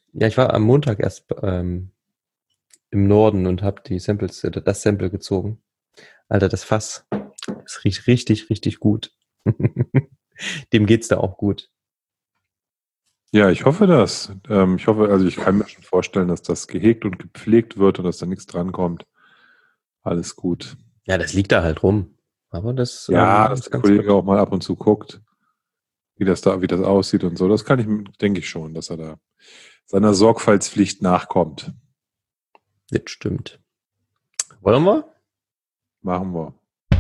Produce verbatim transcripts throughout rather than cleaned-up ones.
Ja, ich war am Montag erst ähm, im Norden und habe die Samples, äh, das Sample gezogen. Alter, das Fass, das riecht richtig, richtig gut. Dem geht's da auch gut. Ja, ich hoffe das. Ähm, ich hoffe, also ich kann mir schon vorstellen, dass das gehegt und gepflegt wird und dass da nichts drankommt. Alles gut. Ja, das liegt da halt rum. Aber das Ja, ähm, dass ist der ganz Kollege gut. auch mal ab und zu guckt, wie das da, wie das aussieht und so. Das kann ich, denke ich schon, dass er da seiner Sorgfaltspflicht nachkommt. Das stimmt. Wollen wir? Machen wir.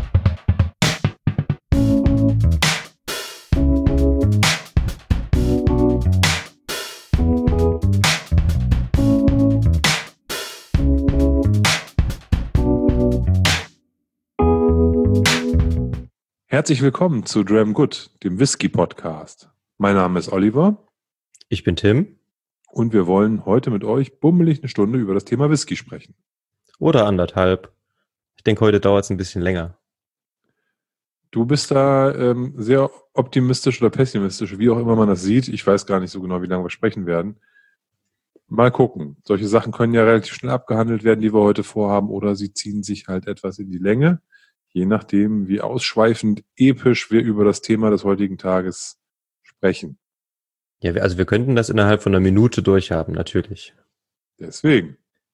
Herzlich willkommen zu Dram Good, dem Whisky-Podcast. Mein Name ist Oliver Ich bin Tim. und wir wollen heute mit euch bummelig eine Stunde über das Thema Whisky sprechen. Oder anderthalb. Ich denke, heute dauert es ein bisschen länger. Du bist da ähm, sehr optimistisch oder pessimistisch, wie auch immer man das sieht. Ich weiß gar nicht so genau, wie lange wir sprechen werden. Mal gucken. Solche Sachen können ja relativ schnell abgehandelt werden, die wir heute vorhaben, oder sie ziehen sich halt etwas in die Länge, je nachdem, wie ausschweifend episch wir über das Thema des heutigen Tages sprechen. Ja, wir, also wir könnten das innerhalb von einer Minute durchhaben, natürlich. Deswegen.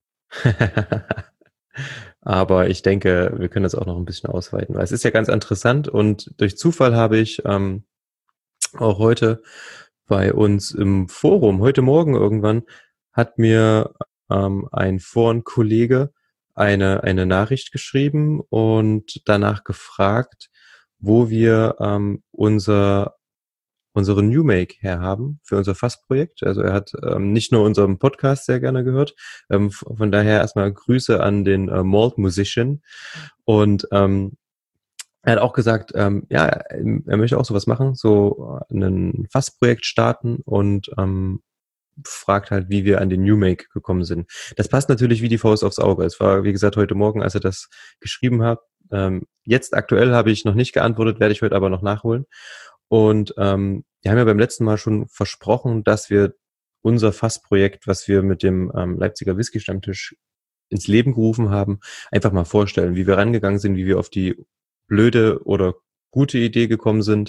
Aber ich denke, wir können das auch noch ein bisschen ausweiten, weil es ist ja ganz interessant und durch Zufall habe ich ähm, auch heute bei uns im Forum, heute Morgen irgendwann, hat mir ähm, ein Forenkollege eine, eine Nachricht geschrieben und danach gefragt, wo wir ähm, unser unsere New Make herhaben für unser Fassprojekt. Also er hat ähm, nicht nur unseren Podcast sehr gerne gehört. Ähm, von daher erstmal Grüße an den äh, Malt Musician. Und ähm, er hat auch gesagt, ähm, ja, er möchte auch sowas machen, so ein Fassprojekt starten und ähm, fragt halt, wie wir an den New Make gekommen sind. Das passt natürlich wie die Faust aufs Auge. Es war, wie gesagt, heute Morgen, als er das geschrieben hat. Ähm, jetzt aktuell habe ich noch nicht geantwortet, werde ich heute aber noch nachholen. Und ähm, wir haben ja beim letzten Mal schon versprochen, dass wir unser Fassprojekt, was wir mit dem ähm, Leipziger Whisky-Stammtisch ins Leben gerufen haben, einfach mal vorstellen, wie wir rangegangen sind, wie wir auf die blöde oder gute Idee gekommen sind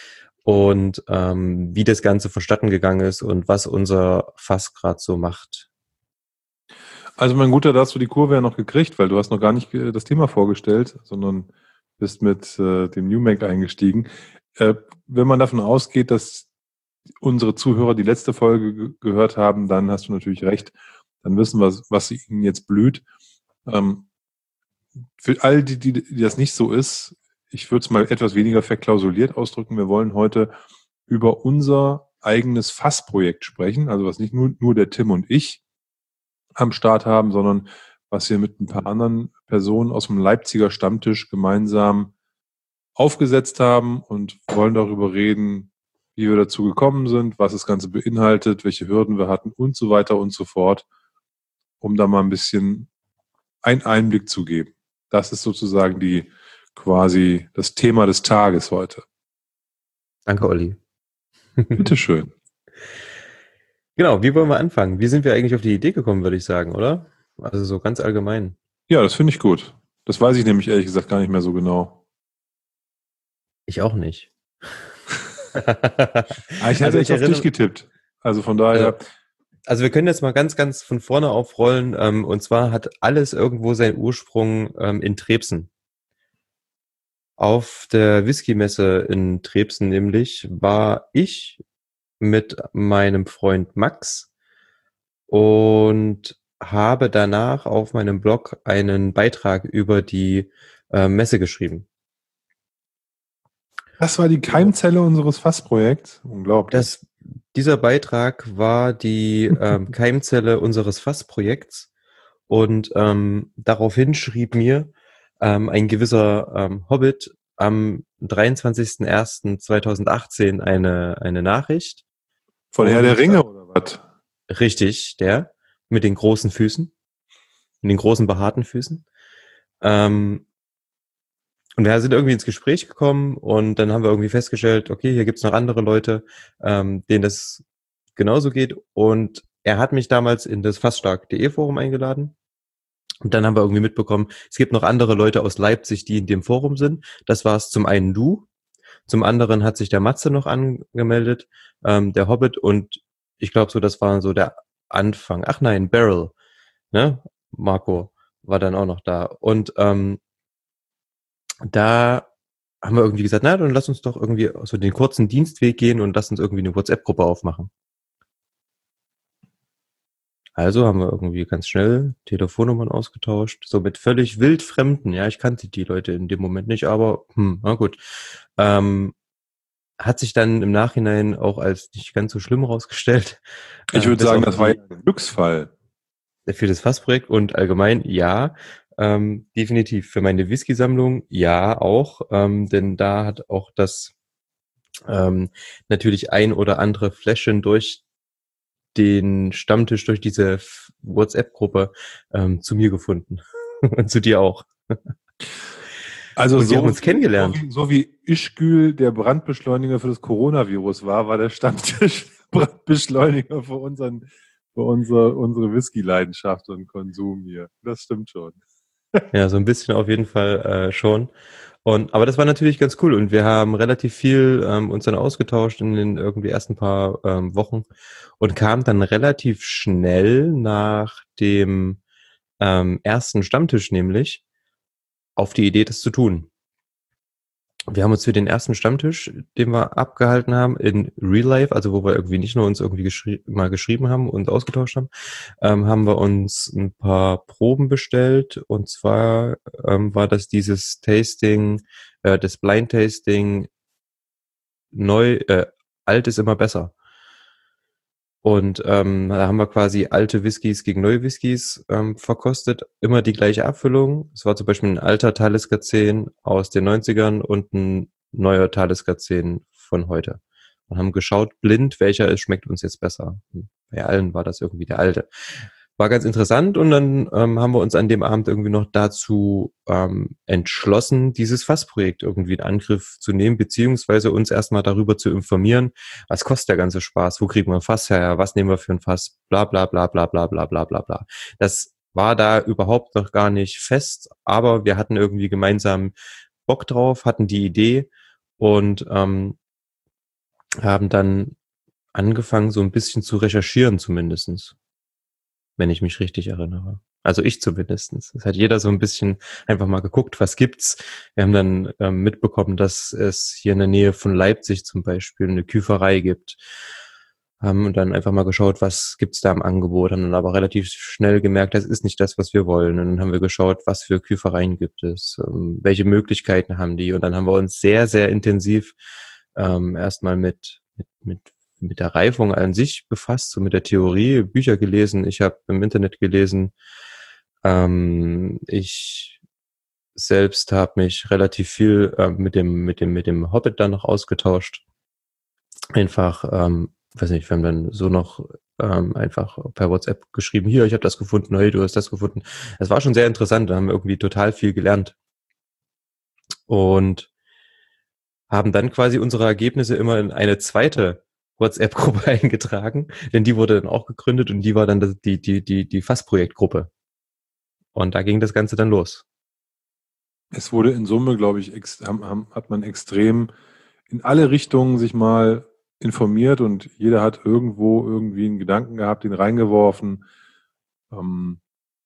und ähm, wie das Ganze vonstatten gegangen ist und was unser Fass gerade so macht. Also mein Guter, da hast du die Kurve ja noch gekriegt, weil du hast noch gar nicht äh, das Thema vorgestellt, sondern bist mit äh, dem New Make eingestiegen. Äh, wenn man davon ausgeht, dass unsere Zuhörer die letzte Folge ge gehört haben, dann hast du natürlich recht. Dann wissen wir, was ihnen jetzt blüht. Ähm, für all die, die, die das nicht so ist, ich würde es mal etwas weniger verklausuliert ausdrücken. Wir wollen heute über unser eigenes Fassprojekt sprechen, also was nicht nur, nur der Tim und ich am Start haben, sondern was wir mit ein paar anderen Personen aus dem Leipziger Stammtisch gemeinsam aufgesetzt haben und wollen darüber reden, wie wir dazu gekommen sind, was das Ganze beinhaltet, welche Hürden wir hatten und so weiter und so fort, um da mal ein bisschen einen Einblick zu geben. Das ist sozusagen die quasi das Thema des Tages heute. Danke, Olli. Bitteschön. Genau, wie wollen wir anfangen? Wie sind wir eigentlich auf die Idee gekommen, würde ich sagen, oder? Also so ganz allgemein. Ja, das finde ich gut. Das weiß ich nämlich ehrlich gesagt gar nicht mehr so genau. Ich auch nicht. Ah, ich hatte Also jetzt ich auf dich erinnere, getippt. Also von also, daher, also wir können jetzt mal ganz, ganz von vorne aufrollen. Ähm, und zwar hat alles irgendwo seinen Ursprung ähm, in Trebsen. Auf der Whisky-Messe in Trebsen nämlich war ich mit meinem Freund Max und habe danach auf meinem Blog einen Beitrag über die äh, Messe geschrieben. das war die Keimzelle unseres Fassprojekts. Unglaublich. Das, dieser Beitrag war die ähm, Keimzelle unseres Fassprojekts und ähm, daraufhin schrieb mir ähm, ein gewisser ähm, Hobbit am dreiundzwanzigsten ersten zweitausendachtzehn eine, eine Nachricht Von Herr der und Ringe oder was? richtig, der mit den großen Füßen, mit den großen behaarten Füßen. Ähm, und wir sind irgendwie ins Gespräch gekommen und dann haben wir irgendwie festgestellt, okay, hier gibt's noch andere Leute, ähm, denen das genauso geht. Und er hat mich damals in das fassstark.de Forum eingeladen. Und dann haben wir irgendwie mitbekommen, es gibt noch andere Leute aus Leipzig, die in dem Forum sind. Das war es zum einen du, zum anderen hat sich der Matze noch angemeldet, ähm, der Hobbit, und ich glaube so, das war so der Anfang. Ach nein, Beryl, ne? Marco war dann auch noch da. Und ähm, da haben wir irgendwie gesagt, na, dann lass uns doch irgendwie so den kurzen Dienstweg gehen und lass uns irgendwie eine WhatsApp-Gruppe aufmachen. Also haben wir irgendwie ganz schnell Telefonnummern ausgetauscht, so mit völlig wildfremden. Ja, ich kannte die Leute in dem Moment nicht, aber hm, na gut. Ähm, hat sich dann im Nachhinein auch als nicht ganz so schlimm rausgestellt. Ich Äh, würde bis sagen, auf das war ja die ein Glücksfall. für das Fassprojekt und allgemein ja, ähm, definitiv. Für meine Whisky-Sammlung ja auch, ähm, denn da hat auch das ähm, natürlich ein oder andere Fläschchen durch den Stammtisch, durch diese F- WhatsApp-Gruppe ähm, zu mir gefunden. Und zu dir auch. Also Und wir haben so uns wie, so kennengelernt. wie, so wie Ischgl der Brandbeschleuniger für das Coronavirus war, war der Stammtisch Brandbeschleuniger für unseren, für unser, unsere Whisky-Leidenschaft und Konsum hier. Das stimmt schon. Ja, so ein bisschen auf jeden Fall äh, schon. Und aber das war natürlich ganz cool und wir haben relativ viel ähm, uns dann ausgetauscht in den irgendwie ersten paar ähm, Wochen und kamen dann relativ schnell nach dem ähm, ersten Stammtisch nämlich auf die Idee, das zu tun. Wir haben uns für den ersten Stammtisch, den wir abgehalten haben, in Real Life, also wo wir irgendwie nicht nur uns irgendwie geschri- mal geschrieben haben und ausgetauscht haben, ähm, haben wir uns ein paar Proben bestellt. Und zwar ähm, war das dieses Tasting, äh, das Blind Tasting, neu, äh, alt ist immer besser. Und ähm, da haben wir quasi alte Whiskys gegen neue Whiskys ähm, verkostet. Immer die gleiche Abfüllung. Es war zum Beispiel ein alter Talisker zehn aus den neunzigern und ein neuer Talisker zehn von heute. Und haben geschaut, blind, welcher ist, schmeckt uns jetzt besser. Bei allen war das irgendwie der alte. War ganz interessant und dann ähm, haben wir uns an dem Abend irgendwie noch dazu ähm, entschlossen, dieses Fassprojekt irgendwie in Angriff zu nehmen, beziehungsweise uns erstmal darüber zu informieren, was kostet der ganze Spaß, wo kriegen wir ein Fass her, was nehmen wir für ein Fass, bla bla bla bla bla bla bla bla bla. Das war da überhaupt noch gar nicht fest, aber wir hatten irgendwie gemeinsam Bock drauf, hatten die Idee und ähm, haben dann angefangen, so ein bisschen zu recherchieren zumindestens, wenn ich mich richtig erinnere. Also ich zumindestens. Es hat jeder so ein bisschen einfach mal geguckt, was gibt's. Wir haben dann ähm, mitbekommen, dass es hier in der Nähe von Leipzig zum Beispiel eine Küferei gibt. Haben dann einfach mal geschaut, was gibt's da im Angebot. Haben dann aber relativ schnell gemerkt, das ist nicht das, was wir wollen. Und dann haben wir geschaut, was für Küfereien gibt es, ähm, welche Möglichkeiten haben die. Und dann haben wir uns sehr, sehr intensiv ähm, erstmal mit, mit, mit mit der Reifung an sich befasst, so mit der Theorie, Bücher gelesen, ich habe im Internet gelesen, ähm, ich selbst habe mich relativ viel äh, mit dem mit dem mit dem Hobbit dann noch ausgetauscht. Einfach, ähm, weiß nicht, wir haben dann so noch ähm, einfach per WhatsApp geschrieben, hier, ich habe das gefunden, hey, du hast das gefunden. Es war schon sehr interessant, da haben wir irgendwie total viel gelernt und haben dann quasi unsere Ergebnisse immer in eine zweite WhatsApp-Gruppe eingetragen, denn die wurde dann auch gegründet und die war dann das, die, die, die, die Fassprojektgruppe. Und da ging das Ganze dann los. Es wurde in Summe, glaube ich, ex haben, haben, hat man extrem in alle Richtungen sich mal informiert und jeder hat irgendwo irgendwie einen Gedanken gehabt, den reingeworfen, ähm,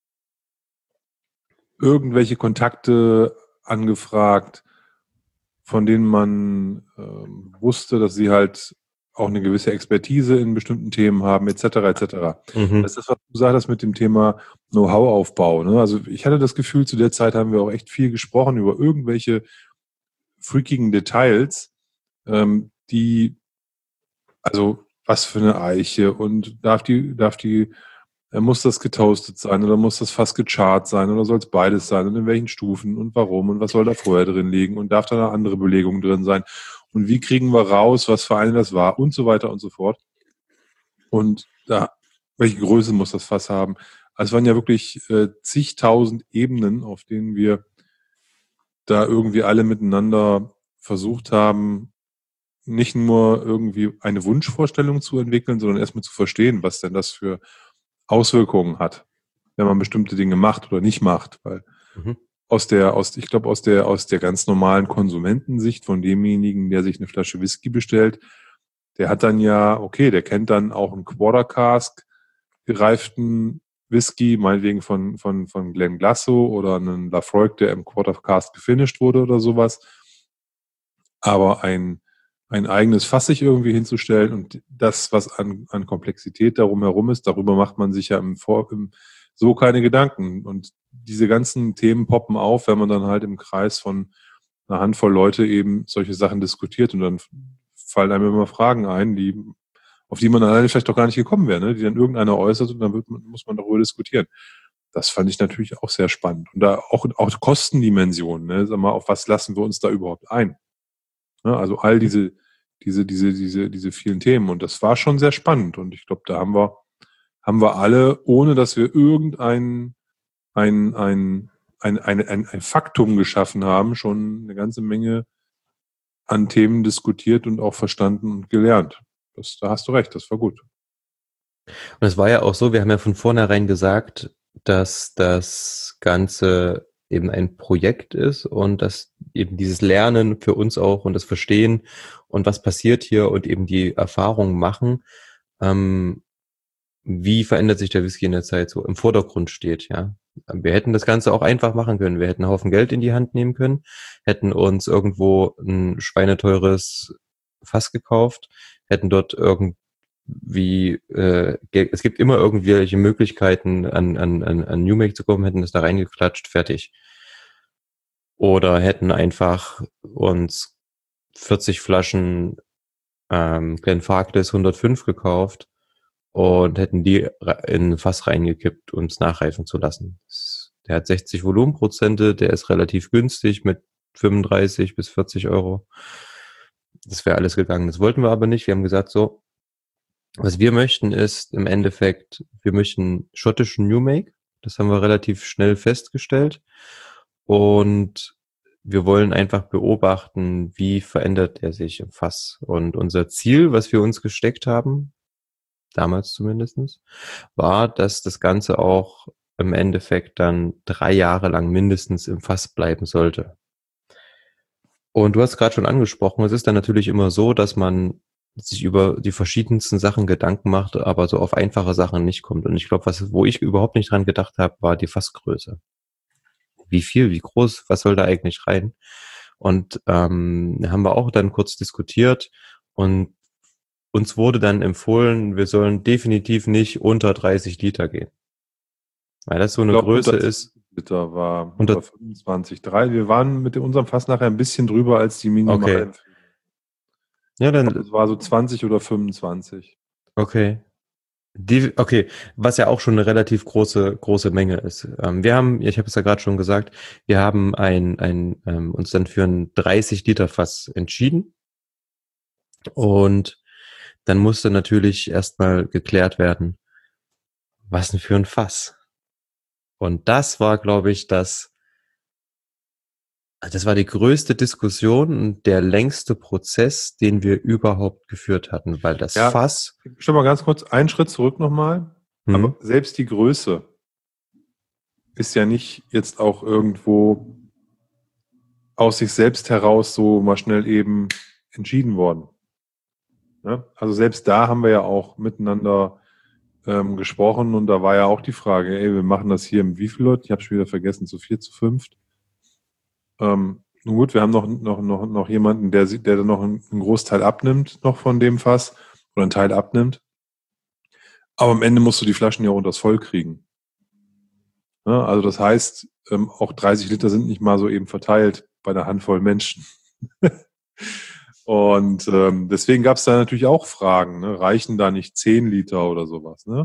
irgendwelche Kontakte angefragt, von denen man ähm, wusste, dass sie halt auch eine gewisse Expertise in bestimmten Themen haben, et cetera, et cetera. Mhm. Das ist das, was du sagtest mit dem Thema Know-how-Aufbau. Ne? Also ich hatte das Gefühl, zu der Zeit haben wir auch echt viel gesprochen über irgendwelche freakigen Details, ähm, die, also was für eine Eiche und darf die, darf die, äh, muss das getoastet sein oder muss das fast gechart sein oder soll es beides sein und in welchen Stufen und warum und was soll da vorher drin liegen und darf da eine andere Belegung drin sein und wie kriegen wir raus, was für eine das war und so weiter und so fort. Und da, welche Größe muss das Fass haben? Also es waren ja wirklich äh, zigtausend Ebenen, auf denen wir da irgendwie alle miteinander versucht haben, nicht nur irgendwie eine Wunschvorstellung zu entwickeln, sondern erstmal zu verstehen, was denn das für Auswirkungen hat, wenn man bestimmte Dinge macht oder nicht macht. Weil Mhm. aus der, aus, ich glaube, aus der, aus der ganz normalen Konsumentensicht von demjenigen, der sich eine Flasche Whisky bestellt, der hat dann ja, okay, der kennt dann auch einen Quarter Cask gereiften Whisky, meinetwegen von, von, von Glen Glasso oder einen Lafroig, der im Quarter Cask gefinished wurde oder sowas. Aber ein, ein eigenes Fass sich irgendwie hinzustellen und das, was an, an Komplexität darum herum ist, darüber macht man sich ja im, Vor, im so keine Gedanken. Und diese ganzen Themen poppen auf, wenn man dann halt im Kreis von einer Handvoll Leute eben solche Sachen diskutiert und dann fallen einem immer Fragen ein, die, auf die man alleine vielleicht doch gar nicht gekommen wäre, ne? Die dann irgendeiner äußert und dann wird man, muss man darüber diskutieren. Das fand ich natürlich auch sehr spannend. Und da auch, auch Kostendimensionen, ne? Sag mal, auf was lassen wir uns da überhaupt ein? Ne? Also all diese, diese, diese, diese, diese vielen Themen. Und das war schon sehr spannend. Und ich glaube, da haben wir, haben wir alle, ohne dass wir irgendein ein, ein, ein, ein, ein, ein Faktum geschaffen haben, schon eine ganze Menge an Themen diskutiert und auch verstanden und gelernt. Das, da hast du recht, das war gut. Und es war ja auch so, wir haben ja von vornherein gesagt, dass das Ganze eben ein Projekt ist und dass eben dieses Lernen für uns auch und das Verstehen und was passiert hier und eben die Erfahrungen machen, ähm, wie verändert sich der Whisky in der Zeit, so im Vordergrund steht, ja. Wir hätten das Ganze auch einfach machen können. Wir hätten einen Haufen Geld in die Hand nehmen können, hätten uns irgendwo ein schweineteures Fass gekauft, hätten dort irgendwie, äh, es gibt immer irgendwelche Möglichkeiten, an, an, an, an New Make zu kommen, hätten das da reingeklatscht, fertig. Oder hätten einfach uns vierzig Flaschen ähm, Glenfarclas hundertfünf gekauft und hätten die in ein Fass reingekippt, um es nachreifen zu lassen. Der hat sechzig Volumenprozente, der ist relativ günstig mit fünfunddreißig bis vierzig Euro. Das wäre alles gegangen. Das wollten wir aber nicht. Wir haben gesagt, so, was wir möchten ist im Endeffekt, wir möchten schottischen New Make. Das haben wir relativ schnell festgestellt. Und wir wollen einfach beobachten, wie verändert er sich im Fass. Und unser Ziel, was wir uns gesteckt haben, damals zumindestens, war, dass das Ganze auch im Endeffekt dann drei Jahre lang mindestens im Fass bleiben sollte. Und du hast gerade schon angesprochen, es ist dann natürlich immer so, dass man sich über die verschiedensten Sachen Gedanken macht, aber so auf einfache Sachen nicht kommt. Und ich glaube, was, wo ich überhaupt nicht dran gedacht habe, war die Fassgröße. Wie viel, wie groß, was soll da eigentlich rein? Und ähm, haben wir auch dann kurz diskutiert und uns wurde dann empfohlen, wir sollen definitiv nicht unter dreißig Liter gehen. Weil das so eine Ich glaube, Größe unter ist. Liter war Unter, unter fünfundzwanzig Komma drei. Wir waren mit unserem Fass nachher ein bisschen drüber als die minimale okay. Ja, dann, Es war so zwanzig oder fünfundzwanzig. okay. Die, okay, was ja auch schon eine relativ große große Menge ist. Ähm, wir haben, ich habe es ja gerade schon gesagt, wir haben ein, ein, ähm, uns dann für ein dreißig Liter Fass entschieden und dann musste natürlich erstmal geklärt werden, was denn für ein Fass. Und das war, glaube ich, das, das war die größte Diskussion und der längste Prozess, den wir überhaupt geführt hatten, weil das Ja, Fass, schon mal ganz kurz einen Schritt zurück nochmal. hm, Aber selbst die Größe ist ja nicht jetzt auch irgendwo aus sich selbst heraus so mal schnell eben entschieden worden. Ne? Also selbst da haben wir ja auch miteinander ähm, gesprochen und da war ja auch die Frage, ey, wir machen das hier im wie viel Leute? Ich habe schon wieder vergessen, zu vier, zu fünft. Ähm, nun gut, wir haben noch, noch, noch, noch jemanden, der, der dann noch einen, einen Großteil abnimmt, noch von dem Fass oder einen Teil abnimmt. Aber am Ende musst du die Flaschen ja unters Voll kriegen. Ja, also das heißt, ähm, auch dreißig Liter sind nicht mal so eben verteilt bei einer Handvoll Menschen. Und ähm, deswegen gab es da natürlich auch Fragen. Ne? Reichen da nicht zehn Liter oder sowas? Ne?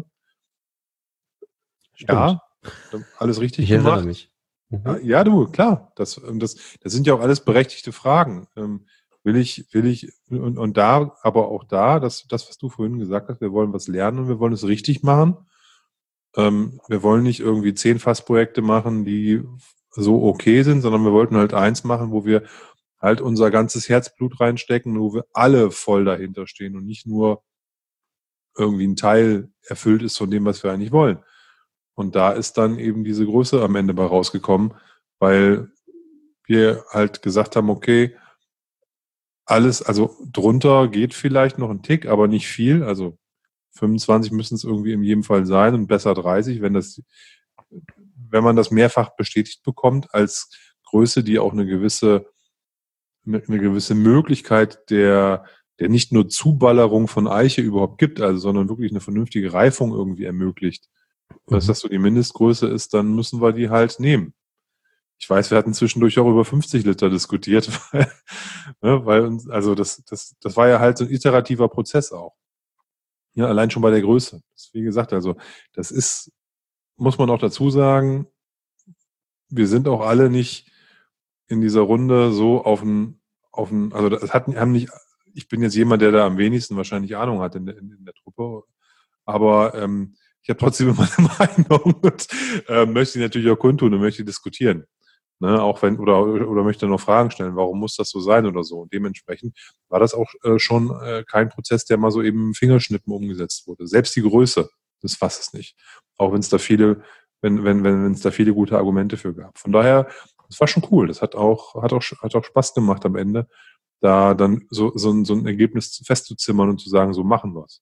stimmt. Ja, alles richtig Ich erinnere gemacht. mich. Ja, Mhm. ja, du, klar. Das, das, das sind ja auch alles berechtigte Fragen. Ähm, will ich, will ich, und, und da, aber auch da, das, das, was du vorhin gesagt hast, wir wollen was lernen und wir wollen es richtig machen. Ähm, wir wollen nicht irgendwie zehn Fassprojekte machen, die so okay sind, sondern wir wollten halt eins machen, wo wir halt unser ganzes Herzblut reinstecken, wo wir alle voll dahinter stehen und nicht nur irgendwie ein Teil erfüllt ist von dem, was wir eigentlich wollen. Und da ist dann eben diese Größe am Ende bei rausgekommen, weil wir halt gesagt haben, okay, alles, also drunter geht vielleicht noch ein Tick, aber nicht viel. Also fünfundzwanzig müssen es irgendwie in jedem Fall sein und besser dreißig, wenn das, wenn man das mehrfach bestätigt bekommt als Größe, die auch eine gewisse, eine, eine gewisse Möglichkeit der, der nicht nur Zuballerung von Eiche überhaupt gibt, also, sondern wirklich eine vernünftige Reifung irgendwie ermöglicht. Dass Mhm. das so die Mindestgröße ist, dann müssen wir die halt nehmen. Ich weiß, wir hatten zwischendurch auch über fünfzig Liter diskutiert, weil, ne, weil uns, also das, das, das war ja halt so ein iterativer Prozess auch. Ja, allein schon bei der Größe. Das, wie gesagt, also das ist, muss man auch dazu sagen, wir sind auch alle nicht in dieser Runde so auf ein, auf ein, also das hat, haben nicht, ich bin jetzt jemand, der da am wenigsten wahrscheinlich Ahnung hat in der, in, in der Truppe, aber ähm, ich habe trotzdem immer eine Meinung und äh, möchte sie natürlich auch kundtun und möchte diskutieren. Ne, auch wenn, oder, oder möchte noch Fragen stellen, warum muss das so sein oder so. Und dementsprechend war das auch äh, schon äh, kein Prozess, der mal so eben Fingerschnippen umgesetzt wurde. Selbst die Größe des Fasses nicht. Auch wenn es da viele, wenn, wenn, wenn wenn es da viele gute Argumente für gab. Von daher, das war schon cool. Das hat auch, hat auch, hat auch Spaß gemacht am Ende, da dann so, so, ein, so ein Ergebnis festzuzimmern und zu sagen, so machen wir's.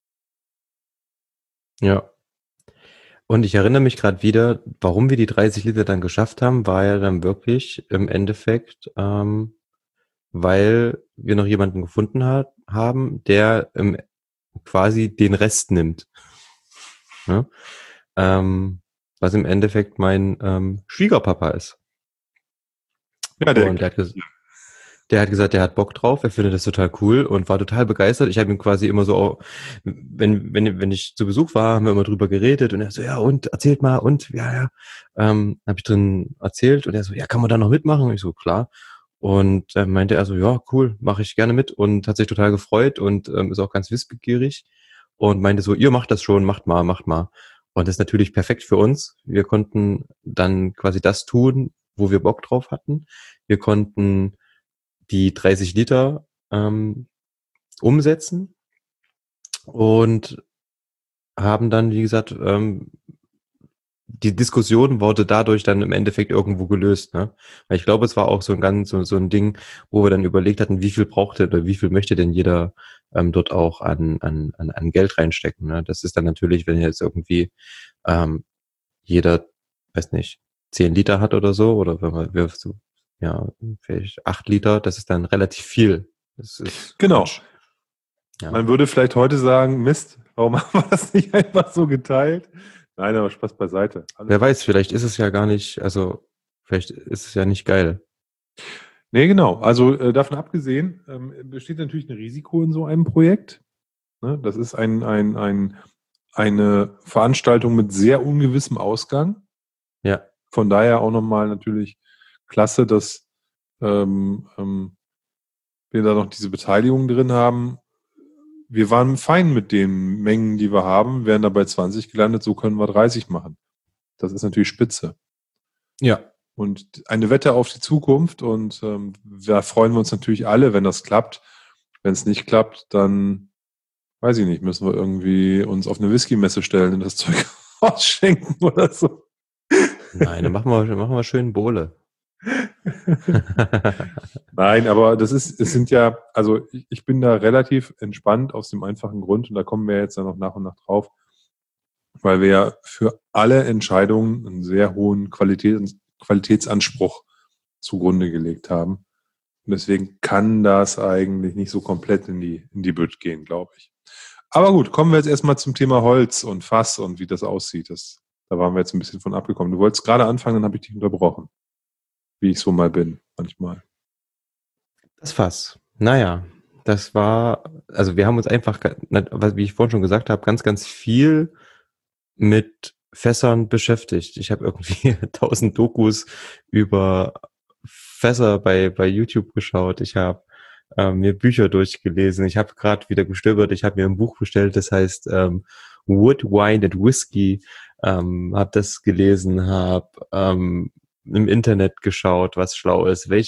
Ja. Und ich erinnere mich gerade wieder, warum wir die dreißig Liter dann geschafft haben, war ja dann wirklich im Endeffekt, ähm, weil wir noch jemanden gefunden hat, haben, der ähm, quasi den Rest nimmt. Ja? Ähm, was im Endeffekt mein ähm, Schwiegerpapa ist. Ja, der, Und der hat, ges der hat gesagt, der hat Bock drauf, er findet das total cool und war total begeistert. Ich habe ihm quasi immer so, auch, wenn, wenn, wenn ich zu Besuch war, haben wir immer drüber geredet und er so, ja und, erzählt mal und, ja, ja. Ähm, habe ich drin erzählt und er so, ja, kann man da noch mitmachen? Und ich so, klar. Und dann meinte er so, ja, cool, mache ich gerne mit und hat sich total gefreut und ähm, ist auch ganz wissbegierig und meinte so, ihr macht das schon, macht mal, macht mal. Und das ist natürlich perfekt für uns. Wir konnten dann quasi das tun, wo wir Bock drauf hatten. Wir konnten die dreißig Liter ähm, umsetzen und haben dann, wie gesagt, ähm, die Diskussion wurde dadurch dann im Endeffekt irgendwo gelöst, ne? Weil ich glaube, es war auch so ein ganz so, so ein Ding, wo wir dann überlegt hatten, wie viel braucht denn oder wie viel möchte denn jeder ähm, dort auch an, an, an, an Geld reinstecken, ne? Das ist dann natürlich, wenn jetzt irgendwie ähm, jeder, weiß nicht, zehn Liter hat oder so, oder wenn man wir so, ja, vielleicht acht Liter, das ist dann relativ viel. Das ist genau. Quatsch. Ja. Man würde vielleicht heute sagen, Mist, warum haben wir das nicht einfach so geteilt? Nein, aber Spaß beiseite. Alles Wer weiß, vielleicht ist es ja gar nicht, also vielleicht ist es ja nicht geil. Nee, genau. Also äh, davon abgesehen, ähm, besteht natürlich ein Risiko in so einem Projekt. Ne? Das ist ein, ein, ein, eine Veranstaltung mit sehr ungewissem Ausgang. Ja. Von daher auch nochmal natürlich klasse, dass ähm, ähm, wir da noch diese Beteiligung drin haben. Wir waren fein mit den Mengen, die wir haben, wären dabei zwanzig gelandet, so können wir dreißig machen. Das ist natürlich spitze. Ja. Und eine Wette auf die Zukunft und ähm, da freuen wir uns natürlich alle, wenn das klappt. Wenn es nicht klappt, dann weiß ich nicht, müssen wir irgendwie uns auf eine Whisky-Messe stellen und das Zeug ausschenken oder so. Nein, dann machen wir, machen wir schön Bohle. Nein, aber das ist, es sind ja, also ich, ich bin da relativ entspannt aus dem einfachen Grund und da kommen wir jetzt dann noch nach und nach drauf, weil wir ja für alle Entscheidungen einen sehr hohen Qualität, Qualitätsanspruch zugrunde gelegt haben. Und deswegen kann das eigentlich nicht so komplett in die, in die Bütt gehen, glaube ich. Aber gut, kommen wir jetzt erstmal zum Thema Holz und Fass und wie das aussieht. Das, da waren wir jetzt ein bisschen von abgekommen. Du wolltest gerade anfangen, dann habe ich dich unterbrochen. Wie ich so mal bin, manchmal. Das Fass. Naja, das war, also wir haben uns einfach, wie ich vorhin schon gesagt habe, ganz, ganz viel mit Fässern beschäftigt. Ich habe irgendwie tausend Dokus über Fässer bei, bei YouTube geschaut. Ich habe ähm, mir Bücher durchgelesen. Ich habe gerade wieder gestöbert. Ich habe mir ein Buch bestellt, das heißt ähm, Wood, Wine and Whiskey. Ähm, habe das gelesen, habe ähm, im Internet geschaut, was schlau ist, welche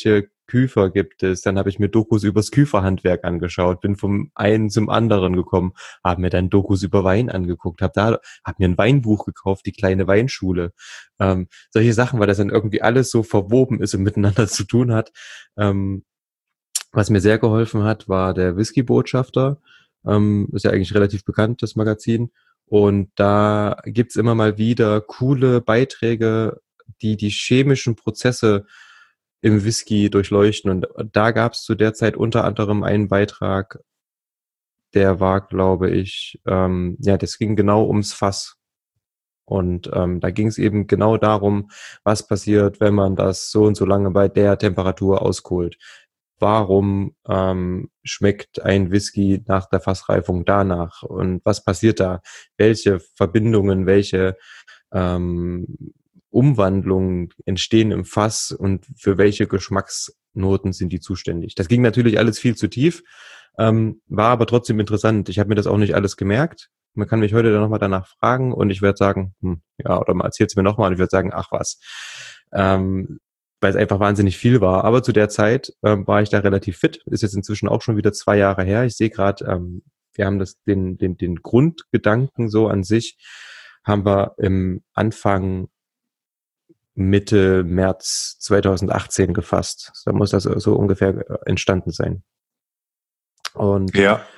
Küfer gibt es. Dann habe ich mir Dokus übers Küferhandwerk angeschaut, bin vom einen zum anderen gekommen, habe mir dann Dokus über Wein angeguckt, habe da, habe mir ein Weinbuch gekauft, die kleine Weinschule. Ähm, solche Sachen, weil das dann irgendwie alles so verwoben ist und miteinander zu tun hat. Ähm, was mir sehr geholfen hat, war der Whisky-Botschafter. Ähm, ist ja eigentlich relativ bekannt, das Magazin. Und da gibt's immer mal wieder coole Beiträge, die die chemischen Prozesse im Whisky durchleuchten. Und da gab's zu der Zeit unter anderem einen Beitrag, der war, glaube ich, ähm, ja, das ging genau ums Fass. Und ähm, da ging es eben genau darum, was passiert, wenn man das so und so lange bei der Temperatur auskohlt. Warum ähm, schmeckt ein Whisky nach der Fassreifung danach? Und was passiert da? Welche Verbindungen, welche ähm, Umwandlungen entstehen im Fass und für welche Geschmacksnoten sind die zuständig? Das ging natürlich alles viel zu tief, ähm, war aber trotzdem interessant. Ich habe mir das auch nicht alles gemerkt. Man kann mich heute dann nochmal danach fragen und ich werde sagen, hm, ja, oder man erzählt es mir nochmal und ich werde sagen, ach was. Ähm, weil es einfach wahnsinnig viel war. Aber zu der Zeit ähm, war ich da relativ fit. Ist jetzt inzwischen auch schon wieder zwei Jahre her. Ich sehe gerade, ähm, wir haben das den den den Grundgedanken so an sich haben wir im Anfang Mitte März zweitausendachtzehn gefasst. Da muss das so ungefähr entstanden sein. Und Ja.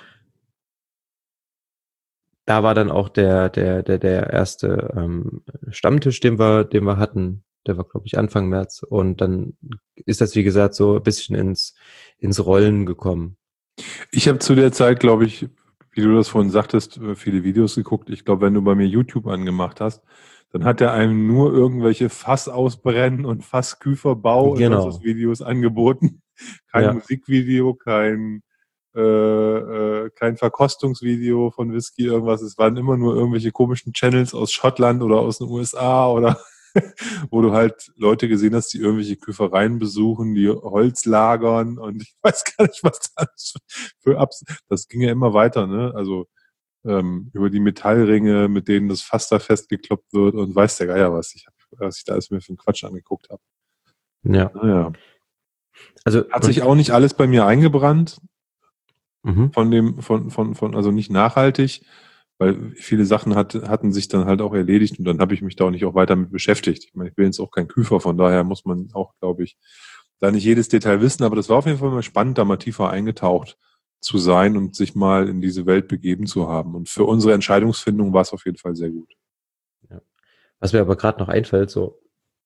da war dann auch der der der der erste ähm, Stammtisch, den wir den wir hatten. Der war, glaube ich, Anfang März. Und dann ist das, wie gesagt, so ein bisschen ins ins Rollen gekommen. Ich habe zu der Zeit, glaube ich, wie du das vorhin sagtest, viele Videos geguckt. Ich glaube, wenn du bei mir YouTube angemacht hast, dann hat er einem nur irgendwelche Fassausbrennen und Fassküferbau und sonst was Genau. Videos angeboten. Kein Ja. Musikvideo, kein, äh, äh, kein Verkostungsvideo von Whisky, irgendwas. Es waren immer nur irgendwelche komischen Channels aus Schottland oder aus den U S A oder wo du halt Leute gesehen hast, die irgendwelche Küfereien besuchen, die Holz lagern und ich weiß gar nicht, was das für Abs... Das ging ja immer weiter, ne? Also ähm, über die Metallringe, mit denen das Fass da festgekloppt wird und weiß der Geier was. Ich hab, was ich da alles mir für einen Quatsch angeguckt habe. Ja. Naja. Also Hat sich auch nicht alles bei mir eingebrannt mhm. von dem, von, von, von, also nicht nachhaltig, weil viele Sachen hat, hatten sich dann halt auch erledigt und dann habe ich mich da auch nicht auch weiter mit beschäftigt. Ich meine, ich bin jetzt auch kein Küfer, von daher muss man auch, glaube ich, da nicht jedes Detail wissen, aber das war auf jeden Fall mal spannend, da mal tiefer eingetaucht zu sein und sich mal in diese Welt begeben zu haben. Und für unsere Entscheidungsfindung war es auf jeden Fall sehr gut. Ja. Was mir aber gerade noch einfällt, so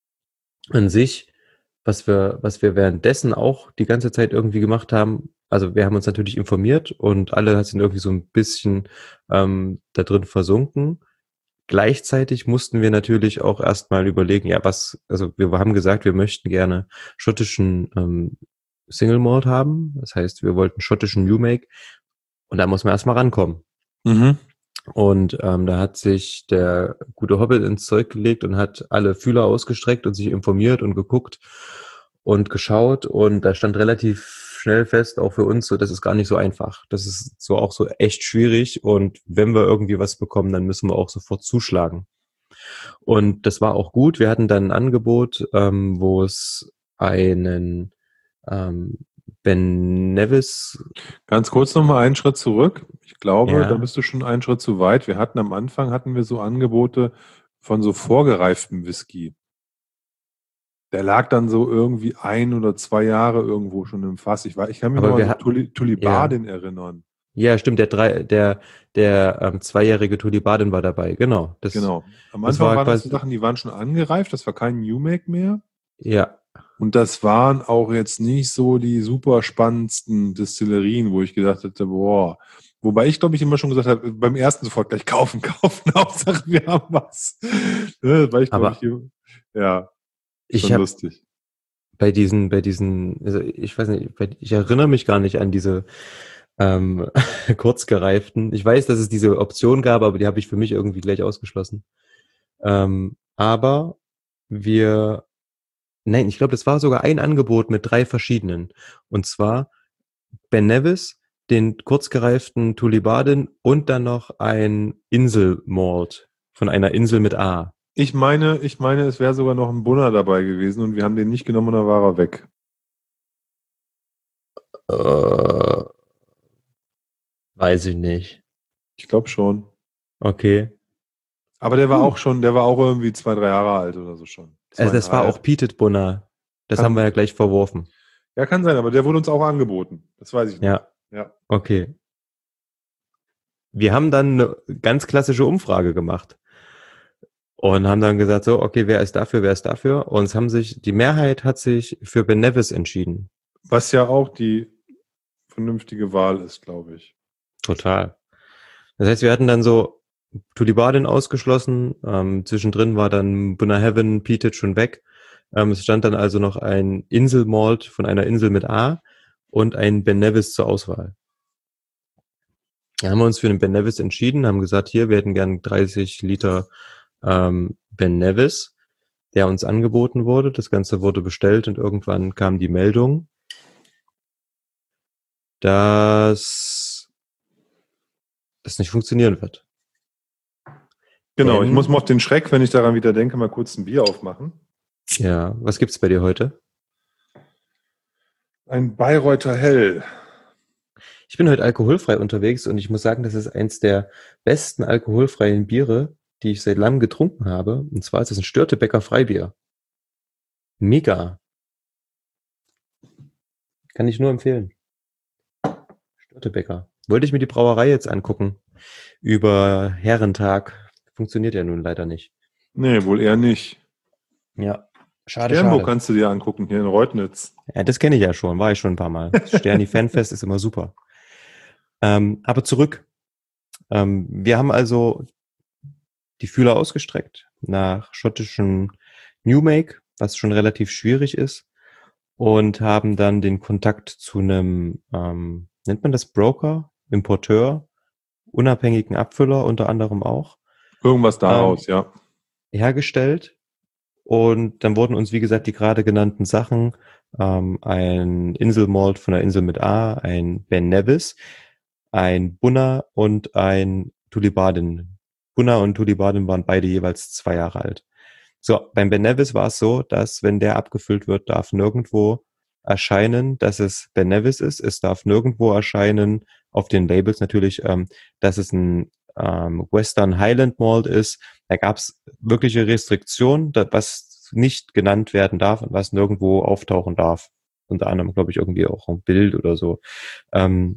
an sich, was wir, was wir währenddessen auch die ganze Zeit irgendwie gemacht haben, also wir haben uns natürlich informiert und alle sind irgendwie so ein bisschen ähm, da drin versunken. Gleichzeitig mussten wir natürlich auch erstmal überlegen, ja, was, also wir haben gesagt, wir möchten gerne schottischen ähm, Single Malt haben. Das heißt, wir wollten schottischen New Make und da muss man erstmal rankommen. Mhm. Und ähm, da hat sich der gute Hobbit ins Zeug gelegt und hat alle Fühler ausgestreckt und sich informiert und geguckt und geschaut. Und da stand relativ schnell fest, auch für uns, so, das ist gar nicht so einfach. Das ist so auch so echt schwierig. Und wenn wir irgendwie was bekommen, dann müssen wir auch sofort zuschlagen. Und das war auch gut. Wir hatten dann ein Angebot, ähm, wo es einen ähm, Ben Nevis. Ganz kurz nochmal einen Schritt zurück. Ich glaube, da Ja, bist du schon einen Schritt zu weit. Wir hatten am Anfang hatten wir so Angebote von so vorgereiftem Whisky. Der lag dann so irgendwie ein oder zwei Jahre irgendwo schon im Fass. Ich, war, ich kann mich noch aber an wir so hatten, Tuli, ja. Tulibadin erinnern. Ja, stimmt, der drei, der, der ähm, zweijährige Tulibadin war dabei, genau. Das, Genau. Am das Anfang war waren das so quasi, Sachen, die waren schon angereift. Das war kein New Make mehr. ja, Und das waren auch jetzt nicht so die super spannendsten Destillerien, wo ich gedacht hätte, boah. Wobei ich, glaube ich, immer schon gesagt habe, beim ersten sofort gleich kaufen, kaufen, Hauptsache wir haben was. Ne, weil ich, glaube ich, aber hier, ja, ich schon habe lustig. bei diesen, bei diesen, also ich weiß nicht, bei- ich erinnere mich gar nicht an diese ähm, kurzgereiften. Ich weiß, dass es diese Option gab, aber die habe ich für mich irgendwie gleich ausgeschlossen. Ähm, aber wir, nein, ich glaube, das war sogar ein Angebot mit drei verschiedenen. Und zwar Ben Nevis, den kurzgereiften Tulibadin und dann noch ein Inselmalt von einer Insel mit A. Ich meine, ich meine, es wäre sogar noch ein Bunner dabei gewesen und wir haben den nicht genommen und dann war er weg. Äh, weiß ich nicht. Ich glaube schon. Okay. Aber der war Hm. auch schon, der war auch irgendwie zwei, drei Jahre alt oder so schon. Also das war auch Zweieinhalb. Pietet Bunner. Das haben wir Kann, ja gleich verworfen. ja, kann sein, aber der wurde uns auch angeboten. Das weiß ich noch. Ja, Ja. okay. Wir haben dann eine ganz klassische Umfrage gemacht und haben dann gesagt, so, okay, wer ist dafür, wer ist dafür? Und es haben sich, die Mehrheit hat sich für Ben Nevis entschieden. Was ja auch die vernünftige Wahl ist, glaube ich. Total. Das heißt, wir hatten dann so Tulibadin ausgeschlossen. Ähm, zwischendrin war dann Bunna Heaven, Pietet schon weg. Ähm, es stand dann also noch ein Inselmalt von einer Insel mit A und ein Ben Nevis zur Auswahl. Da haben wir uns für den Ben Nevis entschieden, haben gesagt, hier, wir hätten gern dreißig Liter ähm, Ben Nevis, der uns angeboten wurde. Das Ganze wurde bestellt und irgendwann kam die Meldung, dass das nicht funktionieren wird. Genau, Denn, ich muss mal auf den Schreck, wenn ich daran wieder denke, mal kurz ein Bier aufmachen. ja, was gibt's bei dir heute? Ein Bayreuther Hell. Ich bin heute alkoholfrei unterwegs und ich muss sagen, das ist eins der besten alkoholfreien Biere, die ich seit langem getrunken habe. Und zwar ist es ein Störtebecker Freibier. Mega. Kann ich nur empfehlen. Störtebecker. Wollte ich mir die Brauerei jetzt angucken. Über Herrentag. Funktioniert ja nun leider nicht. Nee, wohl eher nicht. Ja. Schade, Sternburg schade. kannst du dir angucken, hier in Reutnitz. Ja, das kenne ich ja schon. War ich schon ein paar Mal. Das Sterni Fanfest ist immer super. Ähm, aber zurück. Ähm, wir haben also die Fühler ausgestreckt nach schottischen Newmake, was schon relativ schwierig ist, und haben dann den Kontakt zu einem, ähm, nennt man das Broker, Importeur, unabhängigen Abfüller unter anderem auch, Irgendwas daraus, ähm, ja. hergestellt. Und dann wurden uns, wie gesagt, die gerade genannten Sachen, ähm, ein Inselmalt von der Insel mit A, ein Ben Nevis, ein Bunna und ein Tulibadin. Bunna und Tulibadin waren beide jeweils zwei Jahre alt. So, beim Ben Nevis war es so, dass wenn der abgefüllt wird, darf nirgendwo erscheinen, dass es Ben Nevis ist. Es darf nirgendwo erscheinen, auf den Labels natürlich, ähm, dass es ein ähm, Western Highland Malt ist. Da gab es wirkliche Restriktionen, da, was nicht genannt werden darf und was nirgendwo auftauchen darf. Unter anderem, glaube ich, irgendwie auch ein Bild oder so. Ähm,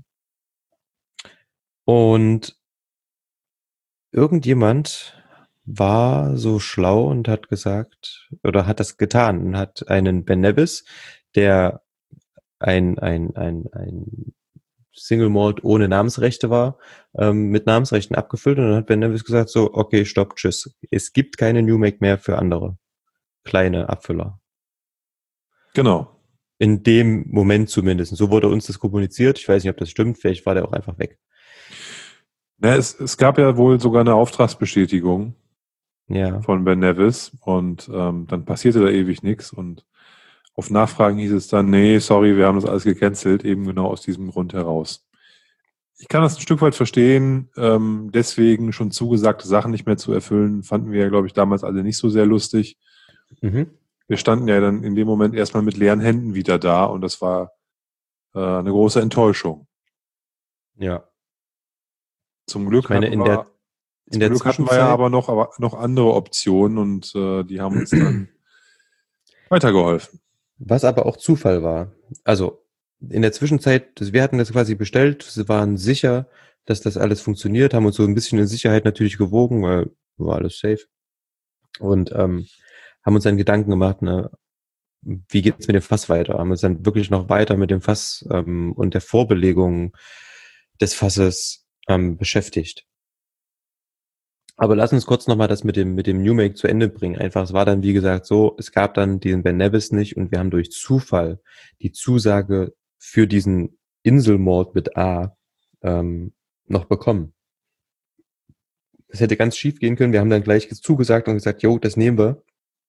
und irgendjemand war so schlau und hat gesagt, oder hat das getan und hat einen Ben Nevis, der ein, ein, ein, ein Single Malt ohne Namensrechte war, ähm, mit Namensrechten abgefüllt und dann hat Ben Nevis gesagt so, okay, stopp, tschüss. Es gibt keine New Make mehr für andere kleine Abfüller. Genau. In dem Moment zumindest. So wurde uns das kommuniziert. Ich weiß nicht, ob das stimmt. Vielleicht war der auch einfach weg. Ja, es, es gab ja wohl sogar eine Auftragsbestätigung Ja. von Ben Nevis und ähm, dann passierte da ewig nichts und auf Nachfragen hieß es dann, nee, sorry, wir haben das alles gecancelt, eben genau aus diesem Grund heraus. Ich kann das ein Stück weit verstehen, ähm, deswegen schon zugesagte Sachen nicht mehr zu erfüllen, fanden wir ja, glaube ich, damals alle nicht so sehr lustig. Mhm. Wir standen ja dann in dem Moment erstmal mit leeren Händen wieder da und das war äh, eine große Enttäuschung. Ja. Zum Glück Ich meine, hatten in der, wir, in zum der Glück hatten wir ja Zwischenzeit, aber noch, aber noch andere Optionen und äh, die haben uns dann weitergeholfen. was aber auch Zufall war. Also, in der Zwischenzeit, das- wir hatten das quasi bestellt, sie waren sicher, dass das alles funktioniert, haben uns so ein bisschen in Sicherheit natürlich gewogen, weil war alles safe. Und ähm, haben uns dann Gedanken gemacht, ne, wie geht's mit dem Fass weiter? Haben uns dann wirklich noch weiter mit dem Fass ähm, und der Vorbelegung des Fasses ähm, beschäftigt. Aber lass uns kurz nochmal das mit dem, mit dem New Make zu Ende bringen. Einfach, es war dann, wie gesagt, so, es gab dann diesen Ben Nevis nicht und wir haben durch Zufall die Zusage für diesen Inselmord mit A ähm, noch bekommen. Das hätte ganz schief gehen können. Wir haben dann gleich zugesagt und gesagt, jo, das nehmen wir.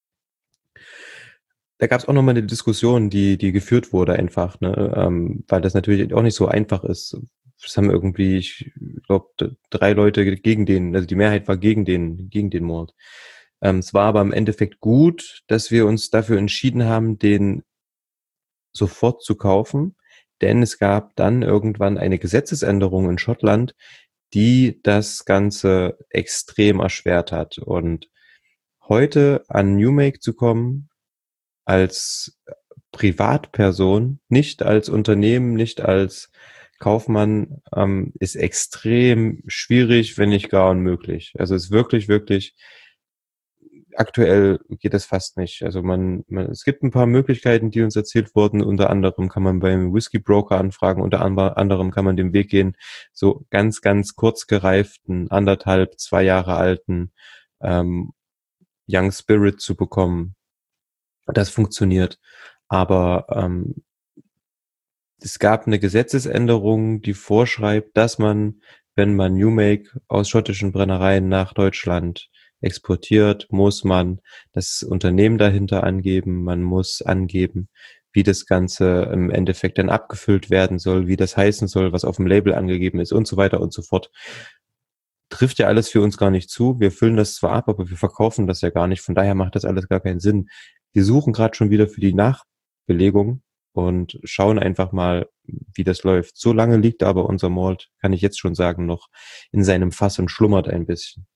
Da gab es auch nochmal eine Diskussion, die, die geführt wurde einfach, ne? ähm, weil das natürlich auch nicht so einfach ist. Es haben irgendwie, ich glaube, drei Leute gegen den, also die Mehrheit war gegen den, gegen den Mord. Ähm, es war aber im Endeffekt gut, dass wir uns dafür entschieden haben, den sofort zu kaufen, denn es gab dann irgendwann eine Gesetzesänderung in Schottland, die das Ganze extrem erschwert hat. Und heute an New Make zu kommen, als Privatperson, nicht als Unternehmen, nicht als Kaufmann, ähm, ist extrem schwierig, wenn nicht gar unmöglich. Also es ist wirklich, wirklich, aktuell geht das fast nicht. Also man, man, es gibt ein paar Möglichkeiten, die uns erzählt wurden. Unter anderem kann man beim Whisky Broker anfragen, unter anderem kann man den Weg gehen, so ganz, ganz kurz gereiften, anderthalb, zwei Jahre alten ähm, Young Spirit zu bekommen. Das funktioniert. Aber ähm, es gab eine Gesetzesänderung, die vorschreibt, dass man, wenn man New Make aus schottischen Brennereien nach Deutschland exportiert, muss man das Unternehmen dahinter angeben. Man muss angeben, wie das Ganze im Endeffekt dann abgefüllt werden soll, wie das heißen soll, was auf dem Label angegeben ist und so weiter und so fort. Trifft ja alles für uns gar nicht zu. Wir füllen das zwar ab, aber wir verkaufen das ja gar nicht. Von daher macht das alles gar keinen Sinn. Wir suchen gerade schon wieder für die Nachbelegung und schauen einfach mal, wie das läuft. So lange liegt aber unser Malt, kann ich jetzt schon sagen, noch in seinem Fass und schlummert ein bisschen.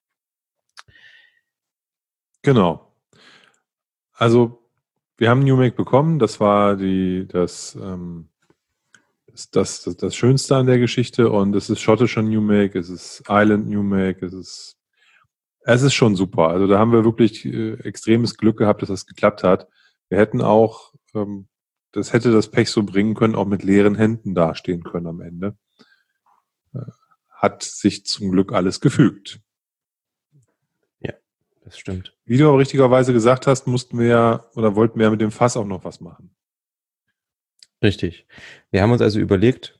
Genau. Also wir haben New Make bekommen. Das war die, das, ähm, das, das, das, das Schönste an der Geschichte. Und es ist schottischer New Make, es ist Island New Make, es ist, es ist schon super. Also da haben wir wirklich äh, extremes Glück gehabt, dass das geklappt hat. Wir hätten auch, ähm, das hätte das Pech so bringen können, auch mit leeren Händen dastehen können am Ende. Äh, hat sich zum Glück alles gefügt. Das stimmt. Wie du auch richtigerweise gesagt hast, mussten wir ja oder wollten wir ja mit dem Fass auch noch was machen. Richtig. Wir haben uns also überlegt,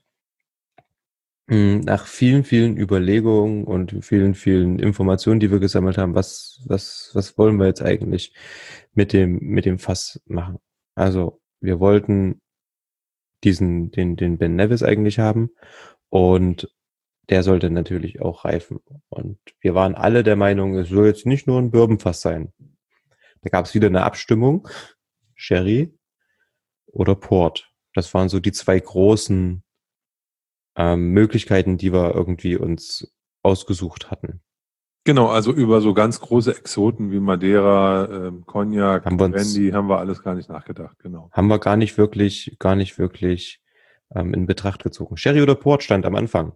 nach vielen, vielen Überlegungen und vielen, vielen Informationen, die wir gesammelt haben, was, was, was wollen wir jetzt eigentlich mit dem, mit dem Fass machen? Also, wir wollten diesen, den, den Ben Nevis eigentlich haben und der sollte natürlich auch reifen. Und wir waren alle der Meinung, es soll jetzt nicht nur ein Bourbonfass sein. Da gab es wieder eine Abstimmung, Sherry oder Port. Das waren so die zwei großen ähm, Möglichkeiten, die wir irgendwie uns ausgesucht hatten. Genau, also über so ganz große Exoten wie Madeira, ähm, Cognac, Haben wir uns- Brandy haben wir alles gar nicht nachgedacht. Genau. Haben wir gar nicht wirklich, gar nicht wirklich ähm, in Betracht gezogen. Sherry oder Port stand am Anfang.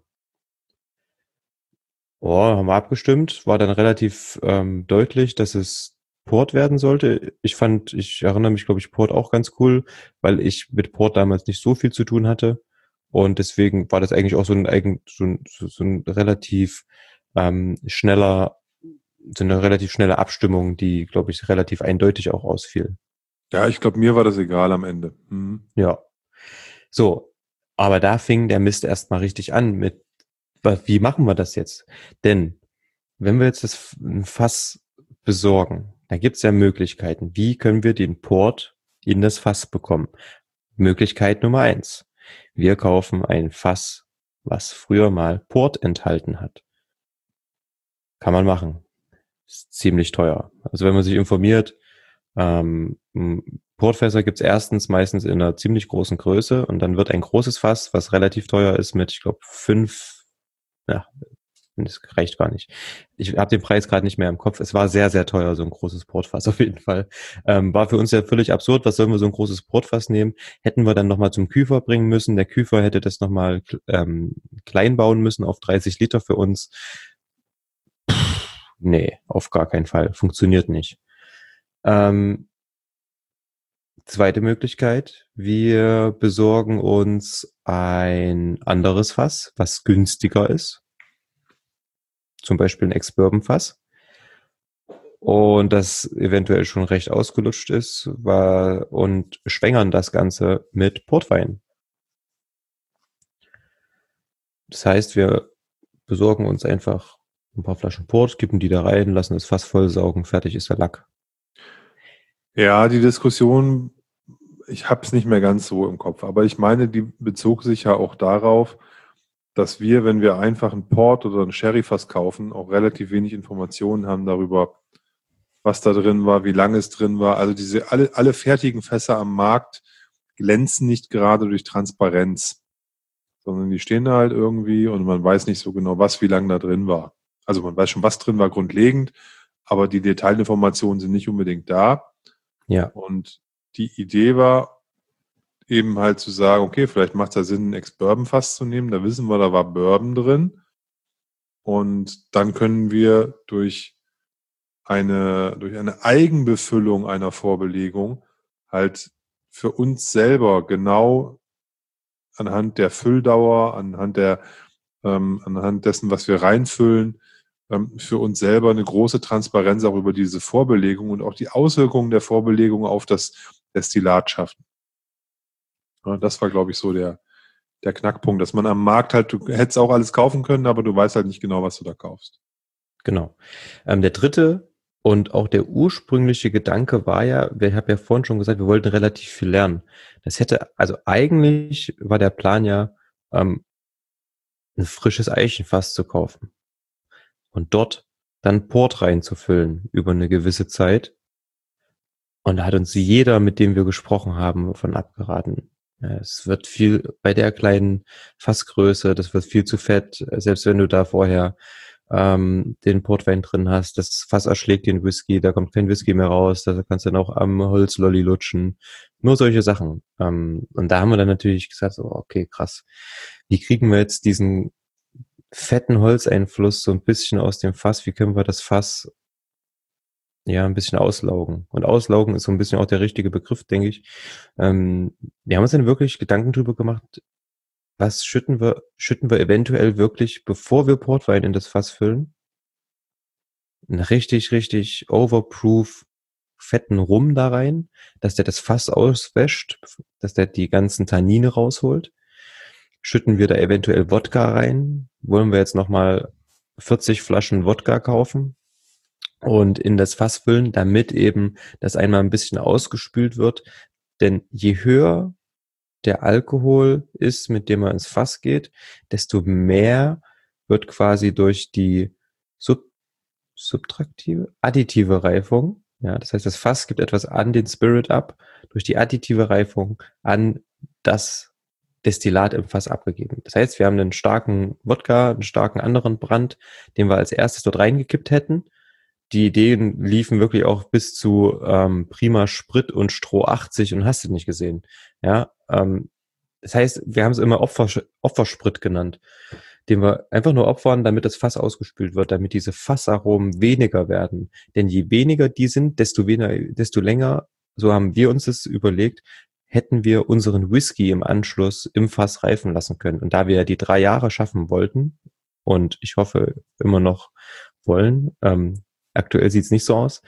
Oh, haben wir abgestimmt, war dann relativ ähm, deutlich, dass es Port werden sollte. Ich fand, ich erinnere mich, glaube ich, Port auch ganz cool, weil ich mit Port damals nicht so viel zu tun hatte. Und deswegen war das eigentlich auch so ein, eigen, so ein, so so ein relativ ähm, schneller, so eine relativ schnelle Abstimmung, die, glaube ich, relativ eindeutig auch ausfiel. Ja, ich glaube, mir war das egal am Ende. Mhm. Ja. So, aber da fing der Mist erstmal richtig an mit, was- wie machen wir das jetzt? Denn wenn wir jetzt das ein Fass besorgen, da gibt es ja Möglichkeiten. Wie können wir den Port in das Fass bekommen? Möglichkeit Nummer eins. Wir kaufen ein Fass, was früher mal Port enthalten hat. Kann man machen. Ist ziemlich teuer. Also wenn man sich informiert, ähm, Portfässer gibt's erstens meistens in einer ziemlich großen Größe und dann wird ein großes Fass, was relativ teuer ist, mit, ich glaube, fünf, ja, das reicht gar nicht. Ich habe den Preis gerade nicht mehr im Kopf. Es war sehr, sehr teuer, so ein großes Portfass auf jeden Fall. Ähm, war für uns ja völlig absurd. Was sollen wir so ein großes Portfass nehmen? Hätten wir dann nochmal zum Küfer bringen müssen. Der Küfer hätte das nochmal ähm, klein bauen müssen auf dreißig Liter für uns. Pff, nee, auf gar keinen Fall. Funktioniert nicht. Ähm, zweite Möglichkeit. Wir besorgen uns ein anderes Fass, was günstiger ist. Zum Beispiel ein Ex-Bourbon-Fass. Und das eventuell schon recht ausgelutscht ist, war, und schwängern das Ganze mit Portwein. Das heißt, wir besorgen uns einfach ein paar Flaschen Port, kippen die da rein, lassen das Fass vollsaugen, fertig ist der Lack. Ja, die Diskussion, ich habe es nicht mehr ganz so im Kopf, aber ich meine, die bezog sich ja auch darauf, dass wir, wenn wir einfach einen Port oder einen Sherryfass kaufen, auch relativ wenig Informationen haben darüber, was da drin war, wie lange es drin war. Also diese alle, alle fertigen Fässer am Markt glänzen nicht gerade durch Transparenz, sondern die stehen da halt irgendwie und man weiß nicht so genau, was wie lange da drin war. Also man weiß schon, was drin war, grundlegend, aber die Detailinformationen sind nicht unbedingt da. Ja. Und die Idee war eben halt zu sagen, okay, vielleicht macht es ja Sinn, ein Ex-Bourbon-Fass zu nehmen. Da wissen wir, da war Bourbon drin. Und dann können wir durch eine, durch eine Eigenbefüllung einer Vorbelegung halt für uns selber genau anhand der Fülldauer, anhand der, ähm, anhand dessen, was wir reinfüllen, ähm, für uns selber eine große Transparenz auch über diese Vorbelegung und auch die Auswirkungen der Vorbelegung auf das Destillat schaffen. Ja, das war, glaube ich, so der, der Knackpunkt, dass man am Markt halt, du hättest auch alles kaufen können, aber du weißt halt nicht genau, was du da kaufst. Genau. Ähm, der dritte und auch der ursprüngliche Gedanke war ja, wir haben ja vorhin schon gesagt, wir wollten relativ viel lernen. Das hätte, also eigentlich war der Plan ja, ähm, ein frisches Eichenfass zu kaufen und dort dann Port reinzufüllen über eine gewisse Zeit. Und da hat uns jeder, mit dem wir gesprochen haben, von abgeraten. Ja, es wird viel bei der kleinen Fassgröße, das wird viel zu fett, selbst wenn du da vorher ähm, den Portwein drin hast, das Fass erschlägt den Whisky, da kommt kein Whisky mehr raus, da kannst du dann auch am Holzlolli lutschen. Nur solche Sachen. Ähm, und da haben wir dann natürlich gesagt, so, okay, krass. Wie kriegen wir jetzt diesen fetten Holzeinfluss so ein bisschen aus dem Fass? Wie können wir das Fass ja ein bisschen auslaugen? Und auslaugen ist so ein bisschen auch der richtige Begriff, denke ich. Ähm, wir haben uns dann wirklich Gedanken drüber gemacht, was schütten wir, schütten wir eventuell wirklich, bevor wir Portwein in das Fass füllen? Einen richtig, richtig overproof fetten Rum da rein, dass der das Fass auswäscht, dass der die ganzen Tannine rausholt. Schütten wir da eventuell Wodka rein? Wollen wir jetzt nochmal vierzig Flaschen Wodka kaufen und in das Fass füllen, damit eben das einmal ein bisschen ausgespült wird? Denn je höher der Alkohol ist, mit dem man ins Fass geht, desto mehr wird quasi durch die Sub subtraktive, additive Reifung. Ja, das heißt, das Fass gibt etwas an den Spirit ab, durch die additive Reifung an das Destillat im Fass abgegeben. Das heißt, wir haben einen starken Wodka, einen starken anderen Brand, den wir als erstes dort reingekippt hätten. Die Ideen liefen wirklich auch bis zu ähm, Prima Sprit und Stroh achtzig und hast du nicht gesehen. Ja, ähm, das heißt, wir haben es immer Opfer, Opfersprit genannt, den wir einfach nur opfern, damit das Fass ausgespült wird, damit diese Fassaromen weniger werden. Denn je weniger die sind, desto weniger, desto länger, so haben wir uns das überlegt, hätten wir unseren Whisky im Anschluss im Fass reifen lassen können. Und da wir ja die drei Jahre schaffen wollten, und ich hoffe immer noch wollen, ähm, aktuell sieht's nicht so aus,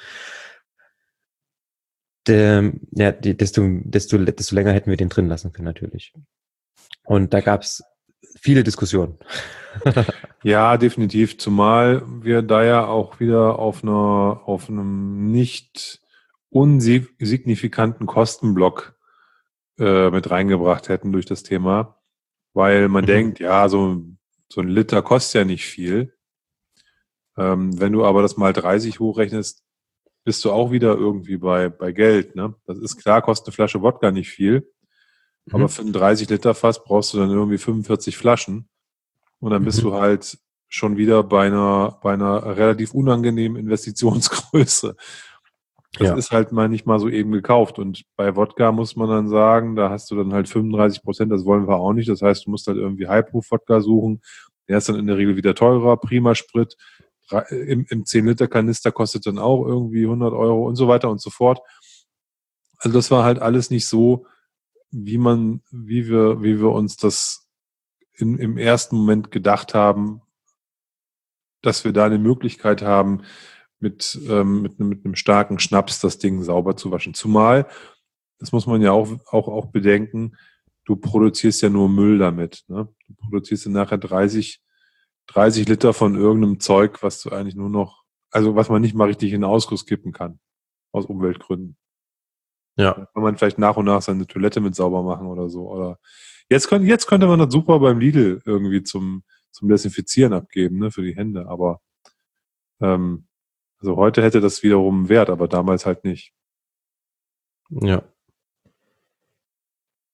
der, ja, die, desto, desto, desto länger hätten wir den drin lassen können, natürlich. Und da gab's viele Diskussionen. Ja, definitiv. Zumal wir da ja auch wieder auf einer, auf einem nicht unsignifikanten Kostenblock äh, mit reingebracht hätten durch das Thema. Weil man Mhm. denkt, ja, so, so ein Liter kostet ja nicht viel. Ähm, wenn du aber das mal dreißig hochrechnest, bist du auch wieder irgendwie bei, bei Geld. Ne? Das ist klar, kostet eine Flasche Wodka nicht viel. Aber Mhm. für ein dreißig Liter Fass brauchst du dann irgendwie fünfundvierzig Flaschen. Und dann bist Mhm. du halt schon wieder bei einer, bei einer relativ unangenehmen Investitionsgröße. Das Ja. ist halt mal nicht mal so eben gekauft. Und bei Wodka muss man dann sagen, da hast du dann halt fünfunddreißig Prozent, das wollen wir auch nicht. Das heißt, du musst halt irgendwie High-Proof-Wodka suchen. Der ist dann in der Regel wieder teurer, Prima Sprit. Im, im zehn Liter Kanister kostet dann auch irgendwie hundert Euro und so weiter und so fort. Also das war halt alles nicht so, wie man, wie wir, wie wir uns das in, im ersten Moment gedacht haben, dass wir da eine Möglichkeit haben, mit, ähm, mit, mit einem starken Schnaps das Ding sauber zu waschen. Zumal, das muss man ja auch, auch, auch bedenken, du produzierst ja nur Müll damit. Ne? Du produzierst dann nachher dreißig, dreißig Liter von irgendeinem Zeug, was du eigentlich nur noch, also was man nicht mal richtig in den Ausguss kippen kann, aus Umweltgründen. Ja. Da kann man vielleicht nach und nach seine Toilette mit sauber machen oder so. Oder jetzt könnte, jetzt könnte man das super beim Lidl irgendwie zum, zum Desinfizieren abgeben, ne, für die Hände. Aber ähm, also heute hätte das wiederum einen Wert, aber damals halt nicht. Ja.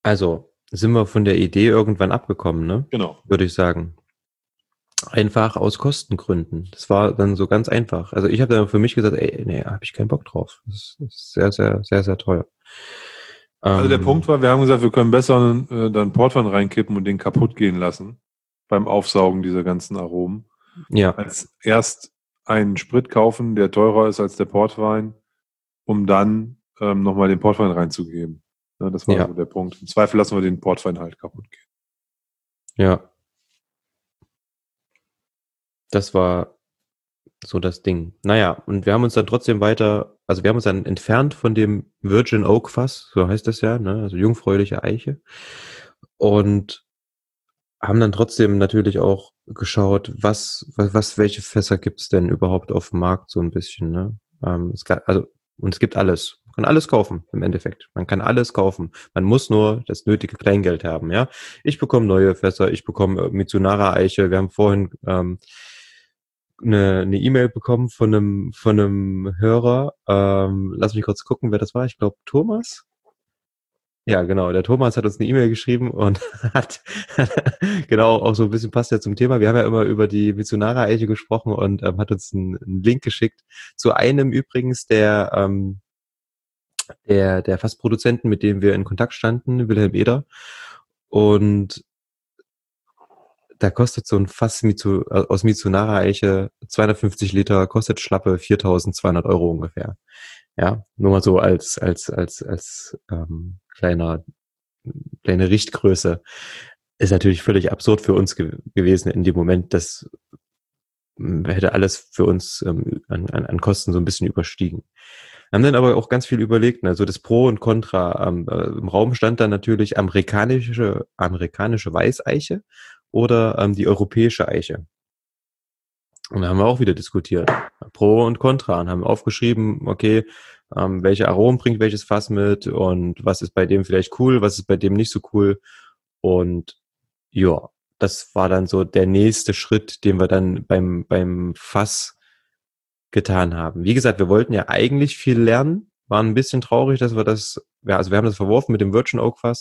Also sind wir von der Idee irgendwann abgekommen, ne? Genau. Würde ich sagen. Einfach aus Kostengründen. Das war dann so ganz einfach. Also ich habe dann für mich gesagt, ey, nee, habe ich keinen Bock drauf. Das ist sehr, sehr, sehr, sehr teuer. Also der Ähm, Punkt war, wir haben gesagt, wir können besser äh, dann Portwein reinkippen und den kaputt gehen lassen beim Aufsaugen dieser ganzen Aromen, ja, als erst einen Sprit kaufen, der teurer ist als der Portwein, um dann ähm, nochmal den Portwein reinzugeben. Ja, das war ja, so der Punkt. Im Zweifel lassen wir den Portwein halt kaputt gehen. ja. Das war so das Ding. Naja, und wir haben uns dann trotzdem weiter, also wir haben uns dann entfernt von dem Virgin Oak Fass, so heißt das ja, ne? Also jungfräuliche Eiche. Und haben dann trotzdem natürlich auch geschaut, was, was, was welche Fässer gibt's denn überhaupt auf dem Markt so ein bisschen, ne? Ähm, es gab, also, und es gibt alles. Man kann alles kaufen im Endeffekt. Man kann alles kaufen. Man muss nur das nötige Kleingeld haben, ja. Ich bekomme neue Fässer, ich bekomme äh, Mitsunara Eiche. Wir haben vorhin ähm, eine eine E-Mail bekommen von einem von einem Hörer. Ähm, lass mich kurz gucken, wer das war. Ich glaube Thomas. Ja, genau. Der Thomas hat uns eine E-Mail geschrieben und hat genau auch so ein bisschen passt ja zum Thema. Wir haben ja immer über die Mitsunara-Eiche gesprochen und ähm, hat uns einen, einen Link geschickt zu einem übrigens der ähm, der der Fassproduzenten, mit dem wir in Kontakt standen, Wilhelm Eder. Und da kostet so ein Fass Mitsu, äh, aus Mitsunara-Eiche zweihundertfünfzig Liter, kostet schlappe viertausendzweihundert Euro ungefähr. Ja, nur mal so als als als als ähm, kleiner kleine Richtgröße. Ist natürlich völlig absurd für uns ge gewesen in dem Moment. Das ähm, hätte alles für uns ähm, an, an, an Kosten so ein bisschen überstiegen. Haben dann aber auch ganz viel überlegt, also das Pro und Contra. Ähm, äh, im Raum stand dann natürlich amerikanische, amerikanische Weißeiche oder ähm, die europäische Eiche. Und da haben wir auch wieder diskutiert. Pro und Contra und haben aufgeschrieben, okay, ähm, welche Aromen bringt welches Fass mit und was ist bei dem vielleicht cool, was ist bei dem nicht so cool. Und ja, das war dann so der nächste Schritt, den wir dann beim, beim Fass getan haben. Wie gesagt, wir wollten ja eigentlich viel lernen, waren ein bisschen traurig, dass wir das, ja, also wir haben das verworfen mit dem Virgin Oak Fass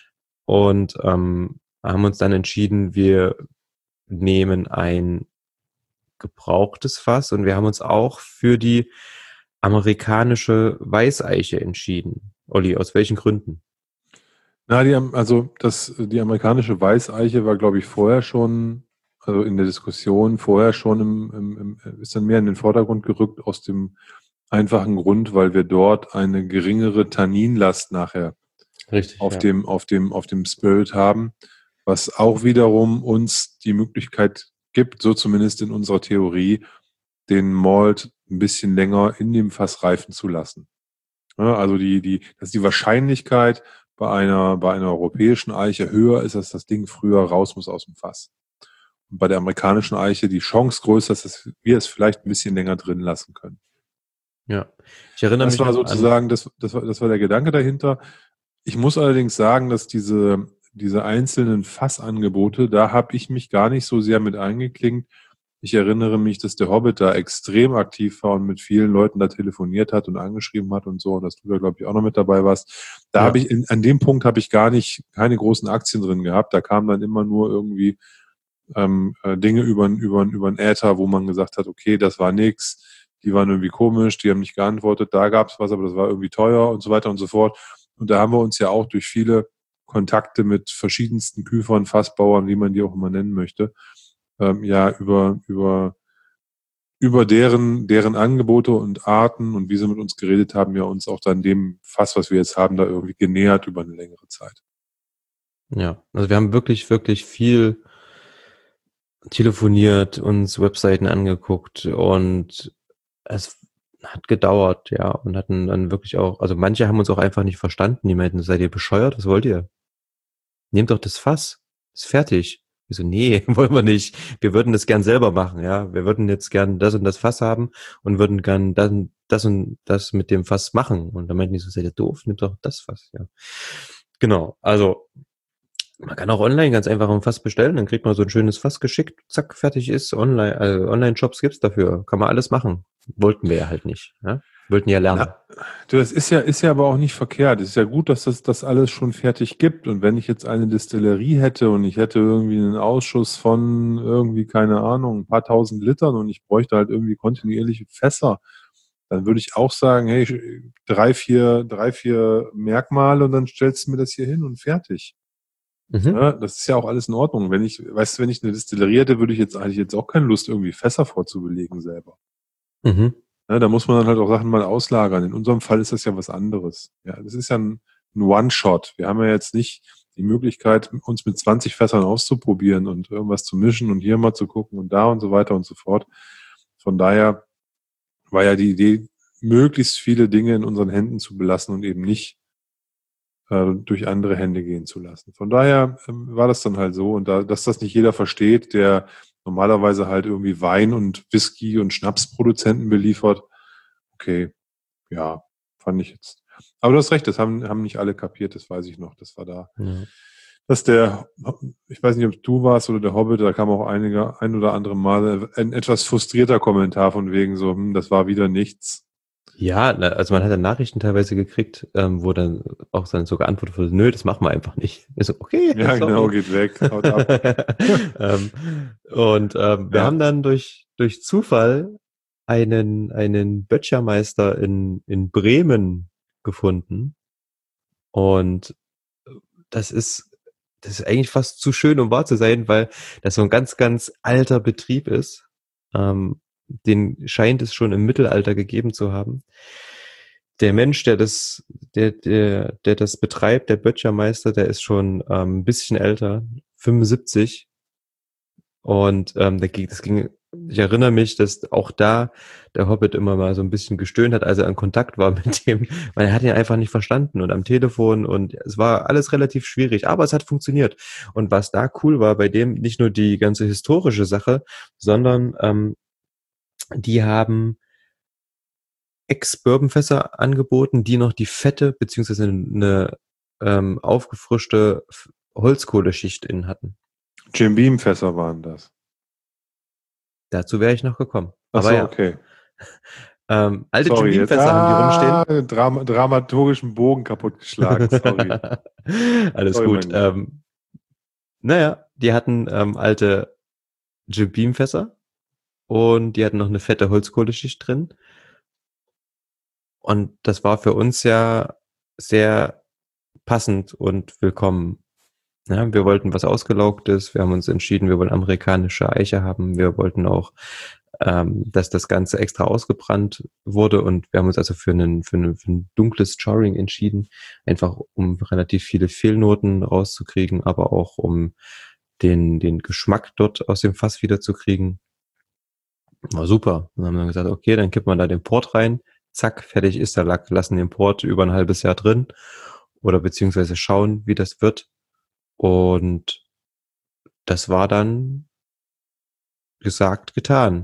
und ähm, haben uns dann entschieden, wir nehmen ein gebrauchtes Fass und wir haben uns auch für die amerikanische Weißeiche entschieden. Olli, aus welchen Gründen? Na, die, am- also das, die amerikanische Weißeiche war, glaube ich, vorher schon, also in der Diskussion vorher schon im, im, im, ist dann mehr in den Vordergrund gerückt aus dem einfachen Grund, weil wir dort eine geringere Tanninlast nachher Richtig, auf ja. dem, auf dem, auf dem Spirit haben, was auch wiederum uns die Möglichkeit gibt, so zumindest in unserer Theorie, den Malt ein bisschen länger in dem Fass reifen zu lassen. Ja, also die, die, dass die Wahrscheinlichkeit bei einer, bei einer europäischen Eiche höher ist, dass das Ding früher raus muss aus dem Fass. Und bei der amerikanischen Eiche die Chance größer ist, dass wir es vielleicht ein bisschen länger drin lassen können. Ja. Ich erinnere Das mich war noch an, sozusagen, das, das war, das war der Gedanke dahinter. Ich muss allerdings sagen, dass diese, diese einzelnen Fassangebote, da habe ich mich gar nicht so sehr mit eingeklinkt. Ich erinnere mich, dass der Hobbit da extrem aktiv war und mit vielen Leuten da telefoniert hat und angeschrieben hat und so, und dass du da, glaube ich, auch noch mit dabei warst. Da habe ja, ich, in, an dem Punkt habe ich gar nicht, keine großen Aktien drin gehabt. Da kamen dann immer nur irgendwie ähm, äh, Dinge über, über, über einen Äther, wo man gesagt hat, okay, das war nix, die waren irgendwie komisch, die haben nicht geantwortet, da gab es was, aber das war irgendwie teuer und so weiter und so fort. Und da haben wir uns ja auch durch viele Kontakte mit verschiedensten Küfern, Fassbauern, wie man die auch immer nennen möchte, ähm, ja, über, über, über deren, deren Angebote und Arten und wie sie mit uns geredet haben, ja uns auch dann dem Fass, was wir jetzt haben, da irgendwie genähert über eine längere Zeit. ja. Also wir haben wirklich, wirklich viel telefoniert, uns Webseiten angeguckt und es hat gedauert, ja, und hatten dann wirklich auch, also manche haben uns auch einfach nicht verstanden. Die meinten, seid ihr bescheuert? Was wollt ihr? Nehmt doch das Fass. Ist fertig. Wir so, nee, wollen wir nicht. Wir würden das gern selber machen, ja. Wir würden jetzt gern das und das Fass haben und würden gern dann das und das mit dem Fass machen. Und dann meinten die so, seid ihr doof? Nehmt doch das Fass, ja. Genau. Also, man kann auch online ganz einfach ein Fass bestellen, dann kriegt man so ein schönes Fass geschickt, zack, fertig ist. Online, also Online-Shops gibt's dafür. Kann man alles machen. Wollten wir ja halt nicht, ja. Wollten ja lernen. Na, du, das ist ja, ist ja aber auch nicht verkehrt. Es ist ja gut, dass das, das alles schon fertig gibt. Und wenn ich jetzt eine Distillerie hätte und ich hätte irgendwie einen Ausschuss von irgendwie, keine Ahnung, ein paar tausend Litern und ich bräuchte halt irgendwie kontinuierliche Fässer, dann würde ich auch sagen, hey, drei, vier, drei, vier Merkmale und dann stellst du mir das hier hin und fertig. Mhm. Ja, das ist ja auch alles in Ordnung. Wenn ich, weißt du, wenn ich eine Distillerie hätte, würde ich jetzt eigentlich jetzt auch keine Lust, irgendwie Fässer vorzubelegen selber. Mhm. Ja, da muss man dann halt auch Sachen mal auslagern. In unserem Fall ist das ja was anderes. Ja, das ist ja ein, ein One-Shot. Wir haben ja jetzt nicht die Möglichkeit, uns mit zwanzig Fässern auszuprobieren und irgendwas zu mischen und hier mal zu gucken und da und so weiter und so fort. Von daher war ja die Idee, möglichst viele Dinge in unseren Händen zu belassen und eben nicht äh, durch andere Hände gehen zu lassen. Von daher ähm, war das dann halt so. Und da, dass das nicht jeder versteht, der normalerweise halt irgendwie Wein und Whisky und Schnapsproduzenten beliefert, okay, ja, fand ich jetzt. Aber du hast recht, das haben, haben nicht alle kapiert, das weiß ich noch. Das war da. Ja. Dass der, ich weiß nicht, ob du warst oder der Hobbit, da kam auch einige, ein oder andere Mal ein etwas frustrierter Kommentar von wegen so, hm, das war wieder nichts. Ja, na, also man hat dann Nachrichten teilweise gekriegt, ähm, wo dann auch dann so geantwortet wurde, nö, das machen wir einfach nicht. Ich so, okay, Ja, sorry. genau, geht weg, haut ab. ähm, und ähm, wir Ja. haben dann durch durch Zufall einen einen Böttchermeister in in Bremen gefunden und das ist das ist eigentlich fast zu schön, um wahr zu sein, weil das so ein ganz ganz alter Betrieb ist. Ähm, den scheint es schon im Mittelalter gegeben zu haben. Der Mensch, der das, der, der, der das betreibt, der Böttchermeister, der ist schon ähm, ein bisschen älter, fünfundsiebzig. Und ähm, da ging, das ging, ich erinnere mich, dass auch da der Hobbit immer mal so ein bisschen gestöhnt hat, als er in Kontakt war mit dem, weil er hat ihn einfach nicht verstanden und am Telefon und es war alles relativ schwierig, aber es hat funktioniert. Und was da cool war bei dem, nicht nur die ganze historische Sache, sondern ähm, die haben Ex-Bourbonfässer angeboten, die noch die fette beziehungsweise eine ähm, aufgefrischte F- Holzkohleschicht innen hatten. Jim Beam Fässer waren das. Dazu wäre ich noch gekommen. Ach Aber so, ja, okay. ähm, alte Jim Sorry, Beam jetzt. Fässer haben die Ah, rumstehen. Dram dramaturgischen Bogen kaputtgeschlagen. Sorry. Alles Sorry, gut. mein Lieber. Ähm, naja, die hatten ähm, alte Jim Beam Fässer und die hatten noch eine fette Holzkohleschicht drin. Und das war für uns ja sehr passend und willkommen. Ja, wir wollten was Ausgelaugtes, wir haben uns entschieden, wir wollen amerikanische Eiche haben, wir wollten auch, ähm, dass das Ganze extra ausgebrannt wurde und wir haben uns also für, einen, für, einen, für ein dunkles Charring entschieden, einfach um relativ viele Fehlnoten rauszukriegen, aber auch um den, den Geschmack dort aus dem Fass wiederzukriegen. War super. Dann haben wir gesagt, okay, dann kippen wir da den Port rein, zack, fertig ist der Lack, lassen den Port über ein halbes Jahr drin oder beziehungsweise schauen, wie das wird. Und das war dann gesagt, getan.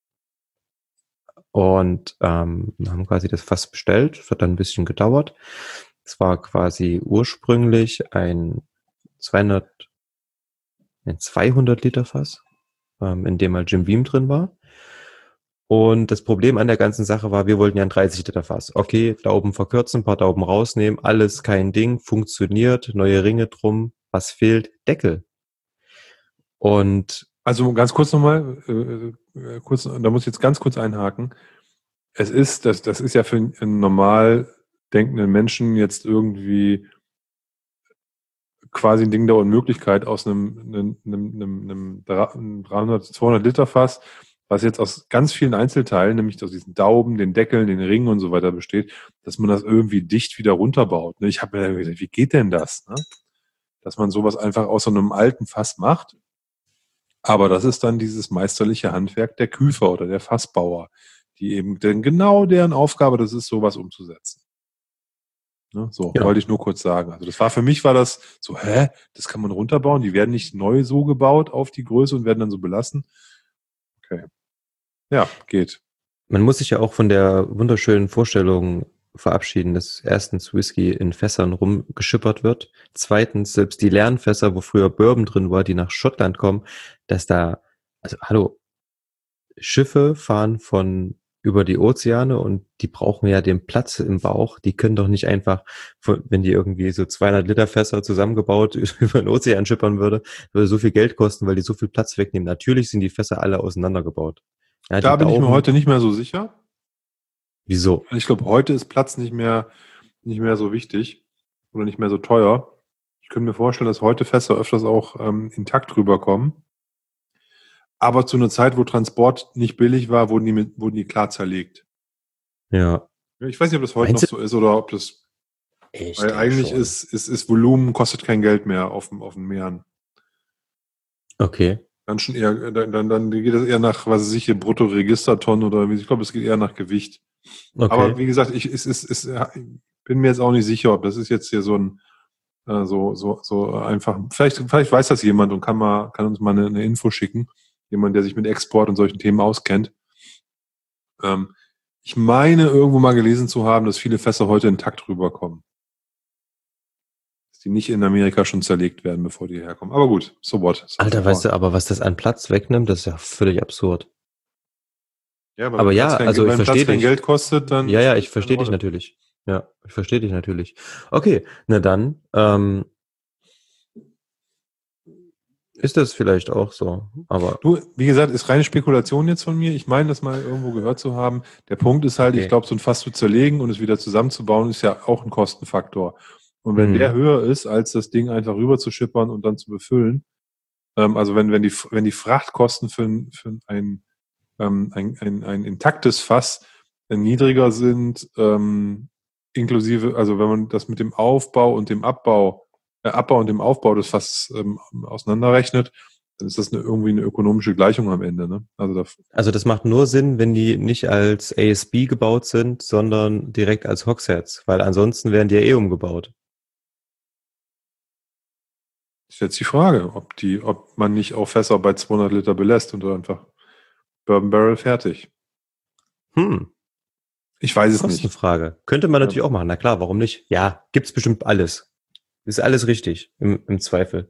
Und ähm, wir haben quasi das Fass bestellt. Es hat dann ein bisschen gedauert. Es war quasi ursprünglich ein zweihundert, ein zweihundert Liter Fass, ähm, in dem mal Jim Beam drin war. Und das Problem an der ganzen Sache war, wir wollten ja ein dreißig Liter Fass. Okay, Dauben verkürzen, ein paar Dauben rausnehmen, alles kein Ding, funktioniert, neue Ringe drum. Was fehlt? Deckel. Und Also ganz kurz nochmal, äh, äh, kurz, da muss ich jetzt ganz kurz einhaken. Es ist, das, das ist ja für einen normal denkenden Menschen jetzt irgendwie quasi ein Ding der Unmöglichkeit aus einem, einem, einem, einem dreihundert, zweihundert Liter Fass, was jetzt aus ganz vielen Einzelteilen, nämlich aus diesen Dauben, den Deckeln, den Ringen und so weiter besteht, dass man das irgendwie dicht wieder runterbaut. Ne? Ich habe mir dann gedacht, wie geht denn das? Ne? Dass man sowas einfach aus so einem alten Fass macht. Aber das ist dann dieses meisterliche Handwerk der Küfer oder der Fassbauer, die eben, denn genau deren Aufgabe das ist, sowas umzusetzen. Ne? So, ja, wollte ich nur kurz sagen. Also das war für mich war das so, hä, das kann man runterbauen, die werden nicht neu so gebaut auf die Größe und werden dann so belassen. Okay. Ja, geht. man muss sich ja auch von der wunderschönen Vorstellung verabschieden, dass erstens Whisky in Fässern rumgeschippert wird. Zweitens, selbst die leeren Fässer, wo früher Bourbon drin war, die nach Schottland kommen, dass da, also hallo, Schiffe fahren von über die Ozeane und die brauchen ja den Platz im Bauch. Die können doch nicht einfach, wenn die irgendwie so zweihundert Liter Fässer zusammengebaut über den Ozean schippern würde, würde so viel Geld kosten, weil die so viel Platz wegnehmen. Natürlich sind die Fässer alle auseinandergebaut. Ja, Da die bin ich mir Dauben, heute nicht mehr so sicher. wieso? Ich glaube, heute ist Platz nicht mehr, nicht mehr so wichtig oder nicht mehr so teuer. Ich könnte mir vorstellen, dass heute Fässer öfters auch ähm, intakt rüberkommen. Aber zu einer Zeit, wo Transport nicht billig war, wurden die, mit, wurden die klar zerlegt. Ja. Ja, ich weiß nicht, ob das heute noch Meinst du? so ist oder ob das, Ich weil denke eigentlich schon. ist, ist, ist Volumen, kostet kein Geld mehr auf, dem- auf den Meeren. Okay. Dann schon eher, dann, dann, dann geht es eher nach, was weiß ich, hier Bruttoregistertonnen oder wie, ich glaube, es geht eher nach Gewicht. Aber Okay. wie gesagt, ich, es, es, es, ja, ich bin mir jetzt auch nicht sicher, ob das ist jetzt hier so ein, äh, so, so, so einfach, vielleicht, vielleicht weiß das jemand und kann mal, kann uns mal eine, eine Info schicken. Jemand, der sich mit Export und solchen Themen auskennt. Ähm, ich meine, irgendwo mal gelesen zu haben, dass viele Fässer heute intakt rüberkommen. Dass die nicht in Amerika schon zerlegt werden, bevor die herkommen. Aber gut, so what. Ist halt Alter, weißt einfach. du, aber was das an Platz wegnimmt, das ist ja völlig absurd. Ja, aber Aber wenn Platz ja, kein, also ich wenn Platz verstehe kein dich. Geld kostet, dann Ja, ja, spielt ich es keine verstehe dich Rolle. natürlich. Ja, ich verstehe dich natürlich. Okay, na dann, ähm, ist das vielleicht auch so. Aber Du, wie gesagt, ist reine Spekulation jetzt von mir. Ich meine, das mal irgendwo gehört zu haben. Der Punkt ist halt, ich okay. glaube, so ein Fass zu zerlegen und es wieder zusammenzubauen, ist ja auch ein Kostenfaktor. Und wenn der Mhm. höher ist, als das Ding einfach rüber zu schippern und dann zu befüllen, ähm, also wenn, wenn die, wenn die Frachtkosten für, ein- für ein, ähm, ein, ein, ein intaktes Fass äh, niedriger sind, ähm, inklusive, also wenn man das mit dem Aufbau und dem Abbau, äh, Abbau und dem Aufbau des Fasses ähm, auseinanderrechnet, dann ist das eine, irgendwie eine ökonomische Gleichung am Ende. Ne? Also da, Also das macht nur Sinn, wenn die nicht als A S B gebaut sind, sondern direkt als Hogsheads, weil ansonsten werden die ja eh umgebaut. ist jetzt die Frage, ob die, ob man nicht auch Fässer bei zweihundert Liter belässt und einfach Bourbon Barrel fertig. Hm, Ich weiß es nicht. Kostenfrage. Könnte man Ja. natürlich auch machen. Na klar, warum nicht? Ja, gibt's bestimmt alles. Ist alles richtig, im, im Zweifel.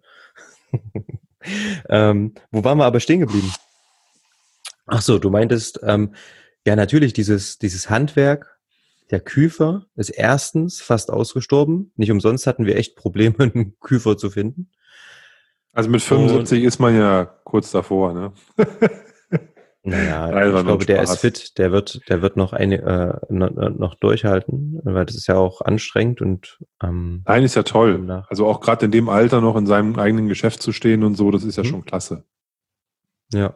ähm, wo waren wir aber stehen geblieben? Ach so, du meintest, ähm, ja natürlich, dieses, dieses Handwerk der Küfer ist erstens fast ausgestorben. Nicht umsonst hatten wir echt Probleme, einen Küfer zu finden. Also mit Und fünfundsiebzig ist man ja kurz davor, ne? naja, Nein, war ich nur ein glaube, der ist Spaß. fit, der wird, der wird noch eine, äh, noch, noch durchhalten, weil das ist ja auch anstrengend und ähm, Nein, ist ja toll. demnach. Also auch gerade in dem Alter noch in seinem eigenen Geschäft zu stehen und so, das ist ja Mhm. schon klasse. Ja.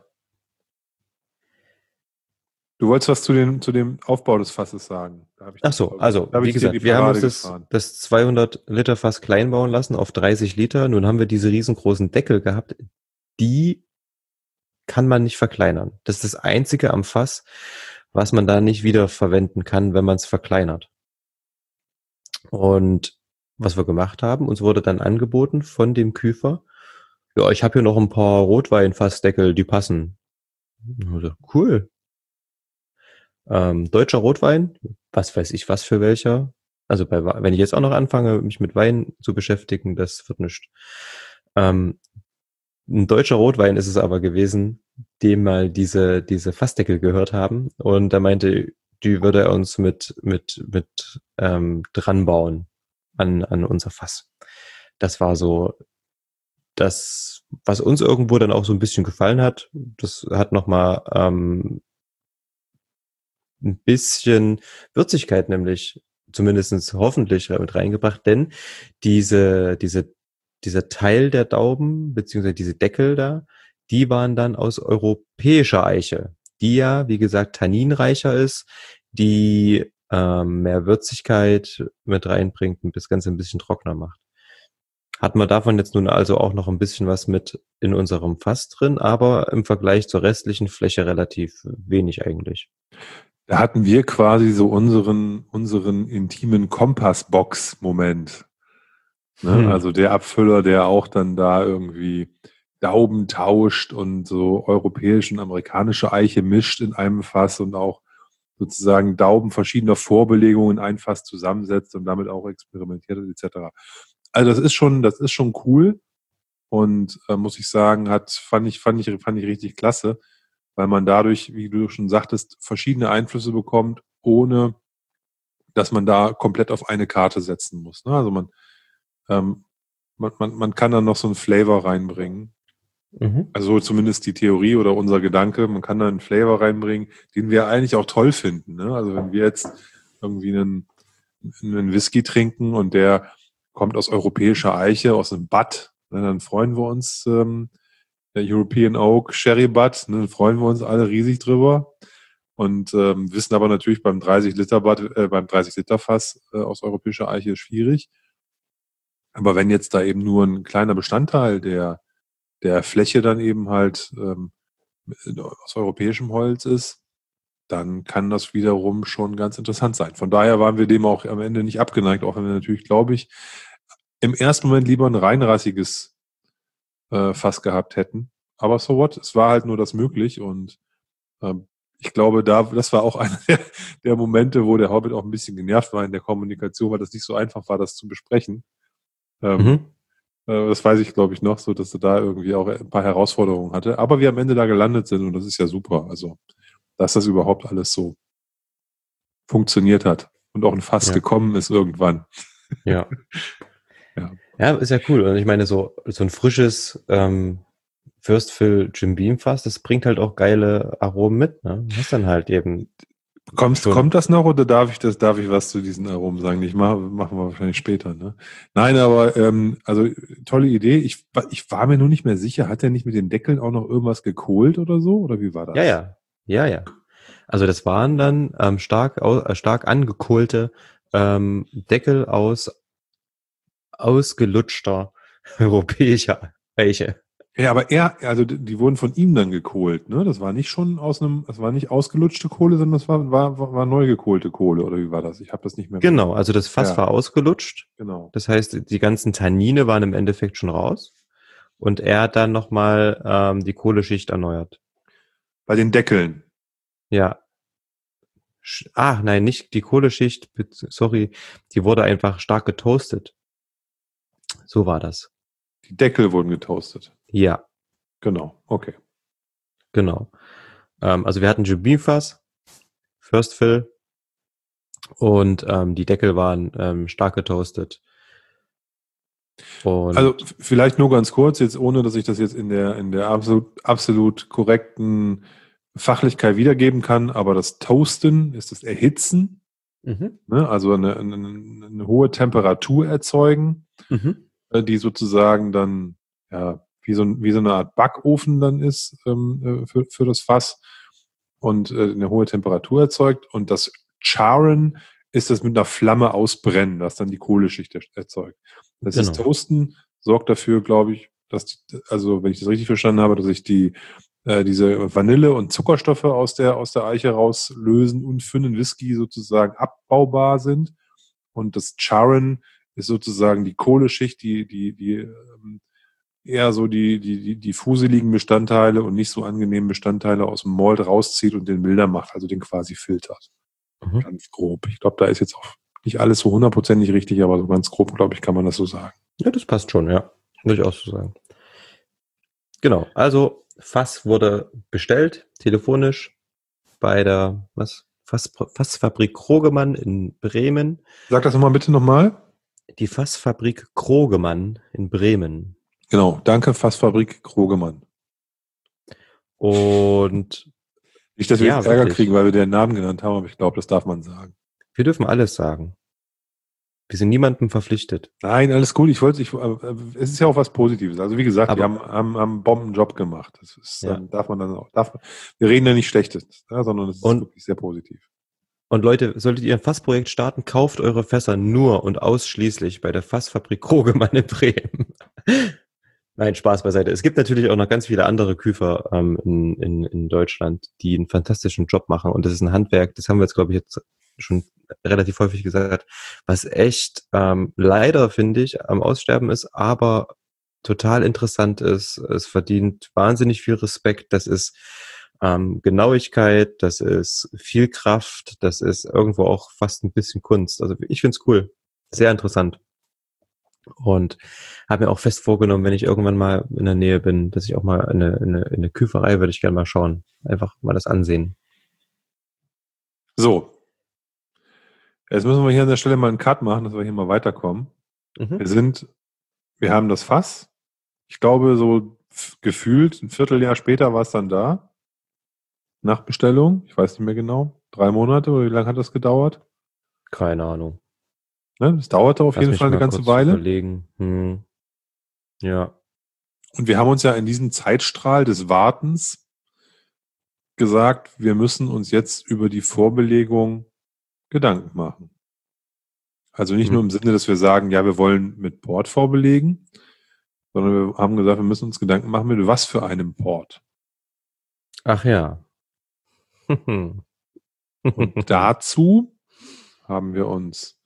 Du wolltest was zu, den, zu dem Aufbau des Fasses sagen. Da habe ich Ach dich so, aber, also, da habe wie ich dir in die gesagt, wir haben Parade uns das, gefahren. das zweihundert Liter Fass klein bauen lassen auf dreißig Liter. Nun haben wir diese riesengroßen Deckel gehabt. Die kann man nicht verkleinern. Das ist das Einzige am Fass, was man da nicht wieder verwenden kann, wenn man es verkleinert. Und was wir gemacht haben, uns wurde dann angeboten von dem Küfer, ja, ich habe hier noch ein paar Rotweinfassdeckel, die passen. Also, cool. Ähm, deutscher Rotwein, was weiß ich, was für welcher. Also bei, wenn ich jetzt auch noch anfange, mich mit Wein zu beschäftigen, das wird nicht. Ähm, ein deutscher Rotwein ist es aber gewesen, dem mal diese, diese Fassdeckel gehört haben. Und da meinte, die würde er uns mit, mit, mit ähm, dran bauen an, an unser Fass. Das war so das, was uns irgendwo dann auch so ein bisschen gefallen hat. Das hat nochmal ähm, ein bisschen Würzigkeit nämlich zumindestens hoffentlich mit reingebracht, denn diese, diese, dieser Teil der Dauben, beziehungsweise diese Deckel da, die waren dann aus europäischer Eiche, die ja, wie gesagt, tanninreicher ist, die ähm, mehr Würzigkeit mit reinbringt und das Ganze ein bisschen trockener macht. Hat man davon jetzt nun also auch noch ein bisschen was mit in unserem Fass drin, aber im Vergleich zur restlichen Fläche relativ wenig eigentlich. Da hatten wir quasi so unseren, unseren intimen Kompassbox-Moment. Ne? Hm. Also der Abfüller, der auch dann da irgendwie Dauben tauscht und so europäische und amerikanische Eiche mischt in einem Fass und auch sozusagen Dauben verschiedener Vorbelegungen in ein Fass zusammensetzt und damit auch experimentiert et cetera. Also das ist schon, das ist schon cool und äh, muss ich sagen, hat fand ich fand ich fand ich richtig klasse. weil man dadurch, wie du schon sagtest, verschiedene Einflüsse bekommt, ohne dass man da komplett auf eine Karte setzen muss. Ne? Also man, ähm, man, man, man kann dann noch so einen Flavor reinbringen. Mhm. Also zumindest die Theorie oder unser Gedanke, man kann da einen Flavor reinbringen, den wir eigentlich auch toll finden. Ne? Also wenn wir jetzt irgendwie einen, einen Whisky trinken und der kommt aus europäischer Eiche, aus einem Butt, ne, dann freuen wir uns, ähm, der European Oak Sherry Butt, ne, dann freuen wir uns alle riesig drüber und ähm, wissen aber natürlich beim dreißig Liter Butt, äh, beim dreißig Liter Fass äh, aus europäischer Eiche ist schwierig. Aber wenn jetzt da eben nur ein kleiner Bestandteil der, der Fläche dann eben halt ähm, aus europäischem Holz ist, dann kann das wiederum schon ganz interessant sein. Von daher waren wir dem auch am Ende nicht abgeneigt, auch wenn wir natürlich, glaube ich, im ersten Moment lieber ein reinrassiges äh, Fass gehabt hätten. Aber so what, es war halt nur das möglich und ähm, ich glaube, da, das war auch einer der, der Momente, wo der Hobbit auch ein bisschen genervt war in der Kommunikation, weil das nicht so einfach war, das zu besprechen. Ähm, Mhm. äh, das weiß ich, glaube ich, noch so, dass er da irgendwie auch ein paar Herausforderungen hatte. Aber wir am Ende da gelandet sind und das ist ja super. Also, dass das überhaupt alles so funktioniert hat und auch ein Fass Ja. gekommen ist irgendwann. Ja. Ja. Ja, ist ja cool. Und ich meine, so, so ein frisches ähm, First Fill Jim Beam Fass, das bringt halt auch geile Aromen mit, ne? Du hast dann halt eben Kommt, schon. kommt das noch oder darf ich das, darf ich was zu diesen Aromen sagen? Ich mache, machen wir wahrscheinlich später, ne? Nein, aber ähm, also tolle Idee. Ich, wa- ich war mir nur nicht mehr sicher, hat er nicht mit den Deckeln auch noch irgendwas gekohlt oder so? Oder wie war Ja, das? ja. Ja, ja. Also das waren dann ähm, stark, au äh, stark angekohlte ähm, Deckel aus ausgelutschter europäischer Eiche. Ja, aber er, also die, die wurden von ihm dann gekohlt, ne? Das war nicht schon aus einem, das war nicht ausgelutschte Kohle, sondern das war, war, war, war neu gekohlte Kohle, oder wie war das? Ich habe das nicht mehr im Kopf. Genau, also das Fass Ja, war ausgelutscht. genau. Das heißt, die ganzen Tannine waren im Endeffekt schon raus. Und er hat dann nochmal ähm, die Kohleschicht erneuert. Bei den Deckeln. Ja. Sch- Ah, nein, nicht die Kohleschicht, bet- sorry, die wurde einfach stark getoastet. So war das. Die Deckel wurden getoastet. Ja, Genau, okay. genau. Ähm, also wir hatten Jim Beam Fass, First Fill und ähm, die Deckel waren ähm, stark getoastet. Also Und f- vielleicht nur ganz kurz, jetzt ohne, dass ich das jetzt in der, in der absolut, absolut korrekten Fachlichkeit wiedergeben kann, aber das Toasten ist das Erhitzen, mhm. ne? Also eine, eine, eine hohe Temperatur erzeugen, Mhm. äh, die sozusagen dann ja wie so, ein, wie so eine Art Backofen dann ist ähm, äh, für, für das Fass und äh, eine hohe Temperatur erzeugt. Und das Charen ist das mit einer Flamme ausbrennen, das dann die Kohleschicht er- erzeugt. Das ist Genau. Toasten, sorgt dafür, glaube ich, dass, die, also wenn ich das richtig verstanden habe, dass sich die äh, diese Vanille und Zuckerstoffe aus der, aus der Eiche rauslösen und für einen Whisky sozusagen abbaubar sind. Und das Charen ist sozusagen die Kohleschicht, die, die, die ähm, eher so die, die, die, die fuseligen Bestandteile und nicht so angenehmen Bestandteile aus dem Malt rauszieht und den milder macht, also den quasi filtert. Mhm. Ganz grob. Ich glaube, da ist jetzt auch nicht alles so hundertprozentig richtig, aber so ganz grob, glaube ich, kann man das so sagen. Ja, das passt schon, ja. Würde ich auch so sagen. Genau. Also Fass wurde bestellt, telefonisch bei der was? Fass, Fassfabrik Krogemann in Bremen. Sag das nochmal bitte nochmal. Die Fassfabrik Krogemann in Bremen. Genau, danke, Fassfabrik Krogemann. Und Nicht, dass wir jetzt ja, Ärger wirklich. kriegen, weil wir den Namen genannt haben, aber ich glaube, das darf man sagen. Wir dürfen alles sagen. Wir sind niemandem verpflichtet. Nein, alles gut. Ich wollte, ich, äh, es ist ja auch was Positives. Also wie gesagt, die Aber haben, haben, haben einen Bombenjob gemacht. Das ist, ja. ähm, darf man dann auch, darf, wir reden ja nicht Schlechtes, ja, sondern es ist Und, wirklich sehr positiv. und Leute, solltet ihr ein Fassprojekt starten, kauft eure Fässer nur und ausschließlich bei der Fassfabrik Krogemann in Bremen. Nein, Spaß beiseite. Es gibt natürlich auch noch ganz viele andere Küfer ähm, in, in, in Deutschland, die einen fantastischen Job machen. Und das ist ein Handwerk, das haben wir jetzt, glaube ich, jetzt schon relativ häufig gesagt, was echt ähm, leider, finde ich, am Aussterben ist, aber total interessant ist. Es verdient wahnsinnig viel Respekt. Das ist ähm, Genauigkeit, das ist viel Kraft, das ist irgendwo auch fast ein bisschen Kunst. Also ich finde es cool. Sehr interessant. Und habe mir auch fest vorgenommen, wenn ich irgendwann mal in der Nähe bin, dass ich auch mal in eine, in eine, in eine Küferei würde ich gerne mal schauen. Einfach mal das ansehen. So, jetzt müssen wir hier an der Stelle mal einen Cut machen, dass wir hier mal weiterkommen. Mhm. Wir sind, wir haben das Fass. Ich glaube, so f- gefühlt ein Vierteljahr später war es dann da. Nach Bestellung. Ich weiß nicht mehr genau. Drei Monate oder wie lange hat das gedauert? Keine Ahnung. Ne? Es dauerte auf Lass jeden Fall mich eine mal ganze kurz Weile. überlegen. Hm. Ja. Und wir haben uns ja in diesem Zeitstrahl des Wartens gesagt, wir müssen uns jetzt über die Vorbelegung Gedanken machen. Also nicht nur Hm. im Sinne, dass wir sagen, ja, wir wollen mit Port vorbelegen, sondern wir haben gesagt, wir müssen uns Gedanken machen, mit was für einem Port. Ach ja. Und dazu haben wir uns,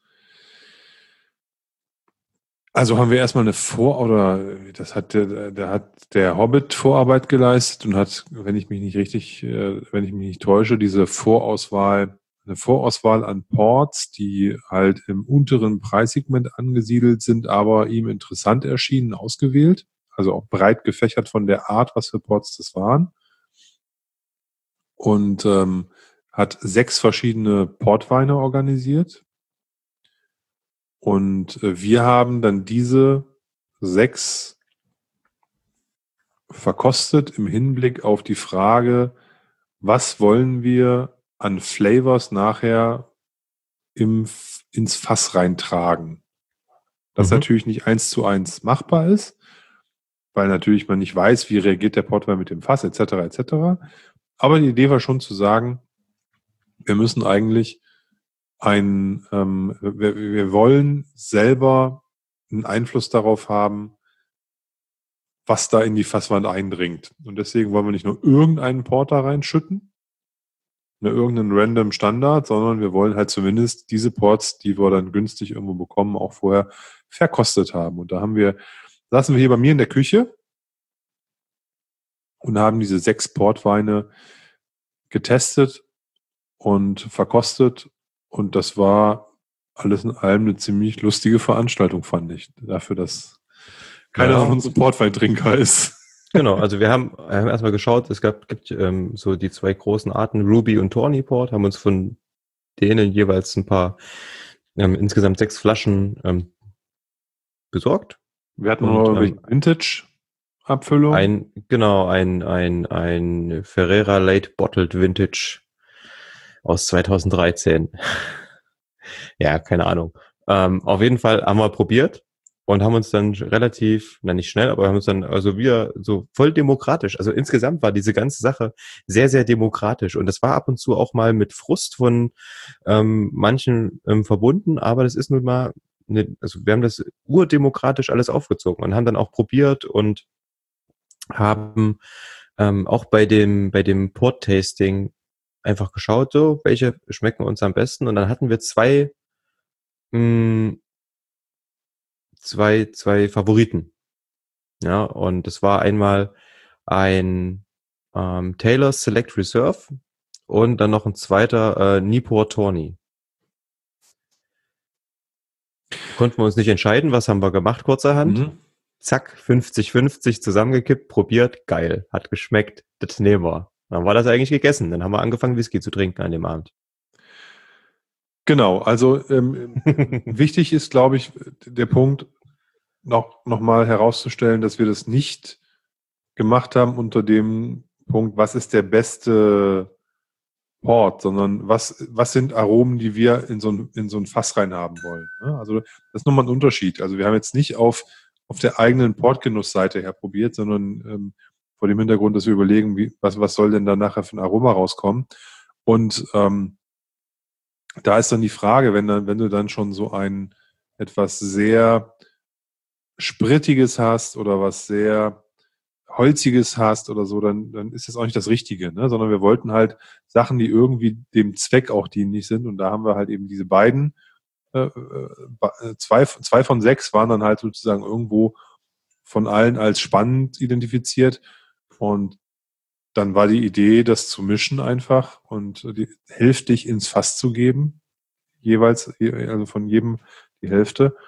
also haben wir erstmal eine Vor- oder das hat der, der hat der Hobbit Vorarbeit geleistet und hat, wenn ich mich nicht richtig, äh, wenn ich mich nicht täusche, diese Vorauswahl, eine Vorauswahl an Ports, die halt im unteren Preissegment angesiedelt sind, aber ihm interessant erschienen, ausgewählt. Also auch breit gefächert von der Art, was für Ports das waren. Und ähm, hat sechs verschiedene Portweine organisiert. Und äh, wir haben dann diese sechs verkostet im Hinblick auf die Frage, was wollen wir an Flavors nachher im, ins Fass reintragen. Das Mhm. natürlich nicht eins zu eins machbar ist, weil natürlich man nicht weiß, wie reagiert der Portwein mit dem Fass, et cetera et cetera. Aber die Idee war schon zu sagen, wir müssen eigentlich ein, ähm, wir, wir wollen selber einen Einfluss darauf haben, was da in die Fasswand eindringt. Und deswegen wollen wir nicht nur irgendeinen Porter reinschütten, ne, irgendeinen random Standard, sondern wir wollen halt zumindest diese Ports, die wir dann günstig irgendwo bekommen, auch vorher verkostet haben. Und da haben wir, saßen wir hier bei mir in der Küche und haben diese sechs Portweine getestet und verkostet. Und das war alles in allem eine ziemlich lustige Veranstaltung, fand ich. Dafür, dass keiner von Ja, uns ein Portweintrinker ist. genau. Also wir haben, wir haben erstmal geschaut, es gab, gibt ähm, so die zwei großen Arten, Ruby und Tawny Port, haben uns von denen jeweils ein paar, ähm, insgesamt sechs Flaschen ähm, besorgt. Wir hatten Und nur ähm, welche Vintage-Abfüllung. ein, genau, ein, ein, ein Ferrera Late Bottled Vintage aus zweitausenddreizehn. Ja, keine Ahnung. Ähm, auf jeden Fall haben wir probiert und haben uns dann relativ, na nicht schnell, aber haben uns dann also wieder so voll demokratisch. Also insgesamt war diese ganze Sache sehr, sehr demokratisch und das war ab und zu auch mal mit Frust von ähm, manchen ähm, verbunden, aber das ist nun mal, eine, also wir haben das urdemokratisch alles aufgezogen und haben dann auch probiert und haben ähm, auch bei dem, bei dem Port-Tasting einfach geschaut, so, welche schmecken uns am besten. Und dann hatten wir zwei, mh, zwei, zwei Favoriten. Ja, und das war einmal ein ähm, Taylor Select Reserve und dann noch ein zweiter äh, Nipur Tawny. Konnten wir uns nicht entscheiden, was haben wir gemacht kurzerhand? Mhm. Zack, fünfzig fünfzig zusammengekippt, probiert, geil, hat geschmeckt, das nehmen wir. Dann war das eigentlich gegessen. Dann haben wir angefangen, Whisky zu trinken an dem Abend. Genau, also ähm, wichtig ist, glaube ich, der Punkt, noch, noch mal herauszustellen, dass wir das nicht gemacht haben unter dem Punkt, was ist der beste Port, sondern was, was sind Aromen, die wir in so ein, in so ein Fass rein haben wollen. Ne? Also das ist nochmal ein Unterschied. Also wir haben jetzt nicht auf, auf der eigenen Portgenussseite her probiert, sondern ähm, vor dem Hintergrund, dass wir überlegen, wie, was, was soll denn da nachher für ein Aroma rauskommen. Und ähm, da ist dann die Frage, wenn, dann, wenn du dann schon so ein etwas sehr Sprittiges hast oder was sehr Holziges hast oder so, dann, dann ist das auch nicht das Richtige, ne? Sondern wir wollten halt Sachen, die irgendwie dem Zweck auch dienlich sind. Und da haben wir halt eben diese beiden, äh, äh, zwei, zwei von sechs waren dann halt sozusagen irgendwo von allen als spannend identifiziert. Und dann war die Idee, das zu mischen einfach und die hälftig ins Fass zu geben, jeweils, also von jedem die Hälfte.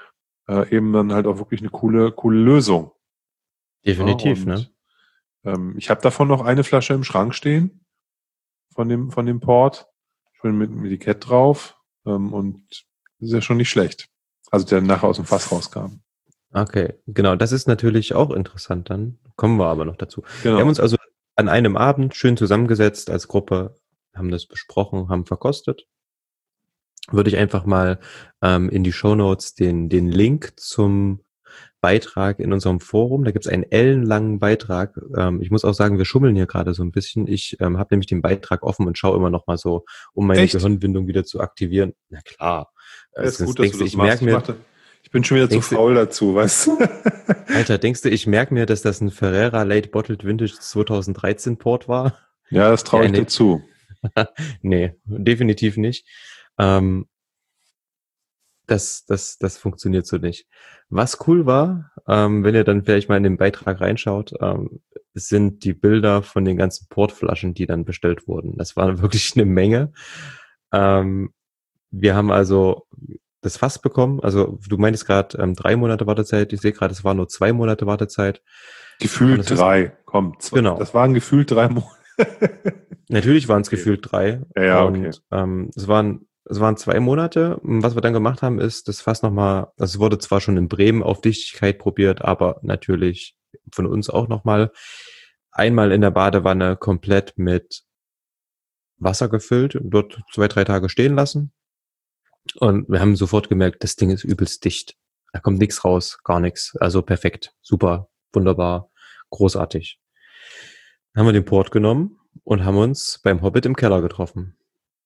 äh, eben dann halt auch wirklich eine coole, coole Lösung. Definitiv, ja, ne? und ähm, ich habe davon noch eine Flasche im Schrank stehen, von dem, von dem Port, schön mit dem Etikett drauf, ähm, und das ist ja schon nicht schlecht. Also der nachher aus dem Fass rauskam. Okay, genau, das ist natürlich auch interessant dann. Kommen wir aber noch dazu. Wir haben uns Genau. also an einem Abend schön zusammengesetzt als Gruppe, haben das besprochen, haben verkostet. Würde ich einfach mal ähm, in die Shownotes den, den Link zum Beitrag in unserem Forum. Da gibt es einen ellenlangen Beitrag. Ähm, ich muss auch sagen, wir schummeln hier gerade so ein bisschen. Ich ähm, habe nämlich den Beitrag offen und schaue immer noch mal so, um meine Echt? Gehirnbindung wieder zu aktivieren. Na klar. Ja, Also, ist das gut, dass denkst du du, das ich machst. merke Ich mir, machte, ich bin schon wieder zu denkst du, faul dazu, weißt du? Alter, denkst du, ich merke mir, dass das ein Ferrera Late Bottled Vintage zwanzig dreizehn Port war? Ja, das Der traue ich dir eine, zu. nee, definitiv nicht. Ähm, das, das, das funktioniert so nicht. Was cool war, ähm, wenn ihr dann vielleicht mal in den Beitrag reinschaut, ähm, sind die Bilder von den ganzen Portflaschen, die dann bestellt wurden. Das war wirklich eine Menge. Ähm, wir haben also das Fass bekommen. Also du meintest gerade ähm, drei Monate Wartezeit. Ich sehe gerade, es war nur zwei Monate Wartezeit. Und Gefühlt das Fass, drei. Komm, zwei, genau. das waren gefühlt drei Monate. Natürlich waren es Okay. gefühlt drei. Ja, ja, okay. Und ähm, es waren es waren zwei Monate. Und was wir dann gemacht haben, ist das Fass nochmal, das wurde zwar schon in Bremen auf Dichtigkeit probiert, aber natürlich von uns auch nochmal einmal in der Badewanne komplett mit Wasser gefüllt, dort zwei, drei Tage stehen lassen. Und wir haben sofort gemerkt, das Ding ist übelst dicht. Da kommt nichts raus, gar nichts. Also perfekt, super, wunderbar, großartig. Dann haben wir den Port genommen und haben uns beim Hobbit im Keller getroffen.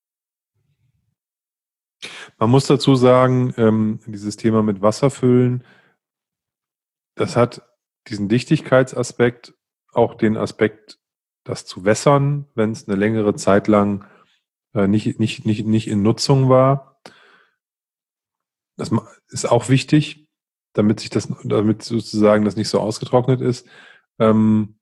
Man muss dazu sagen, ähm, dieses Thema mit Wasser füllen, das hat diesen Dichtigkeitsaspekt, auch den Aspekt, das zu wässern, wenn es eine längere Zeit lang äh, nicht, nicht, nicht, nicht in Nutzung war. Das ma- ist auch wichtig, damit sich das, damit sozusagen das nicht so ausgetrocknet ist. Ähm,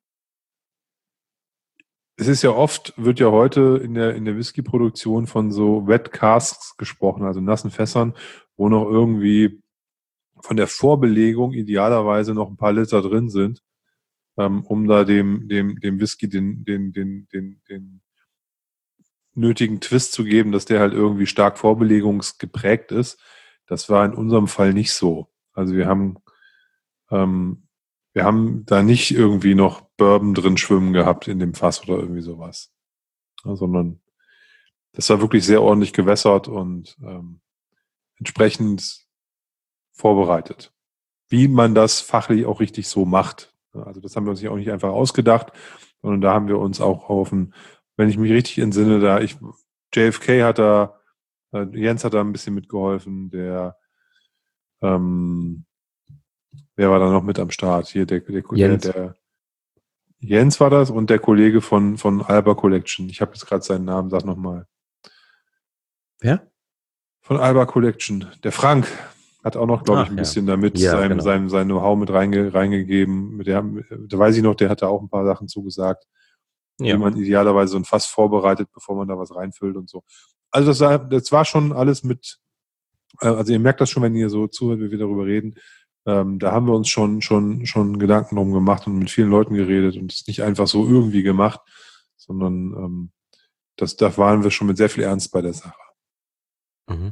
es ist ja oft, wird ja heute in der, in der Whisky-Produktion von so Wet Casks gesprochen, also nassen Fässern, wo noch irgendwie von der Vorbelegung idealerweise noch ein paar Liter drin sind, ähm, um da dem, dem, dem Whisky den, den, den, den, den nötigen Twist zu geben, dass der halt irgendwie stark vorbelegungsgeprägt ist. Das war in unserem Fall nicht so. Also wir haben, ähm, wir haben da nicht irgendwie noch Bourbon drin schwimmen gehabt in dem Fass oder irgendwie sowas. Ja, sondern das war wirklich sehr ordentlich gewässert und ähm, entsprechend vorbereitet. Wie man das fachlich auch richtig so macht. Also das haben wir uns ja auch nicht einfach ausgedacht, sondern da haben wir uns auch auf ein, wenn ich mich richtig entsinne, da ich, J F K hat da, äh, Jens hat da ein bisschen mitgeholfen, der, ähm, wer war da noch mit am Start? Hier, der, der, der, Jens, der Jens war das und der Kollege von, von Alba Collection. Ich habe jetzt gerade seinen Namen, sag nochmal. wer? Von Alba Collection. Der Frank hat auch noch, glaube ich, Ach ein ja, bisschen damit ja, sein, genau. sein, sein Know-how mit reinge, reingegeben. Mit der, da weiß ich noch, der hat da auch ein paar Sachen zugesagt, wie Ja. man idealerweise so ein Fass vorbereitet, bevor man da was reinfüllt und so. Also das war, das war schon alles mit, äh, also ihr merkt das schon, wenn ihr so zuhört, wie wir darüber reden. Ähm, da haben wir uns schon, schon, schon Gedanken drum gemacht und mit vielen Leuten geredet und es nicht einfach so irgendwie gemacht, sondern ähm, das, da waren wir schon mit sehr viel Ernst bei der Sache. Mhm.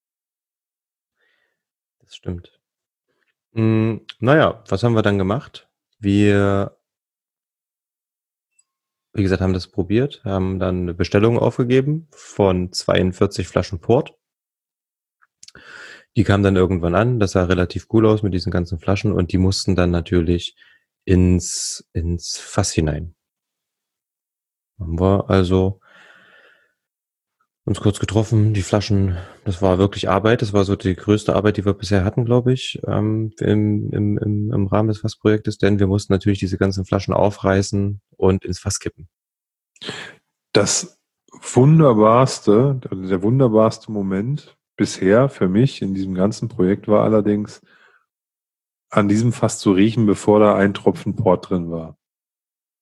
Das stimmt. Mm, naja, was haben wir dann gemacht? Wir, wie gesagt, haben das probiert, haben dann eine Bestellung aufgegeben von zweiundvierzig Flaschen Port. Die kamen dann irgendwann an, das sah relativ cool aus mit diesen ganzen Flaschen und die mussten dann natürlich ins, ins Fass hinein. Haben wir also uns kurz getroffen, die Flaschen, das war wirklich Arbeit, das war so die größte Arbeit, die wir bisher hatten, glaube ich, ähm, im, im, im, im Rahmen des Fassprojektes, denn wir mussten natürlich diese ganzen Flaschen aufreißen und ins Fass kippen. Das wunderbarste, also der wunderbarste Moment bisher für mich in diesem ganzen Projekt war allerdings, an diesem Fass zu riechen, bevor da ein Tropfen Port drin war.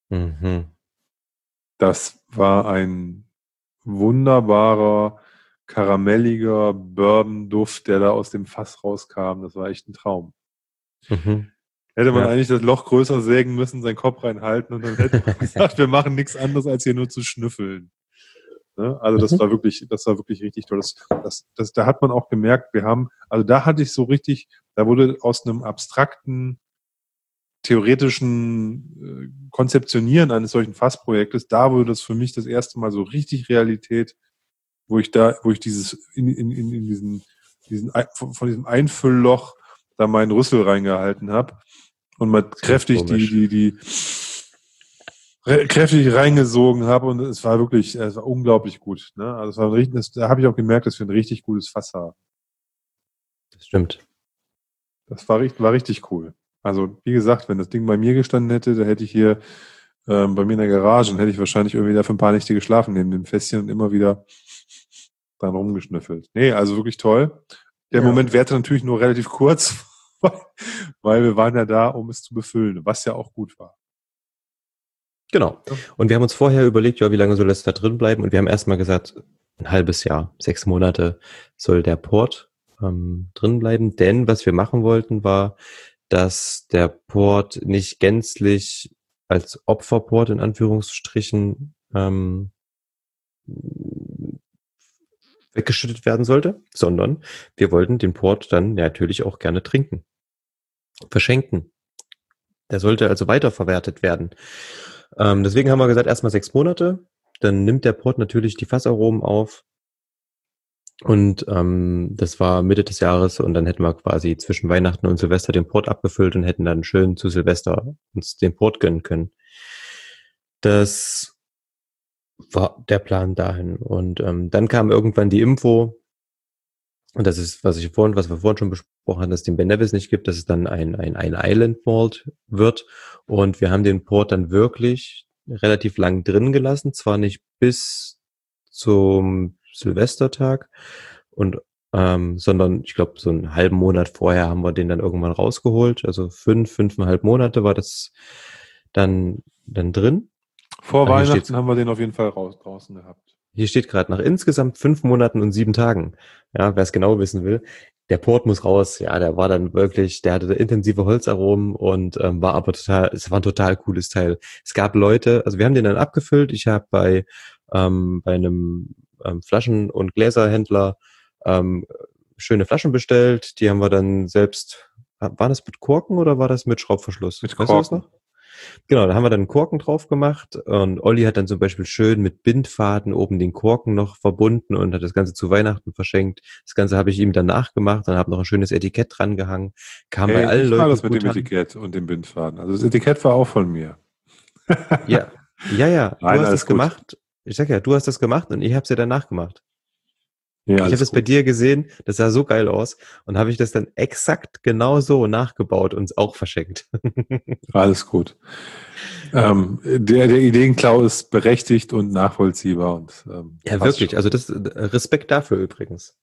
Mhm. Das war ein wunderbarer, karamelliger Bourbon-Duft, der da aus dem Fass rauskam. Das war echt ein Traum. Mhm. Hätte man Ja. eigentlich das Loch größer sägen müssen, seinen Kopf reinhalten und dann hätte man gesagt, wir machen nichts anderes, als hier nur zu schnüffeln. Ne? Also das Mhm. war wirklich, das war wirklich richtig toll. Das, das, das, da hat man auch gemerkt, wir haben, also da hatte ich so richtig, da wurde aus einem abstrakten, theoretischen äh, Konzeptionieren eines solchen Fassprojektes, da wurde das für mich das erste Mal so richtig Realität, wo ich da, wo ich dieses in, in, in, in diesen, diesen von, von diesem Einfüllloch da meinen Rüssel reingehalten habe und mal kräftig die, die, die re- kräftig reingesogen habe und es war wirklich, es war unglaublich gut. Ne? Also es war ein richtig, das, da habe ich auch gemerkt, dass wir ein richtig gutes Fass haben. Das stimmt. Das war, richtig- war richtig cool. Also wie gesagt, wenn das Ding bei mir gestanden hätte, da hätte ich hier ähm, bei mir in der Garage, dann hätte ich wahrscheinlich irgendwie da für ein paar Nächte geschlafen neben dem Fässchen und immer wieder dran rumgeschnüffelt. Nee, also wirklich toll. Der Ja. Moment währte natürlich nur relativ kurz, weil wir waren ja da, um es zu befüllen, was ja auch gut war. Genau. Ja. Und wir haben uns vorher überlegt, ja, wie lange soll es da drin bleiben? Und wir haben erstmal gesagt, ein halbes Jahr, sechs Monate soll der Port ähm, drin bleiben. Denn was wir machen wollten, war, dass der Port nicht gänzlich als Opferport in Anführungsstrichen ähm, weggeschüttet werden sollte, sondern wir wollten den Port dann natürlich auch gerne trinken, verschenken. Der sollte also weiterverwertet werden. Ähm, deswegen haben wir gesagt, erstmal sechs Monate. Dann nimmt der Port natürlich die Fassaromen auf. Und ähm, das war Mitte des Jahres und dann hätten wir quasi zwischen Weihnachten und Silvester den Port abgefüllt und hätten dann schön zu Silvester uns den Port gönnen können. Das war der Plan dahin. Und ähm, dann kam irgendwann die Info, und das ist, was ich vorhin, was wir vorhin schon besprochen hatten, dass es den Ben Nevis nicht gibt, dass es dann ein, ein, ein Island Malt wird. Und wir haben den Port dann wirklich relativ lang drin gelassen, zwar nicht bis zum Silvestertag, und ähm, sondern ich glaube, so einen halben Monat vorher haben wir den dann irgendwann rausgeholt. Also fünf, fünfeinhalb Monate war das dann, dann drin. Vor Ah, hier steht Weihnachten haben wir den auf jeden Fall raus, draußen gehabt. Hier steht gerade nach insgesamt fünf Monaten und sieben Tagen. Ja, wer es genau wissen will. Der Port muss raus. Ja, der war dann wirklich, der hatte intensive Holzaromen und ähm, war aber total, es war ein total cooles Teil. Es gab Leute, also wir haben den dann abgefüllt. Ich habe bei ähm, bei einem ähm, Flaschen- und Gläserhändler ähm, schöne Flaschen bestellt. Die haben wir dann selbst. War das mit Korken oder war das mit Schraubverschluss? Mit Weißt du das Korken. noch? Genau, da haben wir dann einen Korken drauf gemacht und Olli hat dann zum Beispiel schön mit Bindfaden oben den Korken noch verbunden und hat das Ganze zu Weihnachten verschenkt. Das Ganze habe ich ihm dann nachgemacht und habe noch ein schönes Etikett dran gehangen. Kam bei Hey, allen ich war Leuten das mit dem gut an. Etikett und dem Bindfaden. Also das Etikett war auch von mir. Ja, ja, ja, du Nein, hast alles das gut. gemacht. Ich sag ja, du hast das gemacht und ich habe es ja danach gemacht. Ja, Ich habe alles das bei gut. dir gesehen, das sah so geil aus und habe ich das dann exakt genau so nachgebaut und auch verschenkt. Alles gut. Ähm, der, der Ideenklau ist berechtigt und nachvollziehbar und ähm, Ja, passt wirklich. schon. Also das Respekt dafür übrigens.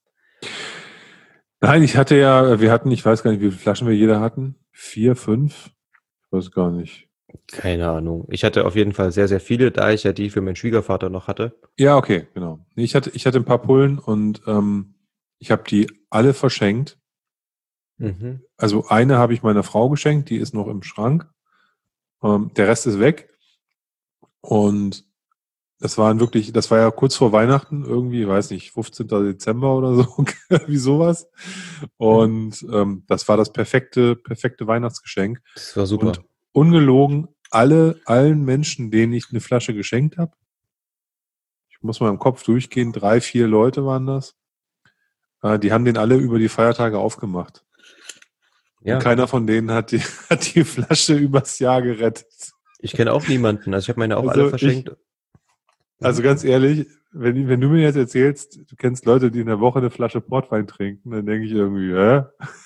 Nein, ich hatte ja, wir hatten, ich weiß gar nicht, wie viele Flaschen wir jeder hatten. Vier, fünf? Ich weiß gar nicht. Keine Ahnung. Ich hatte auf jeden Fall sehr, sehr viele, da ich ja die für meinen Schwiegervater noch hatte. Ja, okay, genau. Nee, Ich hatte, ich hatte ein paar Pullen und ähm, ich habe die alle verschenkt. Mhm. Also eine habe ich meiner Frau geschenkt, die ist noch im Schrank. Ähm, der Rest ist weg. Und das waren wirklich, das war ja kurz vor Weihnachten, irgendwie, weiß nicht, fünfzehnten Dezember oder so, wie sowas. Mhm. Und ähm, das war das perfekte, perfekte Weihnachtsgeschenk. Das war Und super. ungelogen, alle, allen Menschen, denen ich eine Flasche geschenkt habe, ich muss mal im Kopf durchgehen, drei, vier Leute waren das, äh, die haben den alle über die Feiertage aufgemacht. Und Ja. keiner von denen hat die, hat die Flasche übers Jahr gerettet. Ich kenne auch niemanden. Also ich habe meine auch alle Also ich, verschenkt. Also Mhm. ganz ehrlich, wenn, wenn du mir jetzt erzählst, du kennst Leute, die in der Woche eine Flasche Portwein trinken, dann denke ich irgendwie, hä?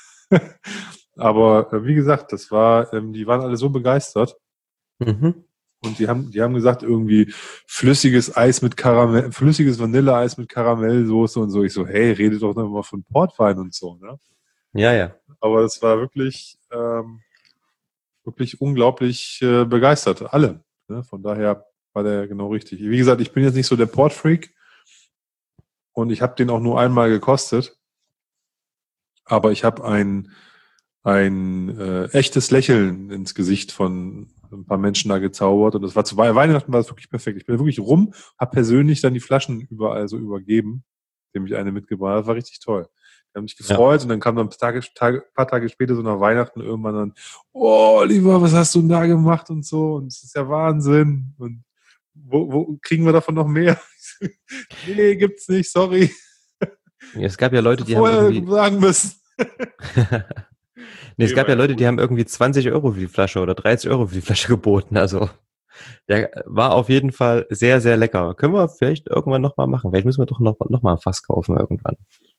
Aber äh, wie gesagt, das war, ähm, die waren alle so begeistert Mhm. und die haben, die haben gesagt, irgendwie flüssiges Eis mit Karamell, flüssiges Vanilleeis mit Karamellsoße und so. Ich so, hey, redet doch noch mal von Portwein und so, ne? Ja, ja. Aber das war wirklich, ähm, wirklich unglaublich äh, begeistert, alle. Ne? Von daher war der genau richtig. Wie gesagt, ich bin jetzt nicht so der Portfreak. und ich habe den auch nur einmal gekostet, aber ich habe ein, ein äh, echtes Lächeln ins Gesicht von ein paar Menschen da gezaubert und das war zu Weihnachten war das wirklich perfekt. Ich bin wirklich rum, habe persönlich dann die Flaschen überall so übergeben, dem ich eine mitgebracht habe. Das war richtig toll. Die haben mich Ja. gefreut und dann kam dann ein paar Tage, Tage, paar Tage später, so nach Weihnachten, irgendwann dann, oh, Oliver, was hast du denn da gemacht und so? Und es ist ja Wahnsinn. Und wo, wo kriegen wir davon noch mehr? Nee, gibt's nicht, sorry. Es gab ja Hast Leute, du die haben vorher irgendwie. sagen müssen. Nee, es Nee, gab war ja ja Leute, die gut. haben irgendwie zwanzig Euro für die Flasche oder dreißig Euro für die Flasche geboten. Also der war auf jeden Fall sehr, sehr lecker. Können wir vielleicht irgendwann nochmal machen. Vielleicht müssen wir doch noch, noch mal ein Fass kaufen irgendwann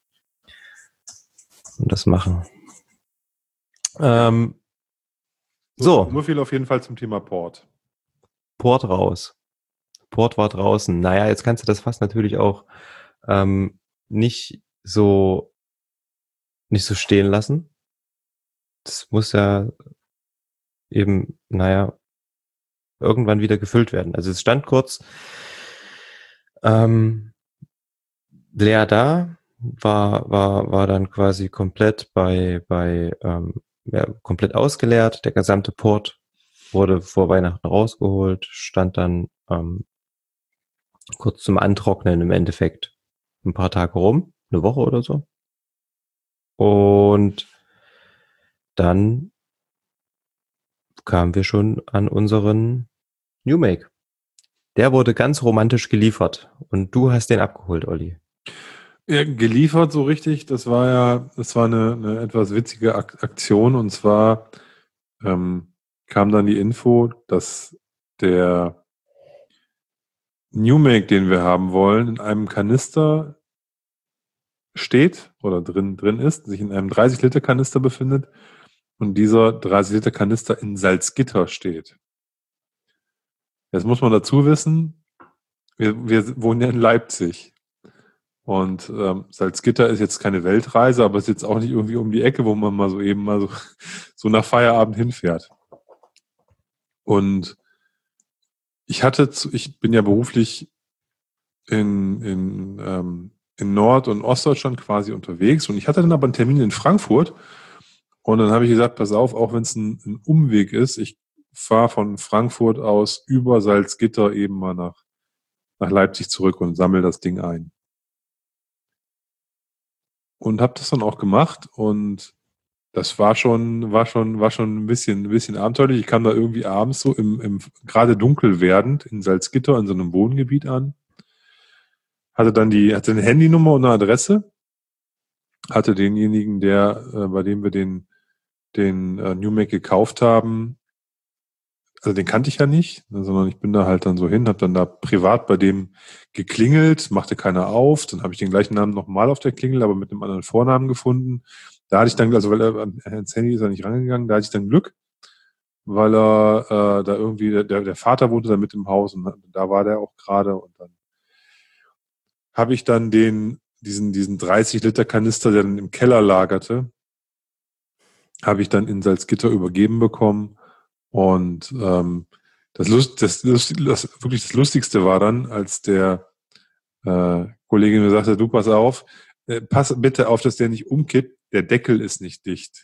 und das machen. Ja. Ähm, So, so, so viel auf jeden Fall zum Thema Port. Port raus. Port war draußen. Naja, jetzt kannst du das Fass natürlich auch ähm, nicht so nicht so stehen lassen. Das muss ja eben, naja, irgendwann wieder gefüllt werden. Also es stand kurz ähm, leer da, war, war, war dann quasi komplett bei, bei ähm, ja, komplett ausgeleert. Der gesamte Port wurde vor Weihnachten rausgeholt, stand dann ähm, kurz zum Antrocknen im Endeffekt ein paar Tage rum, eine Woche oder so. Und dann kamen wir schon an unseren New Make. Der wurde ganz romantisch geliefert und du hast den abgeholt, Olli. Ja, geliefert so richtig, das war ja, das war eine, eine etwas witzige Ak Aktion und zwar ähm, kam dann die Info, dass der New Make, den wir haben wollen, in einem Kanister steht oder drin, drin ist, sich in einem dreißig Liter Kanister befindet und dieser dreißig Liter Kanister in Salzgitter steht. Jetzt muss man dazu wissen, wir, wir wohnen ja in Leipzig. Und ähm, Salzgitter ist jetzt keine Weltreise, aber ist jetzt auch nicht irgendwie um die Ecke, wo man mal so eben mal so, so nach Feierabend hinfährt. Und ich hatte, zu, ich bin ja beruflich in, in, ähm, in Nord- und Ostdeutschland quasi unterwegs und ich hatte dann aber einen Termin in Frankfurt und dann habe ich gesagt, pass auf, auch wenn es ein, ein Umweg ist, ich fahre von Frankfurt aus über Salzgitter eben mal nach, nach Leipzig zurück und sammle das Ding ein. Und habe das dann auch gemacht und das war schon, war schon, war schon ein bisschen, ein bisschen abenteuerlich. Ich kam da irgendwie abends so im, im gerade dunkel werdend in Salzgitter in so einem Wohngebiet an. Hatte dann die, hatte eine Handynummer und eine Adresse. Hatte denjenigen, der, äh, bei dem wir den, den äh, New Mac gekauft haben, also den kannte ich ja nicht, ne, sondern ich bin da halt dann so hin, habe dann da privat bei dem geklingelt, machte keiner auf. Dann habe ich den gleichen Namen nochmal auf der Klingel, aber mit einem anderen Vornamen gefunden. Da hatte ich dann, also weil er ans Handy ist er nicht rangegangen, da hatte ich dann Glück, weil er äh, da irgendwie, der, der Vater wohnte da mit im Haus und da war der auch gerade und dann habe ich dann den, diesen, diesen dreißig Liter Kanister, der dann im Keller lagerte, habe ich dann in Salzgitter übergeben bekommen und ähm, das, Lust, das, das, das wirklich das Lustigste war dann, als der äh, Kollege mir sagte, du pass auf, äh, pass bitte auf, dass der nicht umkippt, der Deckel ist nicht dicht.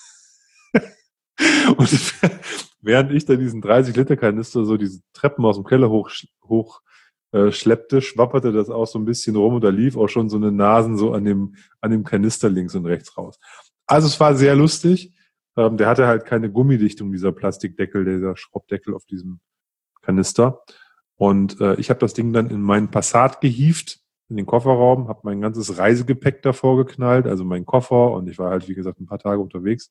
Und während ich da diesen dreißig Liter Kanister so diese Treppen aus dem Keller hoch, hoch äh, schleppte, schwapperte das auch so ein bisschen rum und da lief auch schon so eine Nasen so an dem, an dem Kanister links und rechts raus. Also es war sehr lustig. Ähm, der hatte halt keine Gummidichtung, dieser Plastikdeckel, dieser Schraubdeckel auf diesem Kanister. Und äh, ich habe das Ding dann in meinen Passat gehievt, in den Kofferraum, habe mein ganzes Reisegepäck davor geknallt, also meinen Koffer und ich war halt, wie gesagt, ein paar Tage unterwegs.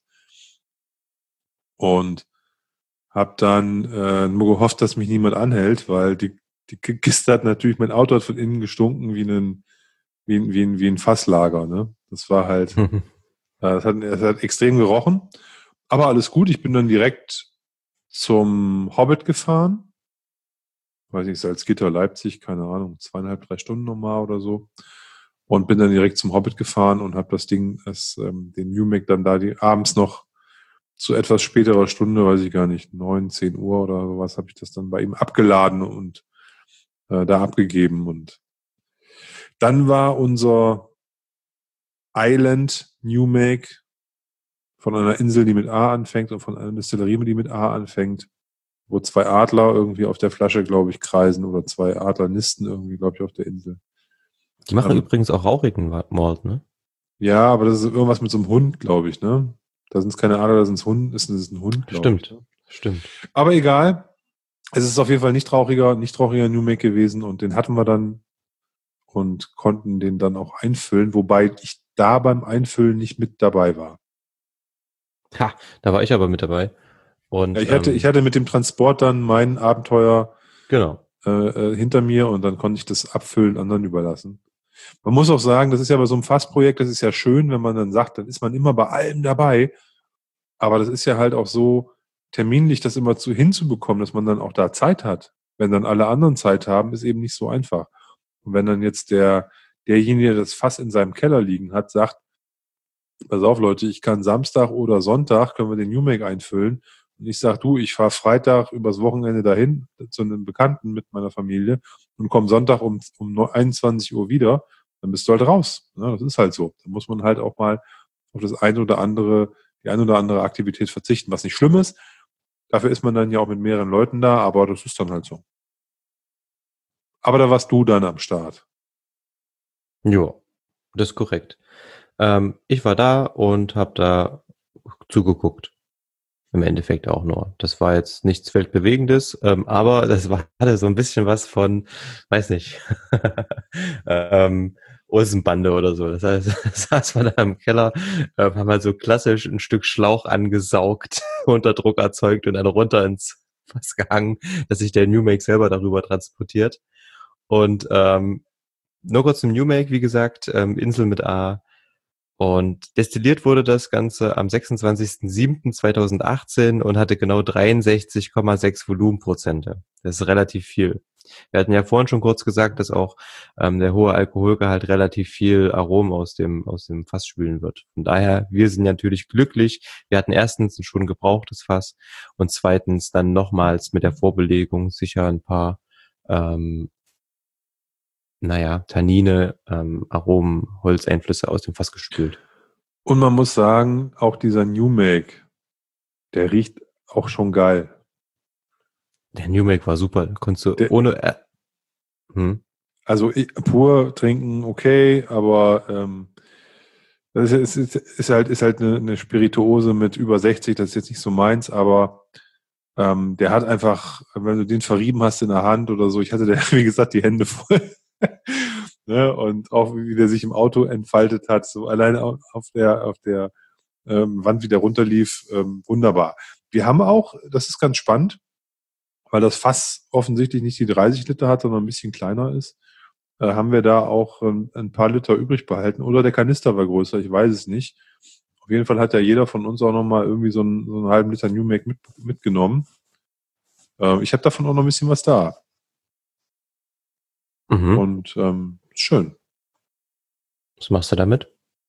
Und habe dann äh, nur gehofft, dass mich niemand anhält, weil die, die Kiste hat natürlich, mein Auto hat von innen gestunken wie ein, wie ein, wie ein, wie ein Fasslager. Ne? Das war halt, äh, das, hat, das hat extrem gerochen. Aber alles gut, ich bin dann direkt zum Hobbit gefahren. Weiß nicht, Salzgitter, Leipzig, keine Ahnung, zweieinhalb, drei Stunden nochmal oder so. Und bin dann direkt zum Hobbit gefahren und habe das Ding, das, ähm, den New Mac dann da die, abends noch zu etwas späterer Stunde, weiß ich gar nicht, neun, zehn Uhr oder sowas, habe ich das dann bei ihm abgeladen und äh, da abgegeben. Und Dann war unser Island New Make von einer Insel, die mit A anfängt und von einer Distillerie, die mit A anfängt, wo zwei Adler irgendwie auf der Flasche, glaube ich, kreisen oder zwei Adlernisten irgendwie, glaube ich, auf der Insel. Die machen Ähm, übrigens auch rauchigen Malt, ne? Ja, aber das ist irgendwas mit so einem Hund, glaube ich, ne? Da sind es keine Adler, da sind es Hund, ist es ein Hund, glaube ich. Stimmt, Ne? stimmt. Aber egal. Es ist auf jeden Fall nicht rauchiger, nicht rauchiger New Make gewesen und den hatten wir dann und konnten den dann auch einfüllen, wobei ich da beim Einfüllen nicht mit dabei war. Ha, da war ich aber mit dabei. Und Ja, ich hatte, ähm, ich hatte mit dem Transport dann mein Abenteuer genau. äh, äh, hinter mir und dann konnte ich das Abfüllen anderen überlassen. Man muss auch sagen, das ist ja bei so einem Fassprojekt, das ist ja schön, wenn man dann sagt, dann ist man immer bei allem dabei. Aber das ist ja halt auch so terminlich, das immer zu hinzubekommen, dass man dann auch da Zeit hat. Wenn dann alle anderen Zeit haben, ist eben nicht so einfach. Und wenn dann jetzt der, derjenige, der das Fass in seinem Keller liegen hat, sagt, pass auf Leute, ich kann Samstag oder Sonntag, können wir den New Make einfüllen. Und ich sag, du, ich fahre Freitag übers Wochenende dahin zu einem Bekannten mit meiner Familie und komme Sonntag um, um einundzwanzig Uhr wieder, dann bist du halt raus. Ja, das ist halt so. Da muss man halt auch mal auf das eine oder andere, die eine oder andere Aktivität verzichten, was nicht schlimm ist. Dafür ist man dann ja auch mit mehreren Leuten da, aber das ist dann halt so. Aber da warst du dann am Start. Ja, das ist korrekt. Ähm, ich war da und habe da zugeguckt. Im Endeffekt auch nur. Das war jetzt nichts Weltbewegendes, ähm, aber das war, hatte so ein bisschen was von, weiß nicht, ähm, Olsenbande oder so. Das heißt, saß man da im Keller, äh, haben halt so klassisch ein Stück Schlauch angesaugt, unter Druck erzeugt und dann runter ins Fass gehangen, dass sich der New Make selber darüber transportiert. Und ähm, nur kurz zum New Make, wie gesagt, ähm, Insel mit A. Und destilliert wurde das Ganze am sechsundzwanzigsten siebten zweitausendachtzehn und hatte genau dreiundsechzig Komma sechs Volumenprozente. Das ist relativ viel. Wir hatten ja vorhin schon kurz gesagt, dass auch ähm, der hohe Alkoholgehalt relativ viel Aromen aus dem, aus dem Fass spülen wird. Von daher, wir sind natürlich glücklich. Wir hatten erstens ein schon gebrauchtes Fass und zweitens dann nochmals mit der Vorbelegung sicher ein paar ähm, naja, Tannine, ähm, Aromen, Holzeinflüsse aus dem Fass gespült. Und man muss sagen, auch dieser New Make, der riecht auch schon geil. Der New Make war super. Konntest du Der, ohne, äh, hm, also ich, pur trinken, okay, aber ähm, das ist, ist, ist halt, ist halt eine, eine Spirituose mit über sechzig, das ist jetzt nicht so meins, aber ähm, der hat einfach, wenn du den verrieben hast in der Hand oder so, ich hatte da, wie gesagt, die Hände voll. Ne? Und auch wie der sich im Auto entfaltet hat, so alleine auf auf der, auf der ähm, Wand wieder runterlief, ähm, wunderbar. Wir haben auch, das ist ganz spannend, weil das Fass offensichtlich nicht die dreißig Liter hat, sondern ein bisschen kleiner ist, äh, haben wir da auch ähm, ein paar Liter übrig behalten. Oder der Kanister war größer, ich weiß es nicht. Auf jeden Fall hat ja jeder von uns auch nochmal irgendwie so einen, so einen halben Liter New Make mit, mitgenommen. Äh, ich habe davon auch noch ein bisschen was da. mhm. Und ähm, schön. Was machst du damit?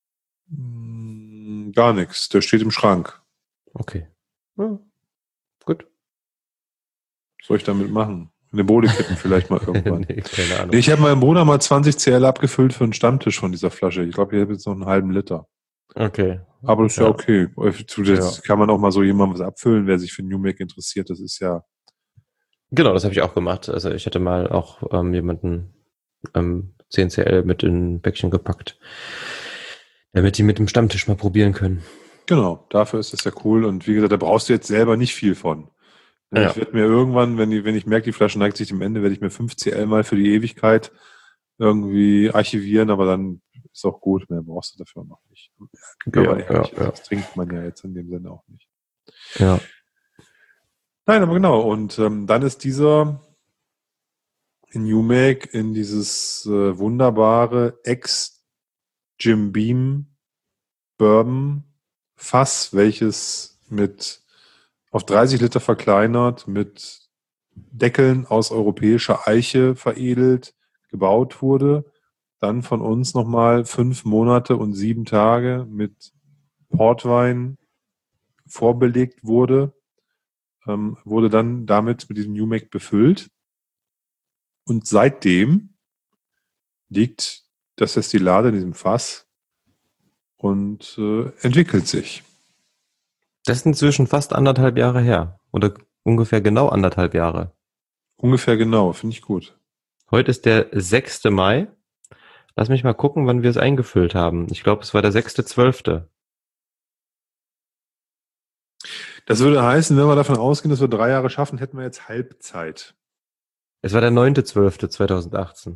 Hm, gar nichts. Der steht im Schrank. Okay. Ja, gut. Was soll ich damit machen? Eine Bowle kippen vielleicht mal irgendwann. Nee, keine Ahnung. Nee, ich habe meinem Bruder mal zwanzig C L abgefüllt für einen Stammtisch von dieser Flasche. Ich glaube, ich habe jetzt noch einen halben Liter. Okay. Aber das ist ja Ja. okay. Ja. Das kann man auch mal so jemandem was abfüllen, wer sich für New Make interessiert. Das ist ja, Genau, das habe ich auch gemacht. Also ich hatte mal auch ähm, jemanden ähm, zehn C L mit in ein Päckchen gepackt, damit die mit dem Stammtisch mal probieren können. genau, dafür ist das ja cool. Und wie gesagt, da brauchst du jetzt selber nicht viel von. Ne, ich Ja. werde mir irgendwann, wenn ich, wenn ich merke, die Flasche neigt sich dem Ende, werde ich mir fünf C L mal für die Ewigkeit irgendwie archivieren, aber dann ist auch gut, mehr brauchst du dafür noch nicht. Wenn Ja, man ja, ehrlich ist, ja. das trinkt man ja jetzt in dem Sinne auch nicht. Ja. Nein, aber genau. Und ähm, dann ist dieser New Make in dieses äh, wunderbare Ex-Jim Beam Bourbon Fass, welches mit auf dreißig Liter verkleinert, mit Deckeln aus europäischer Eiche veredelt, gebaut wurde. Dann von uns nochmal fünf Monate und sieben Tage mit Portwein vorbelegt wurde, ähm, wurde dann damit mit diesem New Make befüllt. Und seitdem liegt das Destillat in diesem Fass und äh, entwickelt sich. Das ist inzwischen fast anderthalb Jahre her. Oder ungefähr genau anderthalb Jahre. Ungefähr genau, finde ich gut. Heute ist der sechste Mai. Lass mich mal gucken, wann wir es eingefüllt haben. Ich glaube, es war der sechste zwölfte. Das würde heißen, wenn wir davon ausgehen, dass wir drei Jahre schaffen, hätten wir jetzt Halbzeit. Es war der neunte zwölfte zweitausendachtzehn.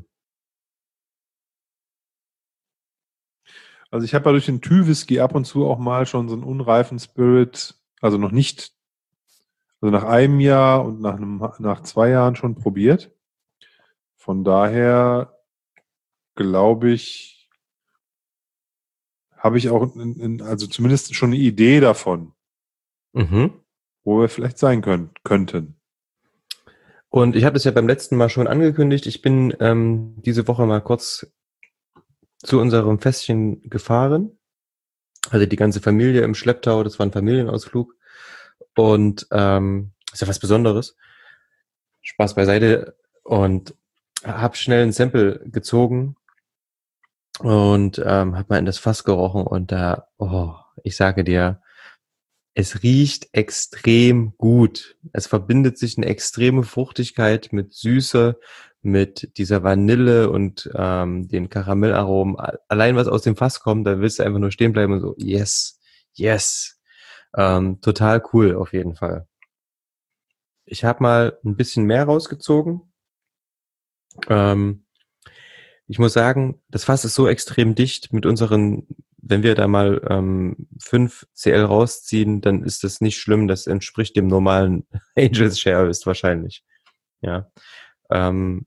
Also ich habe ja durch den Tü-Whisky ab und zu auch mal schon so einen unreifen Spirit, also noch nicht, also nach einem Jahr und nach, einem, nach zwei Jahren schon probiert. Von daher glaube ich, habe ich auch, in, in, also zumindest schon eine Idee davon, Mhm. wo wir vielleicht sein können, könnten. Und ich habe das ja beim letzten Mal schon angekündigt. Ich bin ähm, diese Woche mal kurz zu unserem Festchen gefahren. Also die ganze Familie im Schlepptau, das war ein Familienausflug. Und ähm, ist ja was Besonderes. Spaß beiseite. Und habe schnell ein Sample gezogen und ähm, habe mal in das Fass gerochen. Und da, oh, ich sage dir, es riecht extrem gut. Es verbindet sich eine extreme Fruchtigkeit mit Süße, mit dieser Vanille und ähm, den Karamellaromen. Allein was aus dem Fass kommt, da willst du einfach nur stehen bleiben und so, yes, yes. Ähm, total cool auf jeden Fall. Ich habe mal ein bisschen mehr rausgezogen. Ähm, ich muss sagen, das Fass ist so extrem dicht mit unseren, wenn wir da mal ähm, fünf C L rausziehen, dann ist das nicht schlimm. Das entspricht dem normalen Angels Share höchstwahrscheinlich. Ja, ähm,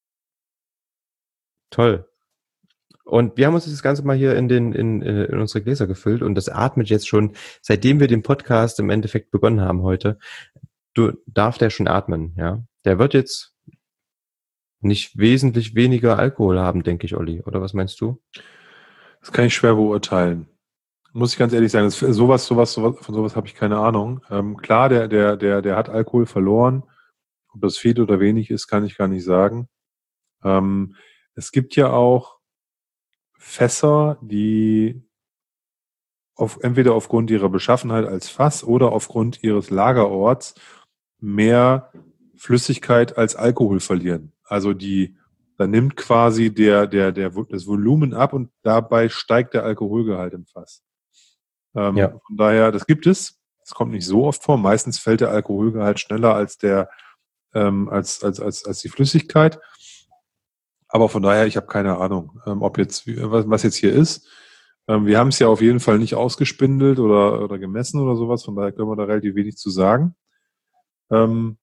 toll. Und wir haben uns das Ganze mal hier in den in, in unsere Gläser gefüllt und das atmet jetzt schon, seitdem wir den Podcast im Endeffekt begonnen haben heute. Du darf der schon atmen, ja. Der wird jetzt nicht wesentlich weniger Alkohol haben, denke ich, Olli. Oder was meinst du? Das kann ich schwer beurteilen. Muss ich ganz ehrlich sagen, das, sowas, sowas, sowas, von sowas habe ich keine Ahnung. Ähm, klar, der, der, der, der hat Alkohol verloren. Ob das viel oder wenig ist, kann ich gar nicht sagen. Ähm, es gibt ja auch Fässer, die auf, entweder aufgrund ihrer Beschaffenheit als Fass oder aufgrund ihres Lagerorts mehr Flüssigkeit als Alkohol verlieren. Also die, da nimmt quasi der, der, der, das Volumen ab und dabei steigt der Alkoholgehalt im Fass. Ähm, Ja. Von daher, das gibt es. Das kommt nicht so oft vor. Meistens fällt der Alkoholgehalt schneller als der, ähm, als, als, als, als die Flüssigkeit. Aber von daher, ich habe keine Ahnung, ähm, ob jetzt, was, was jetzt hier ist. Ähm, wir haben es ja auf jeden Fall nicht ausgespindelt oder, oder gemessen oder sowas. Von daher können wir da relativ wenig zu sagen. Ähm,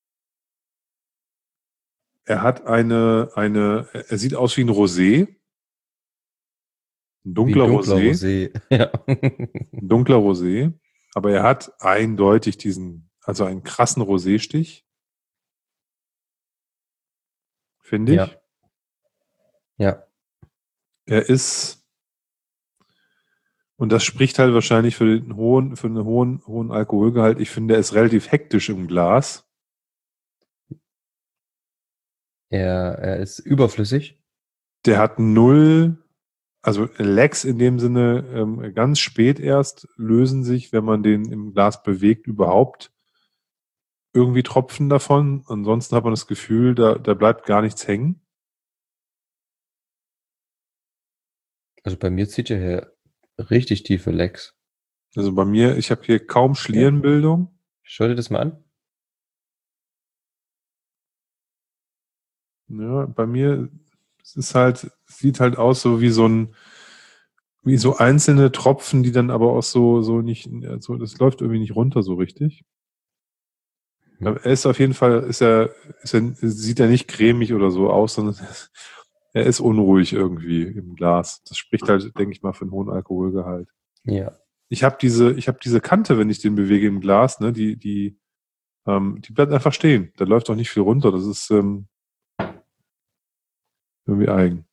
er hat eine, eine, er sieht aus wie ein Rosé. Ein Wie ein dunkler dunkler Rosé. Rosé. Ja. Ein dunkler Rosé. Aber er hat eindeutig diesen, also einen krassen Rosé-Stich. Finde ich. Ja. Ja. Er ist, und das spricht halt wahrscheinlich für den hohen, für einen hohen, hohen Alkoholgehalt. Ich finde, er ist relativ hektisch im Glas. Er, er ist überflüssig. Der hat null, also Lecks in dem Sinne, ähm, ganz spät erst lösen sich, wenn man den im Glas bewegt, überhaupt irgendwie Tropfen davon. Ansonsten hat man das Gefühl, da, da bleibt gar nichts hängen. Also bei mir zieht er hier richtig tiefe Lecks. Also bei mir, ich habe hier kaum Schlierenbildung. Schau dir das mal an. Ja, bei mir, es ist halt, sieht halt aus so wie so ein, wie so einzelne Tropfen, die dann aber auch so, so nicht, so, das läuft irgendwie nicht runter so richtig. Hm. Er ist auf jeden Fall, ist er, ist er, sieht er nicht cremig oder so aus, sondern er ist unruhig irgendwie im Glas. Das spricht halt, denke ich mal, für einen hohen Alkoholgehalt. Ja. Ich habe diese, ich habe diese Kante, wenn ich den bewege im Glas, ne, die, die, ähm, die bleibt einfach stehen. Da läuft auch nicht viel runter. Das ist ähm, irgendwie eigen.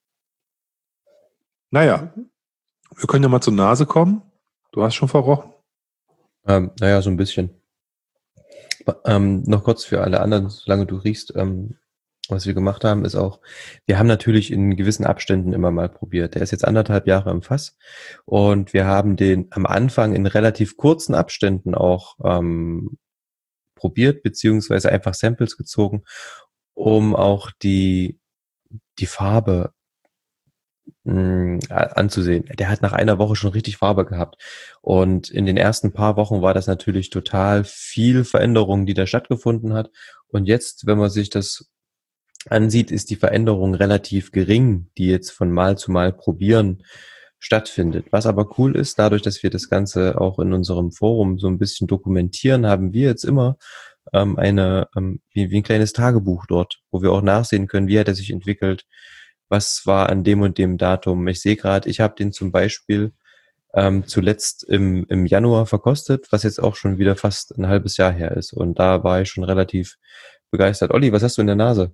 Naja, wir können ja mal zur Nase kommen. Du hast schon verrochen. Ähm, naja, so ein bisschen. Ähm, noch kurz für alle anderen, solange du riechst. Ähm, Was wir gemacht haben, ist auch, wir haben natürlich in gewissen Abständen immer mal probiert. Der ist jetzt anderthalb Jahre im Fass und wir haben den am Anfang in relativ kurzen Abständen auch ähm, probiert, beziehungsweise einfach Samples gezogen, um auch die, die Farbe mh, anzusehen. Der hat nach einer Woche schon richtig Farbe gehabt. Und in den ersten paar Wochen war das natürlich total viel Veränderung, die da stattgefunden hat. Und jetzt, wenn man sich das ansieht, ist die Veränderung relativ gering, die jetzt von Mal zu Mal probieren stattfindet. Was aber cool ist, dadurch, dass wir das Ganze auch in unserem Forum so ein bisschen dokumentieren, haben wir jetzt immer ähm, eine, ähm, wie, wie ein kleines Tagebuch dort, wo wir auch nachsehen können, wie hat er sich entwickelt, was war an dem und dem Datum. Ich sehe gerade, ich habe den zum Beispiel ähm, zuletzt im, im Januar verkostet, was jetzt auch schon wieder fast ein halbes Jahr her ist. Und da war ich schon relativ begeistert. Olli, was hast du in der Nase?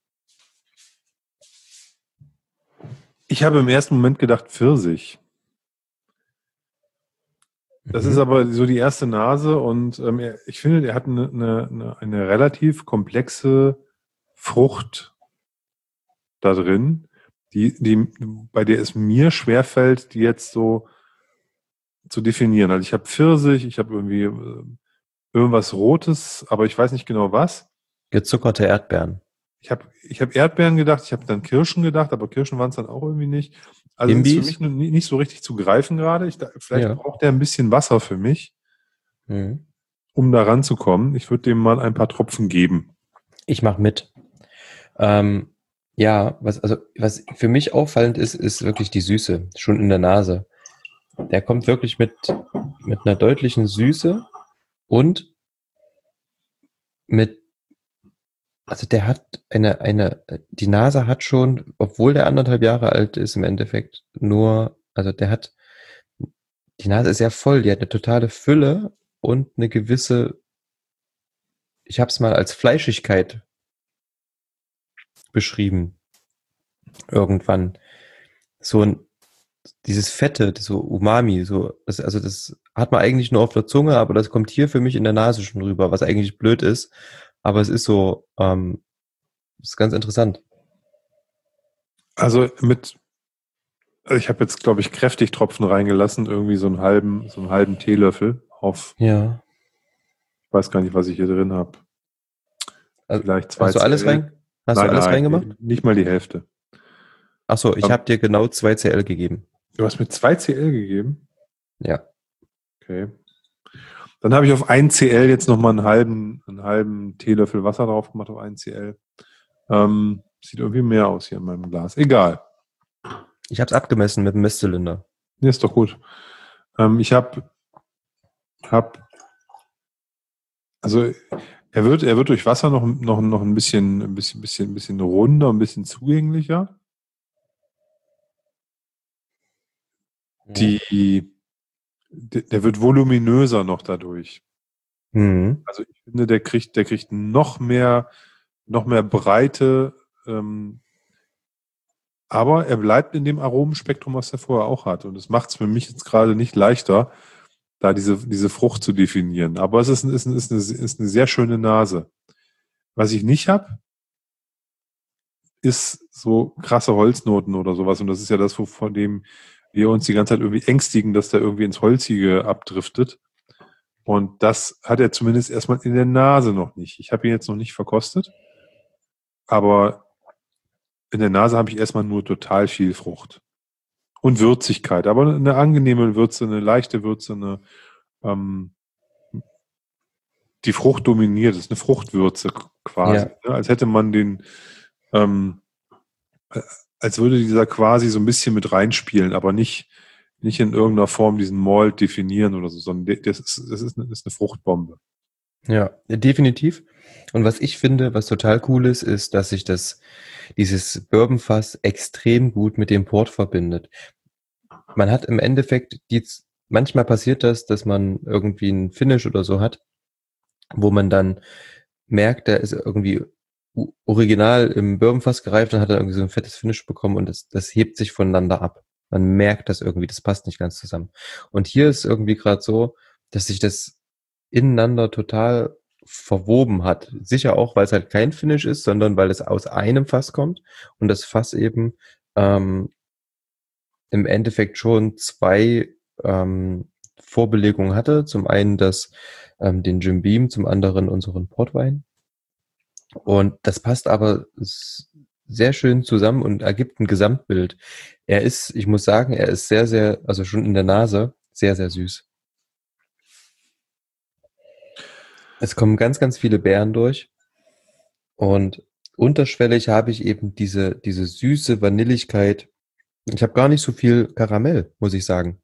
Ich habe im ersten Moment gedacht Pfirsich. Das Mhm. ist aber so die erste Nase und ähm, er- ich finde, er hat eine, eine, eine eine relativ komplexe Frucht da drin, die, die, bei der es mir schwerfällt, die jetzt so zu definieren. Also ich habe Pfirsich, ich habe irgendwie äh, irgendwas Rotes, aber ich weiß nicht genau was. Gezuckerte Erdbeeren. Ich habe ich hab Erdbeeren gedacht, ich habe dann Kirschen gedacht, aber Kirschen waren es dann auch irgendwie nicht. Also es ist für mich Himbees? nur nie- nicht so richtig zu greifen gerade. Ich, da- vielleicht Ja. braucht er ein bisschen Wasser für mich, Mhm. um da ranzukommen. Ich würde dem mal ein paar Tropfen geben. Ich mache mit. Ähm, ja, was, also, was für mich auffallend ist, ist wirklich die Süße, schon in der Nase. Der kommt wirklich mit, mit einer deutlichen Süße und mit, also der hat eine, eine, die Nase hat schon, obwohl der anderthalb Jahre alt ist, im Endeffekt nur, also der hat, die Nase ist sehr voll, die hat eine totale Fülle und eine gewisse, ich habe es mal als Fleischigkeit beschrieben, irgendwann. So ein, dieses Fette, das so Umami, so, das, also das hat man eigentlich nur auf der Zunge, aber das kommt hier für mich in der Nase schon rüber, was eigentlich blöd ist. Aber es ist so, ähm, ist ganz interessant. Also mit, also ich habe jetzt, glaube ich, kräftig Tropfen reingelassen, irgendwie so einen halben, so einen halben Teelöffel auf, Ja. ich weiß gar nicht, was ich hier drin habe. Also, Vielleicht zwei hast du alles C L. rein? Hast du Nein, alles nein, reingemacht? nicht mal die Hälfte. Ach so, ich Ähm, habe dir genau zwei C L gegeben. Du hast mir zwei C L gegeben? Ja. Okay. Dann habe ich auf ein C L jetzt nochmal einen halben, einen halben Teelöffel Wasser drauf gemacht auf ein C L. Ähm, sieht irgendwie mehr aus hier in meinem Glas. Egal. Ich habe es abgemessen mit dem Messzylinder. Nee, ist doch gut. Ähm, ich habe, hab, also er wird, er wird durch Wasser noch, noch, noch ein bisschen, ein bisschen, bisschen, bisschen runder, ein bisschen zugänglicher. Mhm. Die, der der wird voluminöser noch dadurch. Mhm. Also ich finde, der kriegt, der kriegt noch mehr, noch mehr Breite, ähm, aber er bleibt in dem Aromenspektrum, was er vorher auch hat. Und das macht es für mich jetzt gerade nicht leichter, da diese, diese Frucht zu definieren. Aber es ist, ist, ist, eine, ist eine sehr schöne Nase. Was ich nicht habe, ist so krasse Holznoten oder sowas. Und das ist ja das, von dem wir uns die ganze Zeit irgendwie ängstigen, dass der irgendwie ins Holzige abdriftet. Und das hat er zumindest erstmal in der Nase noch nicht. Ich habe ihn jetzt noch nicht verkostet, aber in der Nase habe ich erstmal nur total viel Frucht. Und Würzigkeit, aber eine angenehme Würze, eine leichte Würze, eine, ähm, die Frucht dominiert, das ist eine Fruchtwürze quasi. Ja, Ne? Als hätte man den, ähm, äh, als würde dieser quasi so ein bisschen mit reinspielen, aber nicht, nicht in irgendeiner Form diesen Malt definieren oder so, sondern de- das ist, das ist eine, das ist eine Fruchtbombe. ja, definitiv. Und was ich finde, was total cool ist, ist, dass sich das, dieses Bourbonfass extrem gut mit dem Port verbindet. Man hat im Endeffekt die, manchmal passiert das, dass man irgendwie einen Finish oder so hat, wo man dann merkt, der ist irgendwie u- original im Bourbonfass gereift und hat dann irgendwie so ein fettes Finish bekommen und das, das hebt sich voneinander ab. Man merkt das irgendwie, das passt nicht ganz zusammen. Und hier ist irgendwie gerade so, dass sich das ineinander total verwoben hat. Sicher auch, weil es halt kein Finish ist, sondern weil es aus einem Fass kommt und das Fass eben ähm, im Endeffekt schon zwei ähm, Vorbelegungen hatte. Zum einen das, ähm, den Jim Beam, zum anderen unseren Portwein. Und das passt aber s- sehr schön zusammen und ergibt ein Gesamtbild. Er ist, ich muss sagen, er ist sehr, sehr, also schon in der Nase, sehr, sehr süß. Es kommen ganz, ganz viele Beeren durch und unterschwellig habe ich eben diese, diese süße Vanilligkeit. Ich habe gar nicht so viel Karamell, muss ich sagen.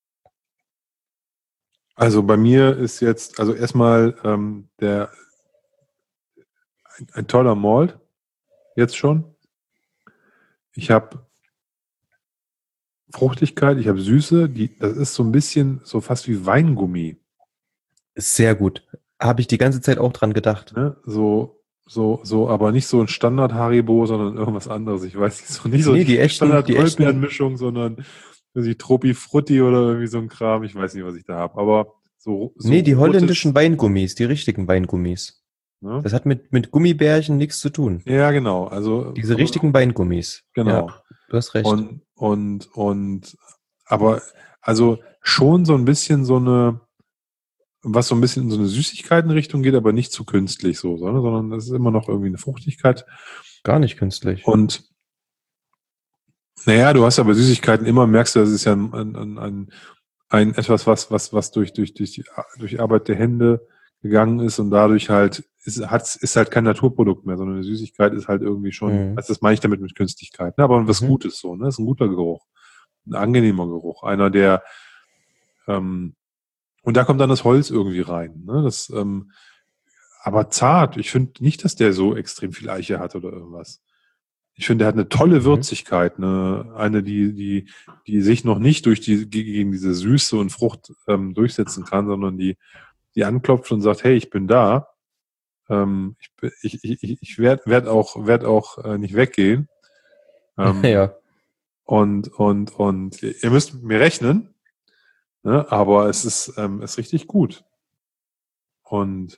Also bei mir ist jetzt, also erstmal ähm, der ein, ein toller Malt, jetzt schon. Ich habe Fruchtigkeit, ich habe Süße, die, das ist so ein bisschen so fast wie Weingummi. Sehr gut. Habe ich die ganze Zeit auch dran gedacht. Ne? So, so, so, aber nicht so ein Standard Haribo, sondern irgendwas anderes. Ich weiß nicht, so nicht so Nee, die die echten, Standard die echten, Goldbeerenmischung, sondern die Tropi Frutti oder irgendwie so ein Kram. Ich weiß nicht, was ich da habe. Aber so, so nee, die holländischen rotes, Weingummis, die richtigen Weingummis. ne? Das hat mit, mit Gummibärchen nichts zu tun. Ja, genau. Also, Diese aber richtigen so, Weingummis. Ja, genau. du hast recht. Und, und, und, aber, also schon so ein bisschen so eine, was so ein bisschen in so eine Süßigkeitenrichtung geht, aber nicht zu künstlich so, sondern, sondern das ist immer noch irgendwie eine Fruchtigkeit. Gar nicht künstlich. Und naja, du hast ja bei Süßigkeiten immer, merkst du, das ist ja ein, ein, ein, ein etwas, was, was, was durch, durch, durch, die, durch die Arbeit der Hände gegangen ist und dadurch halt, ist, hat, ist halt kein Naturprodukt mehr, sondern eine Süßigkeit ist halt irgendwie schon, Mhm. also das meine ich damit mit Künstlichkeit, ne? Aber was Mhm. Gutes so, ne? Das ist ein guter Geruch, ein angenehmer Geruch, einer, der, ähm, und da kommt dann das Holz irgendwie rein, ne? Das, ähm, aber zart, ich finde nicht, dass der so extrem viel Eiche hat oder irgendwas. Ich finde, er hat eine tolle Mhm. Würzigkeit, eine, eine, die, die, die sich noch nicht durch die, gegen diese Süße und Frucht ähm, durchsetzen kann, sondern die, die anklopft und sagt, hey, ich bin da. Ähm, ich bin- ich, ich, ich werde werd auch, werd auch äh, nicht weggehen. Ähm, Ja. und, und, und ihr müsst mit mir rechnen, ne? Aber es ist, ähm, ist richtig gut. Und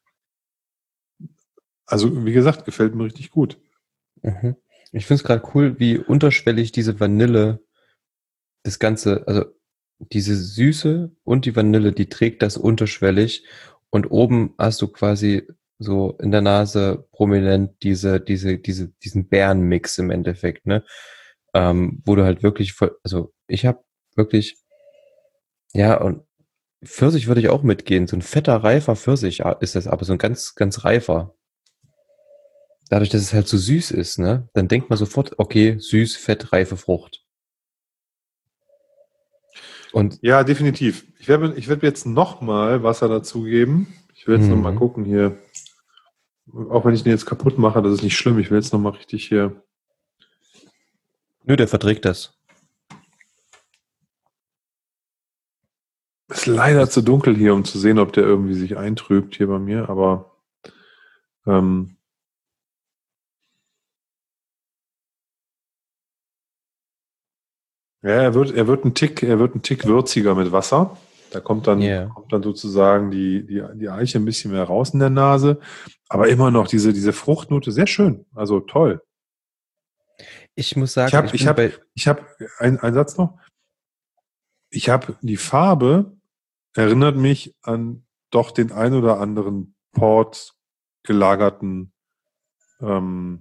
also, wie gesagt, gefällt mir richtig gut. Mhm. Ich finde es gerade cool, wie unterschwellig diese Vanille das Ganze, also diese Süße und die Vanille, die trägt das unterschwellig und oben hast du quasi so in der Nase prominent diese, diese, diese, diesen Beerenmix im Endeffekt, ne? Ähm, wo du halt wirklich voll, also ich habe wirklich, ja, und Pfirsich würde ich auch mitgehen, so ein fetter, reifer Pfirsich ah, ist das, aber so ein ganz, ganz reifer. Dadurch, dass es halt so süß ist, ne, dann denkt man sofort, okay, süß, fett, reife Frucht. Und Ja, definitiv. Ich werde, ich werde jetzt noch mal Wasser dazugeben. Ich will jetzt noch mal mhm. gucken hier. Auch wenn ich den jetzt kaputt mache, das ist nicht schlimm. Ich will jetzt noch mal richtig hier. Nö, der verträgt das. Ist leider zu Das dunkel hier, um zu sehen, ob der irgendwie sich eintrübt hier bei mir. Aber ähm, ja, er wird, er wird ein Tick, er wird ein Tick würziger mit Wasser. Da kommt dann, ja. kommt dann sozusagen die, die, die Eiche ein bisschen mehr raus in der Nase. Aber immer noch diese, diese Fruchtnote, sehr schön. Also toll. Ich muss Ich sagen, habe, ich ich bin habe, bei ich habe, ein, ein Satz noch. Ich habe die Farbe erinnert mich an doch den ein oder anderen Port gelagerten ähm,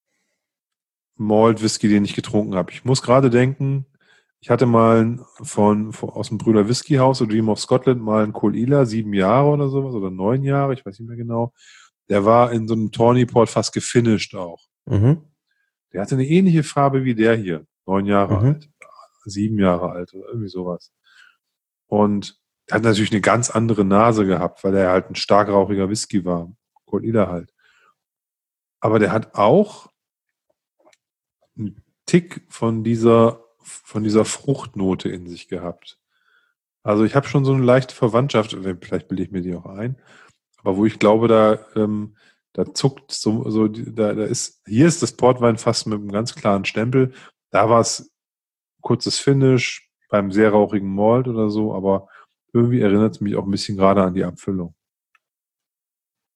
Malt Whisky, den ich getrunken habe. Ich muss gerade denken, ich hatte mal von, von aus dem Brüder Whisky Haus oder Dream of Scotland mal einen Cool Ila, sieben Jahre oder sowas oder neun Jahre, ich weiß nicht mehr genau. Der war in so einem Tawny Port fast gefinished auch. mhm, Der hatte eine ähnliche Farbe wie der hier, neun Jahre mhm. alt, sieben Jahre alt oder irgendwie sowas. Und er hat natürlich eine ganz andere Nase gehabt, weil er halt ein stark rauchiger Whisky war. Cool Ila halt. Aber der hat auch einen Tick von dieser, von dieser Fruchtnote in sich gehabt. Also ich habe schon so eine leichte Verwandtschaft, vielleicht bilde ich mir die auch ein, aber wo ich glaube, da, ähm, da zuckt so, so die- da, da ist, hier ist das Portwein fast mit einem ganz klaren Stempel. Da war es kurzes Finish beim sehr rauchigen Malt oder so, aber irgendwie erinnert es mich auch ein bisschen gerade an die Abfüllung.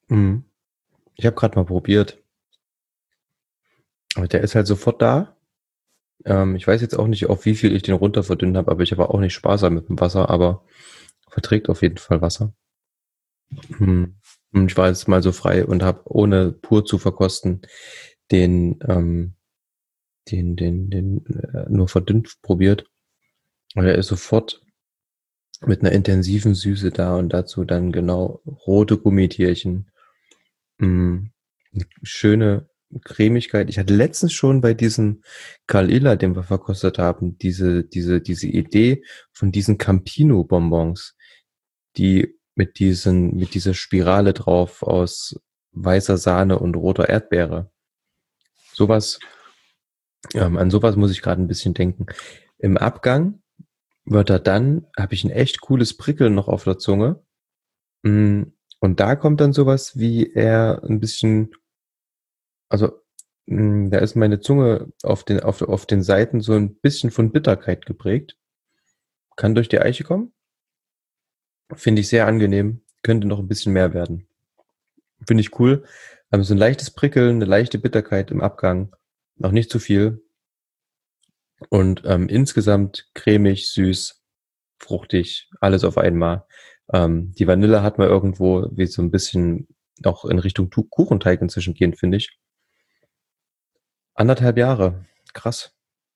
Mhm. Ich habe gerade mal probiert. Aber der ist halt sofort da. Ähm, ich weiß jetzt auch nicht, auf wie viel ich den runter verdünnt habe, aber ich habe auch nicht sparsam mit dem Wasser, aber verträgt auf jeden Fall Wasser. Hm. Und ich war jetzt mal so frei und habe, ohne pur zu verkosten, den, ähm, den, den, den äh, nur verdünnt probiert. Und er ist sofort mit einer intensiven Süße da und dazu dann genau rote Gummitierchen. Mm, eine schöne Cremigkeit. Ich hatte letztens schon bei diesem Karl Iller, den wir verkostet haben, diese, diese, diese Idee von diesen Campino-Bonbons, die mit diesen, mit dieser Spirale drauf aus weißer Sahne und roter Erdbeere. Sowas, ähm, an sowas muss ich gerade ein bisschen denken. Im Abgang wird er dann, habe ich ein echt cooles Prickeln noch auf der Zunge. Mm, Und da kommt dann sowas wie eher ein bisschen, also mm, da ist meine Zunge auf den, auf, auf den Seiten so ein bisschen von Bitterkeit geprägt. Kann durch die Eiche kommen. Finde ich sehr angenehm. Könnte noch ein bisschen mehr werden. Finde ich cool. Ähm, so ein leichtes Prickeln, eine leichte Bitterkeit im Abgang. Noch nicht zu viel. Und ähm, insgesamt cremig, süß, fruchtig, alles auf einmal. Ähm, die Vanille hat man irgendwo wie so ein bisschen auch in Richtung Tu- Kuchenteig inzwischen gehen, finde ich. Anderthalb Jahre. Krass.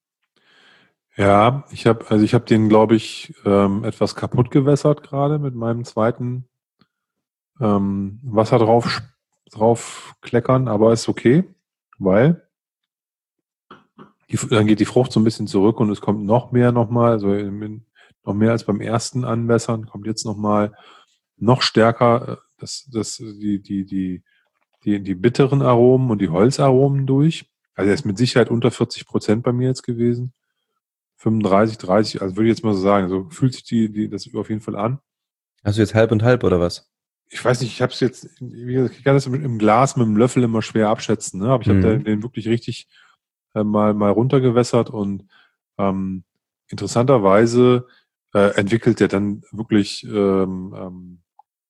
Ja, ich habe, also ich habe den, glaube ich, ähm, etwas kaputt gewässert gerade mit meinem zweiten ähm, Wasser drauf, drauf kleckern, aber ist okay, weil die, dann geht die Frucht so ein bisschen zurück und es kommt noch mehr nochmal, also in, noch mehr als beim ersten Anwässern, kommt jetzt nochmal noch stärker äh, das, das, die, die, die, die, die bitteren Aromen und die Holzaromen durch. Also er ist mit Sicherheit unter vierzig Prozent bei mir jetzt gewesen. fünfunddreißig, dreißig, also würde ich jetzt mal so sagen, so fühlt sich die, die, das auf jeden Fall an. Hast du jetzt halb und halb oder was? Ich weiß nicht, ich habe es jetzt, wie gesagt, ich kann das im Glas mit dem Löffel immer schwer abschätzen, ne? Aber ich habe Mhm. den wirklich richtig äh, mal, mal runtergewässert und ähm, interessanterweise äh, entwickelt der dann wirklich ähm, ähm,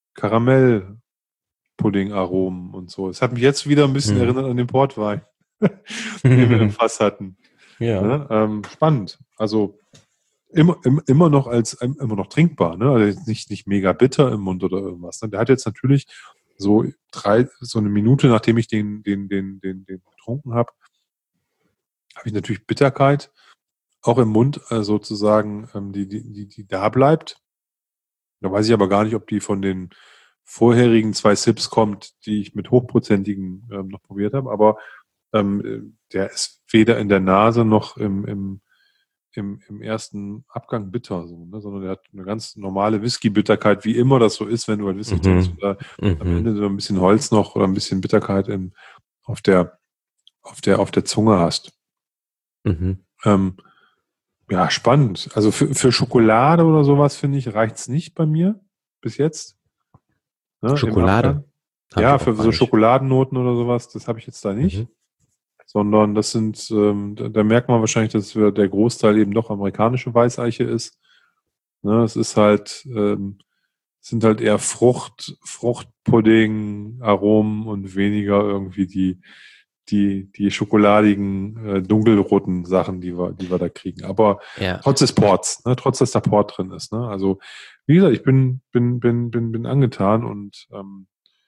Karamellpudding-Aromen und so. Es hat mich jetzt wieder ein bisschen Mhm. erinnert an den Portwein, den wir im Fass hatten. Ja. Ne? Ähm, spannend. Also immer, im, immer noch als immer noch trinkbar, ne? Also jetzt nicht, nicht mega bitter im Mund oder irgendwas. Ne? Der hat jetzt natürlich so drei, so eine Minute, nachdem ich den, den, den, den, den getrunken habe, habe ich natürlich Bitterkeit auch im Mund äh, sozusagen, ähm, die, die, die, die da bleibt. Da weiß ich aber gar nicht, ob die von den vorherigen zwei Sips kommt, die ich mit hochprozentigen ähm, noch probiert habe. Aber ähm, äh, der ist weder in der Nase noch im, im, im, im ersten Abgang bitter, so, ne? Sondern der hat eine ganz normale Whisky-Bitterkeit, wie immer das so ist, wenn du halt Whisky trinkst Mhm. oder am Mhm. Ende so ein bisschen Holz noch oder ein bisschen Bitterkeit im, auf der, auf der, auf der Zunge hast. Mhm. Ähm, ja, spannend. Also für, für Schokolade oder sowas, finde ich, reicht's nicht bei mir bis jetzt, ne, im Schokolade Abgang. habe Ja, ich für auch gar so nicht. Schokoladennoten oder sowas, das habe ich jetzt da Mhm. nicht. Sondern das sind, ähm, da, da merkt man wahrscheinlich, dass wir- der Großteil eben doch amerikanische Weißeiche ist. Ne, es ist halt, ähm, es sind halt eher Frucht, Fruchtpudding, Aromen und weniger irgendwie die, die, die schokoladigen, äh, dunkelroten Sachen, die wir, die wir da kriegen. Aber Ja. trotz des Ports, ne, trotz dass da Port drin ist, ne? Also, wie gesagt, ich bin, bin, bin, bin, bin angetan und ähm,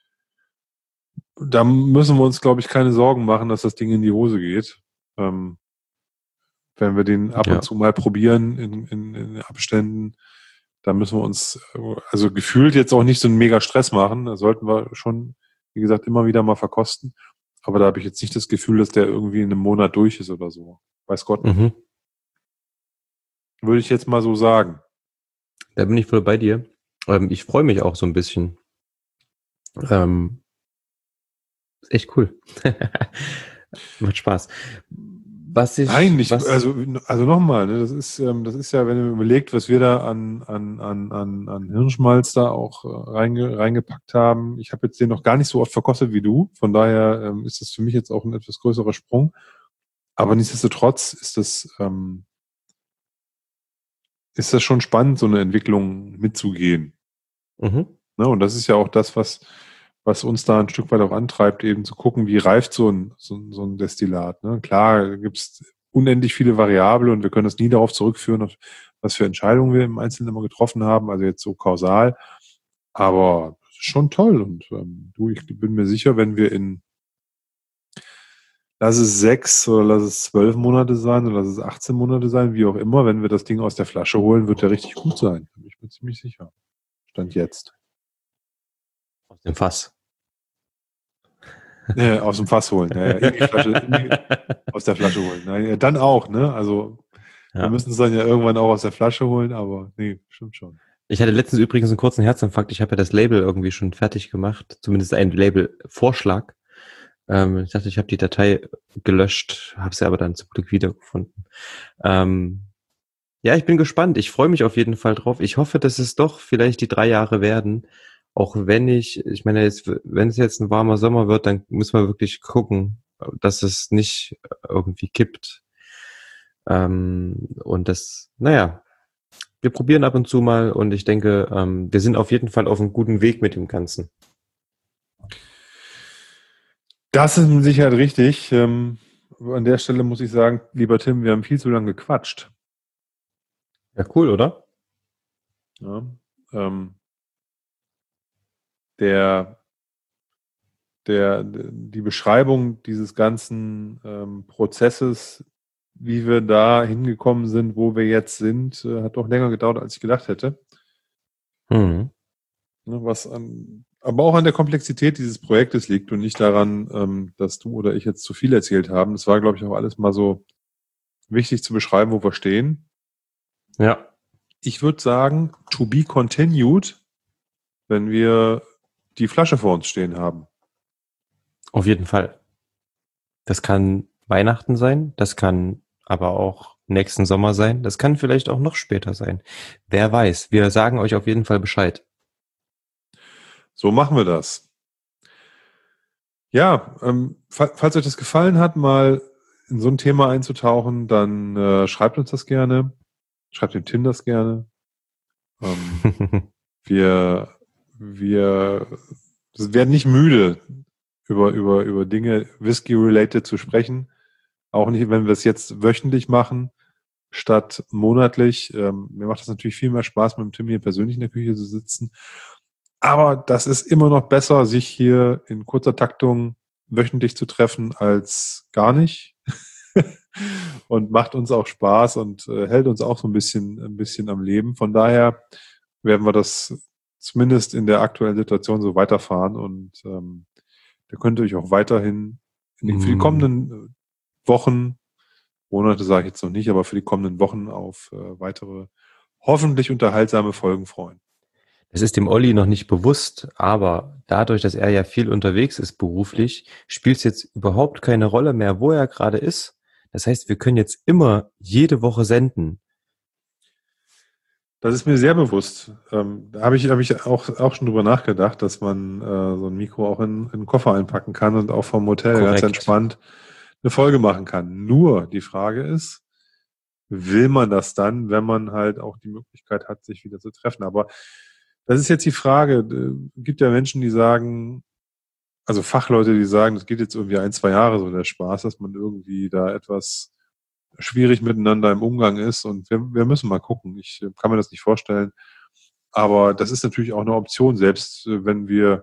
da müssen wir uns, glaube ich, keine Sorgen machen, dass das Ding in die Hose geht. Ähm, wenn wir den ab und Ja. zu mal probieren in, in, in Abständen, da müssen wir uns äh, also gefühlt jetzt auch nicht so einen mega Stress machen. Da sollten wir schon, wie gesagt, immer wieder mal verkosten. Aber da habe ich jetzt nicht das Gefühl, dass der irgendwie in einem Monat durch ist oder so. Weiß Gott nicht. Mhm. Würde ich jetzt mal so sagen. Da bin ich voll bei dir. Ähm, ich freue mich auch so ein bisschen. Ähm, Ist echt cool. Macht Spaß. Was Nein, ich, nicht, was, also, also nochmal, ne, das ist, ähm, das ist ja, wenn ihr überlegt, was wir da an, an, an, an, an Hirnschmalz da auch äh, reinge, reingepackt haben. Ich habe jetzt den noch gar nicht so oft verkostet wie du. Von daher ähm, ist das für mich jetzt auch ein etwas größerer Sprung. Aber nichtsdestotrotz ist das, ähm, ist das schon spannend, so eine Entwicklung mitzugehen. mhm. Ne? Und das ist ja auch das, was, was uns da ein Stück weit auch antreibt, eben zu gucken, wie reift so ein, so, ein- so ein Destillat. Ne? Klar gibt es unendlich viele Variablen und wir können das nie darauf zurückführen, auf was für Entscheidungen wir im Einzelnen immer getroffen haben, also jetzt so kausal. Aber es ist schon toll und ähm, du, ich bin mir sicher, wenn wir in, lass es sechs oder lass es zwölf Monate sein oder lass es achtzehn Monate sein, wie auch immer, wenn wir das Ding aus der Flasche holen, wird der richtig gut sein. Da bin ich mir ziemlich sicher. Stand jetzt. Aus dem Fass. Äh, aus dem Fass holen, ja, ja, in die Flasche, in die, aus der Flasche holen. Na, ja, dann auch, ne? Also wir Ja. müssen es dann ja irgendwann auch aus der Flasche holen, aber nee, stimmt schon. Ich hatte letztens übrigens einen kurzen Herzinfarkt. Ich habe ja das Label irgendwie schon fertig gemacht, zumindest ein Label-Vorschlag. Ähm, ich dachte, ich habe die Datei gelöscht, habe sie aber dann zum Glück wiedergefunden. Ähm, ja, ich bin gespannt. Ich freue mich auf jeden Fall drauf. Ich hoffe, dass es doch vielleicht die drei Jahre werden. Auch wenn ich, ich meine, jetzt, wenn es jetzt ein warmer Sommer wird, dann müssen wir wirklich gucken, dass es nicht irgendwie kippt. Ähm, und das, naja, wir probieren ab und zu mal und ich denke, ähm, wir sind auf jeden Fall auf einem guten Weg mit dem Ganzen. Das ist mit Sicherheit richtig. Ähm, an der Stelle muss ich sagen, lieber Tim, wir haben viel zu lange gequatscht. Ja, cool, oder? Ja, ähm, der, der, die Beschreibung dieses ganzen ähm, Prozesses, wie wir da hingekommen sind, wo wir jetzt sind, äh, hat doch länger gedauert, als ich gedacht hätte. Mhm. Ne, was an, aber auch an der Komplexität dieses Projektes liegt und nicht daran, ähm, dass du oder ich jetzt zu viel erzählt haben. Das war, glaube ich, auch alles mal so wichtig zu beschreiben, wo wir stehen. Ja, Ich würde sagen, to be continued, wenn wir die Flasche vor uns stehen haben. auf jeden Fall. Das kann Weihnachten sein, das kann aber auch nächsten Sommer sein, das kann vielleicht auch noch später sein. Wer weiß, wir sagen euch auf jeden Fall Bescheid. So machen wir das. Ja, ähm, fa- falls euch das gefallen hat, mal in so ein Thema einzutauchen, dann äh, schreibt uns das gerne. Schreibt dem Tim das gerne. Ähm, wir, wir werden nicht müde, über, über, über Dinge Whisky-related zu sprechen. Auch nicht, wenn wir es jetzt wöchentlich machen, statt monatlich. Ähm, mir macht das natürlich viel mehr Spaß, mit dem Tim hier persönlich in der Küche zu sitzen. Aber das ist immer noch besser, sich hier in kurzer Taktung wöchentlich zu treffen, als gar nicht. Und macht uns auch Spaß und äh, hält uns auch so ein bisschen, ein bisschen am Leben. Von daher werden wir das zumindest in der aktuellen Situation so weiterfahren und ähm, da könnt ihr euch auch weiterhin in die, für die Mm, kommenden Wochen, Monate sage ich jetzt noch nicht, aber für die kommenden Wochen auf äh, weitere hoffentlich unterhaltsame Folgen freuen. Das ist dem Olli noch nicht bewusst, aber dadurch, dass er ja viel unterwegs ist beruflich, spielt es jetzt überhaupt keine Rolle mehr, wo er gerade ist. Das heißt, wir können jetzt immer jede Woche senden. Das ist mir sehr bewusst. Ähm, da habe ich, habe ich auch, auch schon drüber nachgedacht, dass man äh, so ein Mikro auch in, in einen Koffer einpacken kann und auch vom Hotel ganz Korrekt. entspannt eine Folge machen kann. Nur die Frage ist, will man das dann, wenn man halt auch die Möglichkeit hat, sich wieder zu treffen? Aber das ist jetzt die Frage. Es gibt ja Menschen, die sagen, also Fachleute, die sagen, das geht jetzt irgendwie ein, zwei Jahre so der Spaß, dass man irgendwie da etwas schwierig miteinander im Umgang ist und wir, wir müssen mal gucken. Ich äh, kann mir das nicht vorstellen. Aber das ist natürlich auch eine Option, selbst äh, wenn wir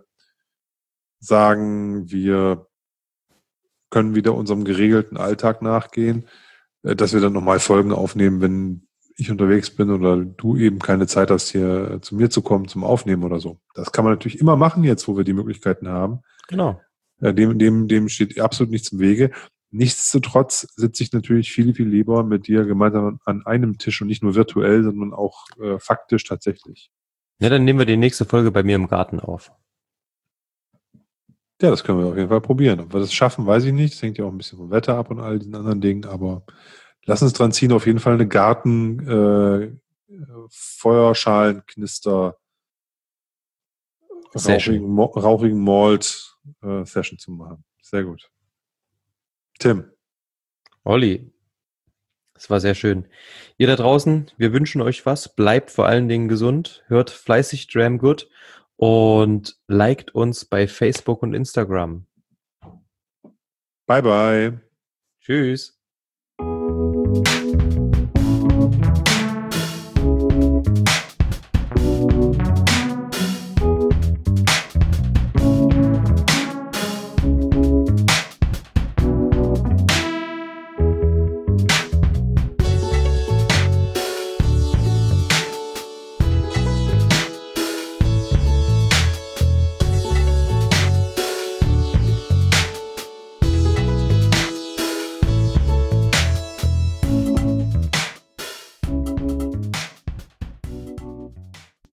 sagen, wir können wieder unserem geregelten Alltag nachgehen, äh, dass wir dann nochmal Folgen aufnehmen, wenn ich unterwegs bin oder du eben keine Zeit hast, hier äh, zu mir zu kommen zum Aufnehmen oder so. Das kann man natürlich immer machen jetzt, wo wir die Möglichkeiten haben. Genau. Äh, Dem, dem, dem steht absolut nichts im Wege. Nichtsdestotrotz sitze ich natürlich viel, viel lieber mit dir gemeinsam an einem Tisch und nicht nur virtuell, sondern auch äh, faktisch tatsächlich. Ja, dann nehmen wir die nächste Folge bei mir im Garten auf. Ja, das können wir auf jeden Fall probieren. Ob wir das schaffen, weiß ich nicht. Das hängt ja auch ein bisschen vom Wetter ab und all diesen anderen Dingen, aber lass uns dran ziehen, auf jeden Fall eine Garten, äh, Feuerschalen, Knister, Session. rauchigen, Mo- rauchigen Malt äh, Session zu machen. Sehr gut. Tim, Olli, es war sehr schön. Ihr da draußen, wir wünschen euch was. Bleibt vor allen Dingen gesund. Hört fleißig Dram Good. und liked uns bei Facebook und Instagram. Bye, bye. Tschüss.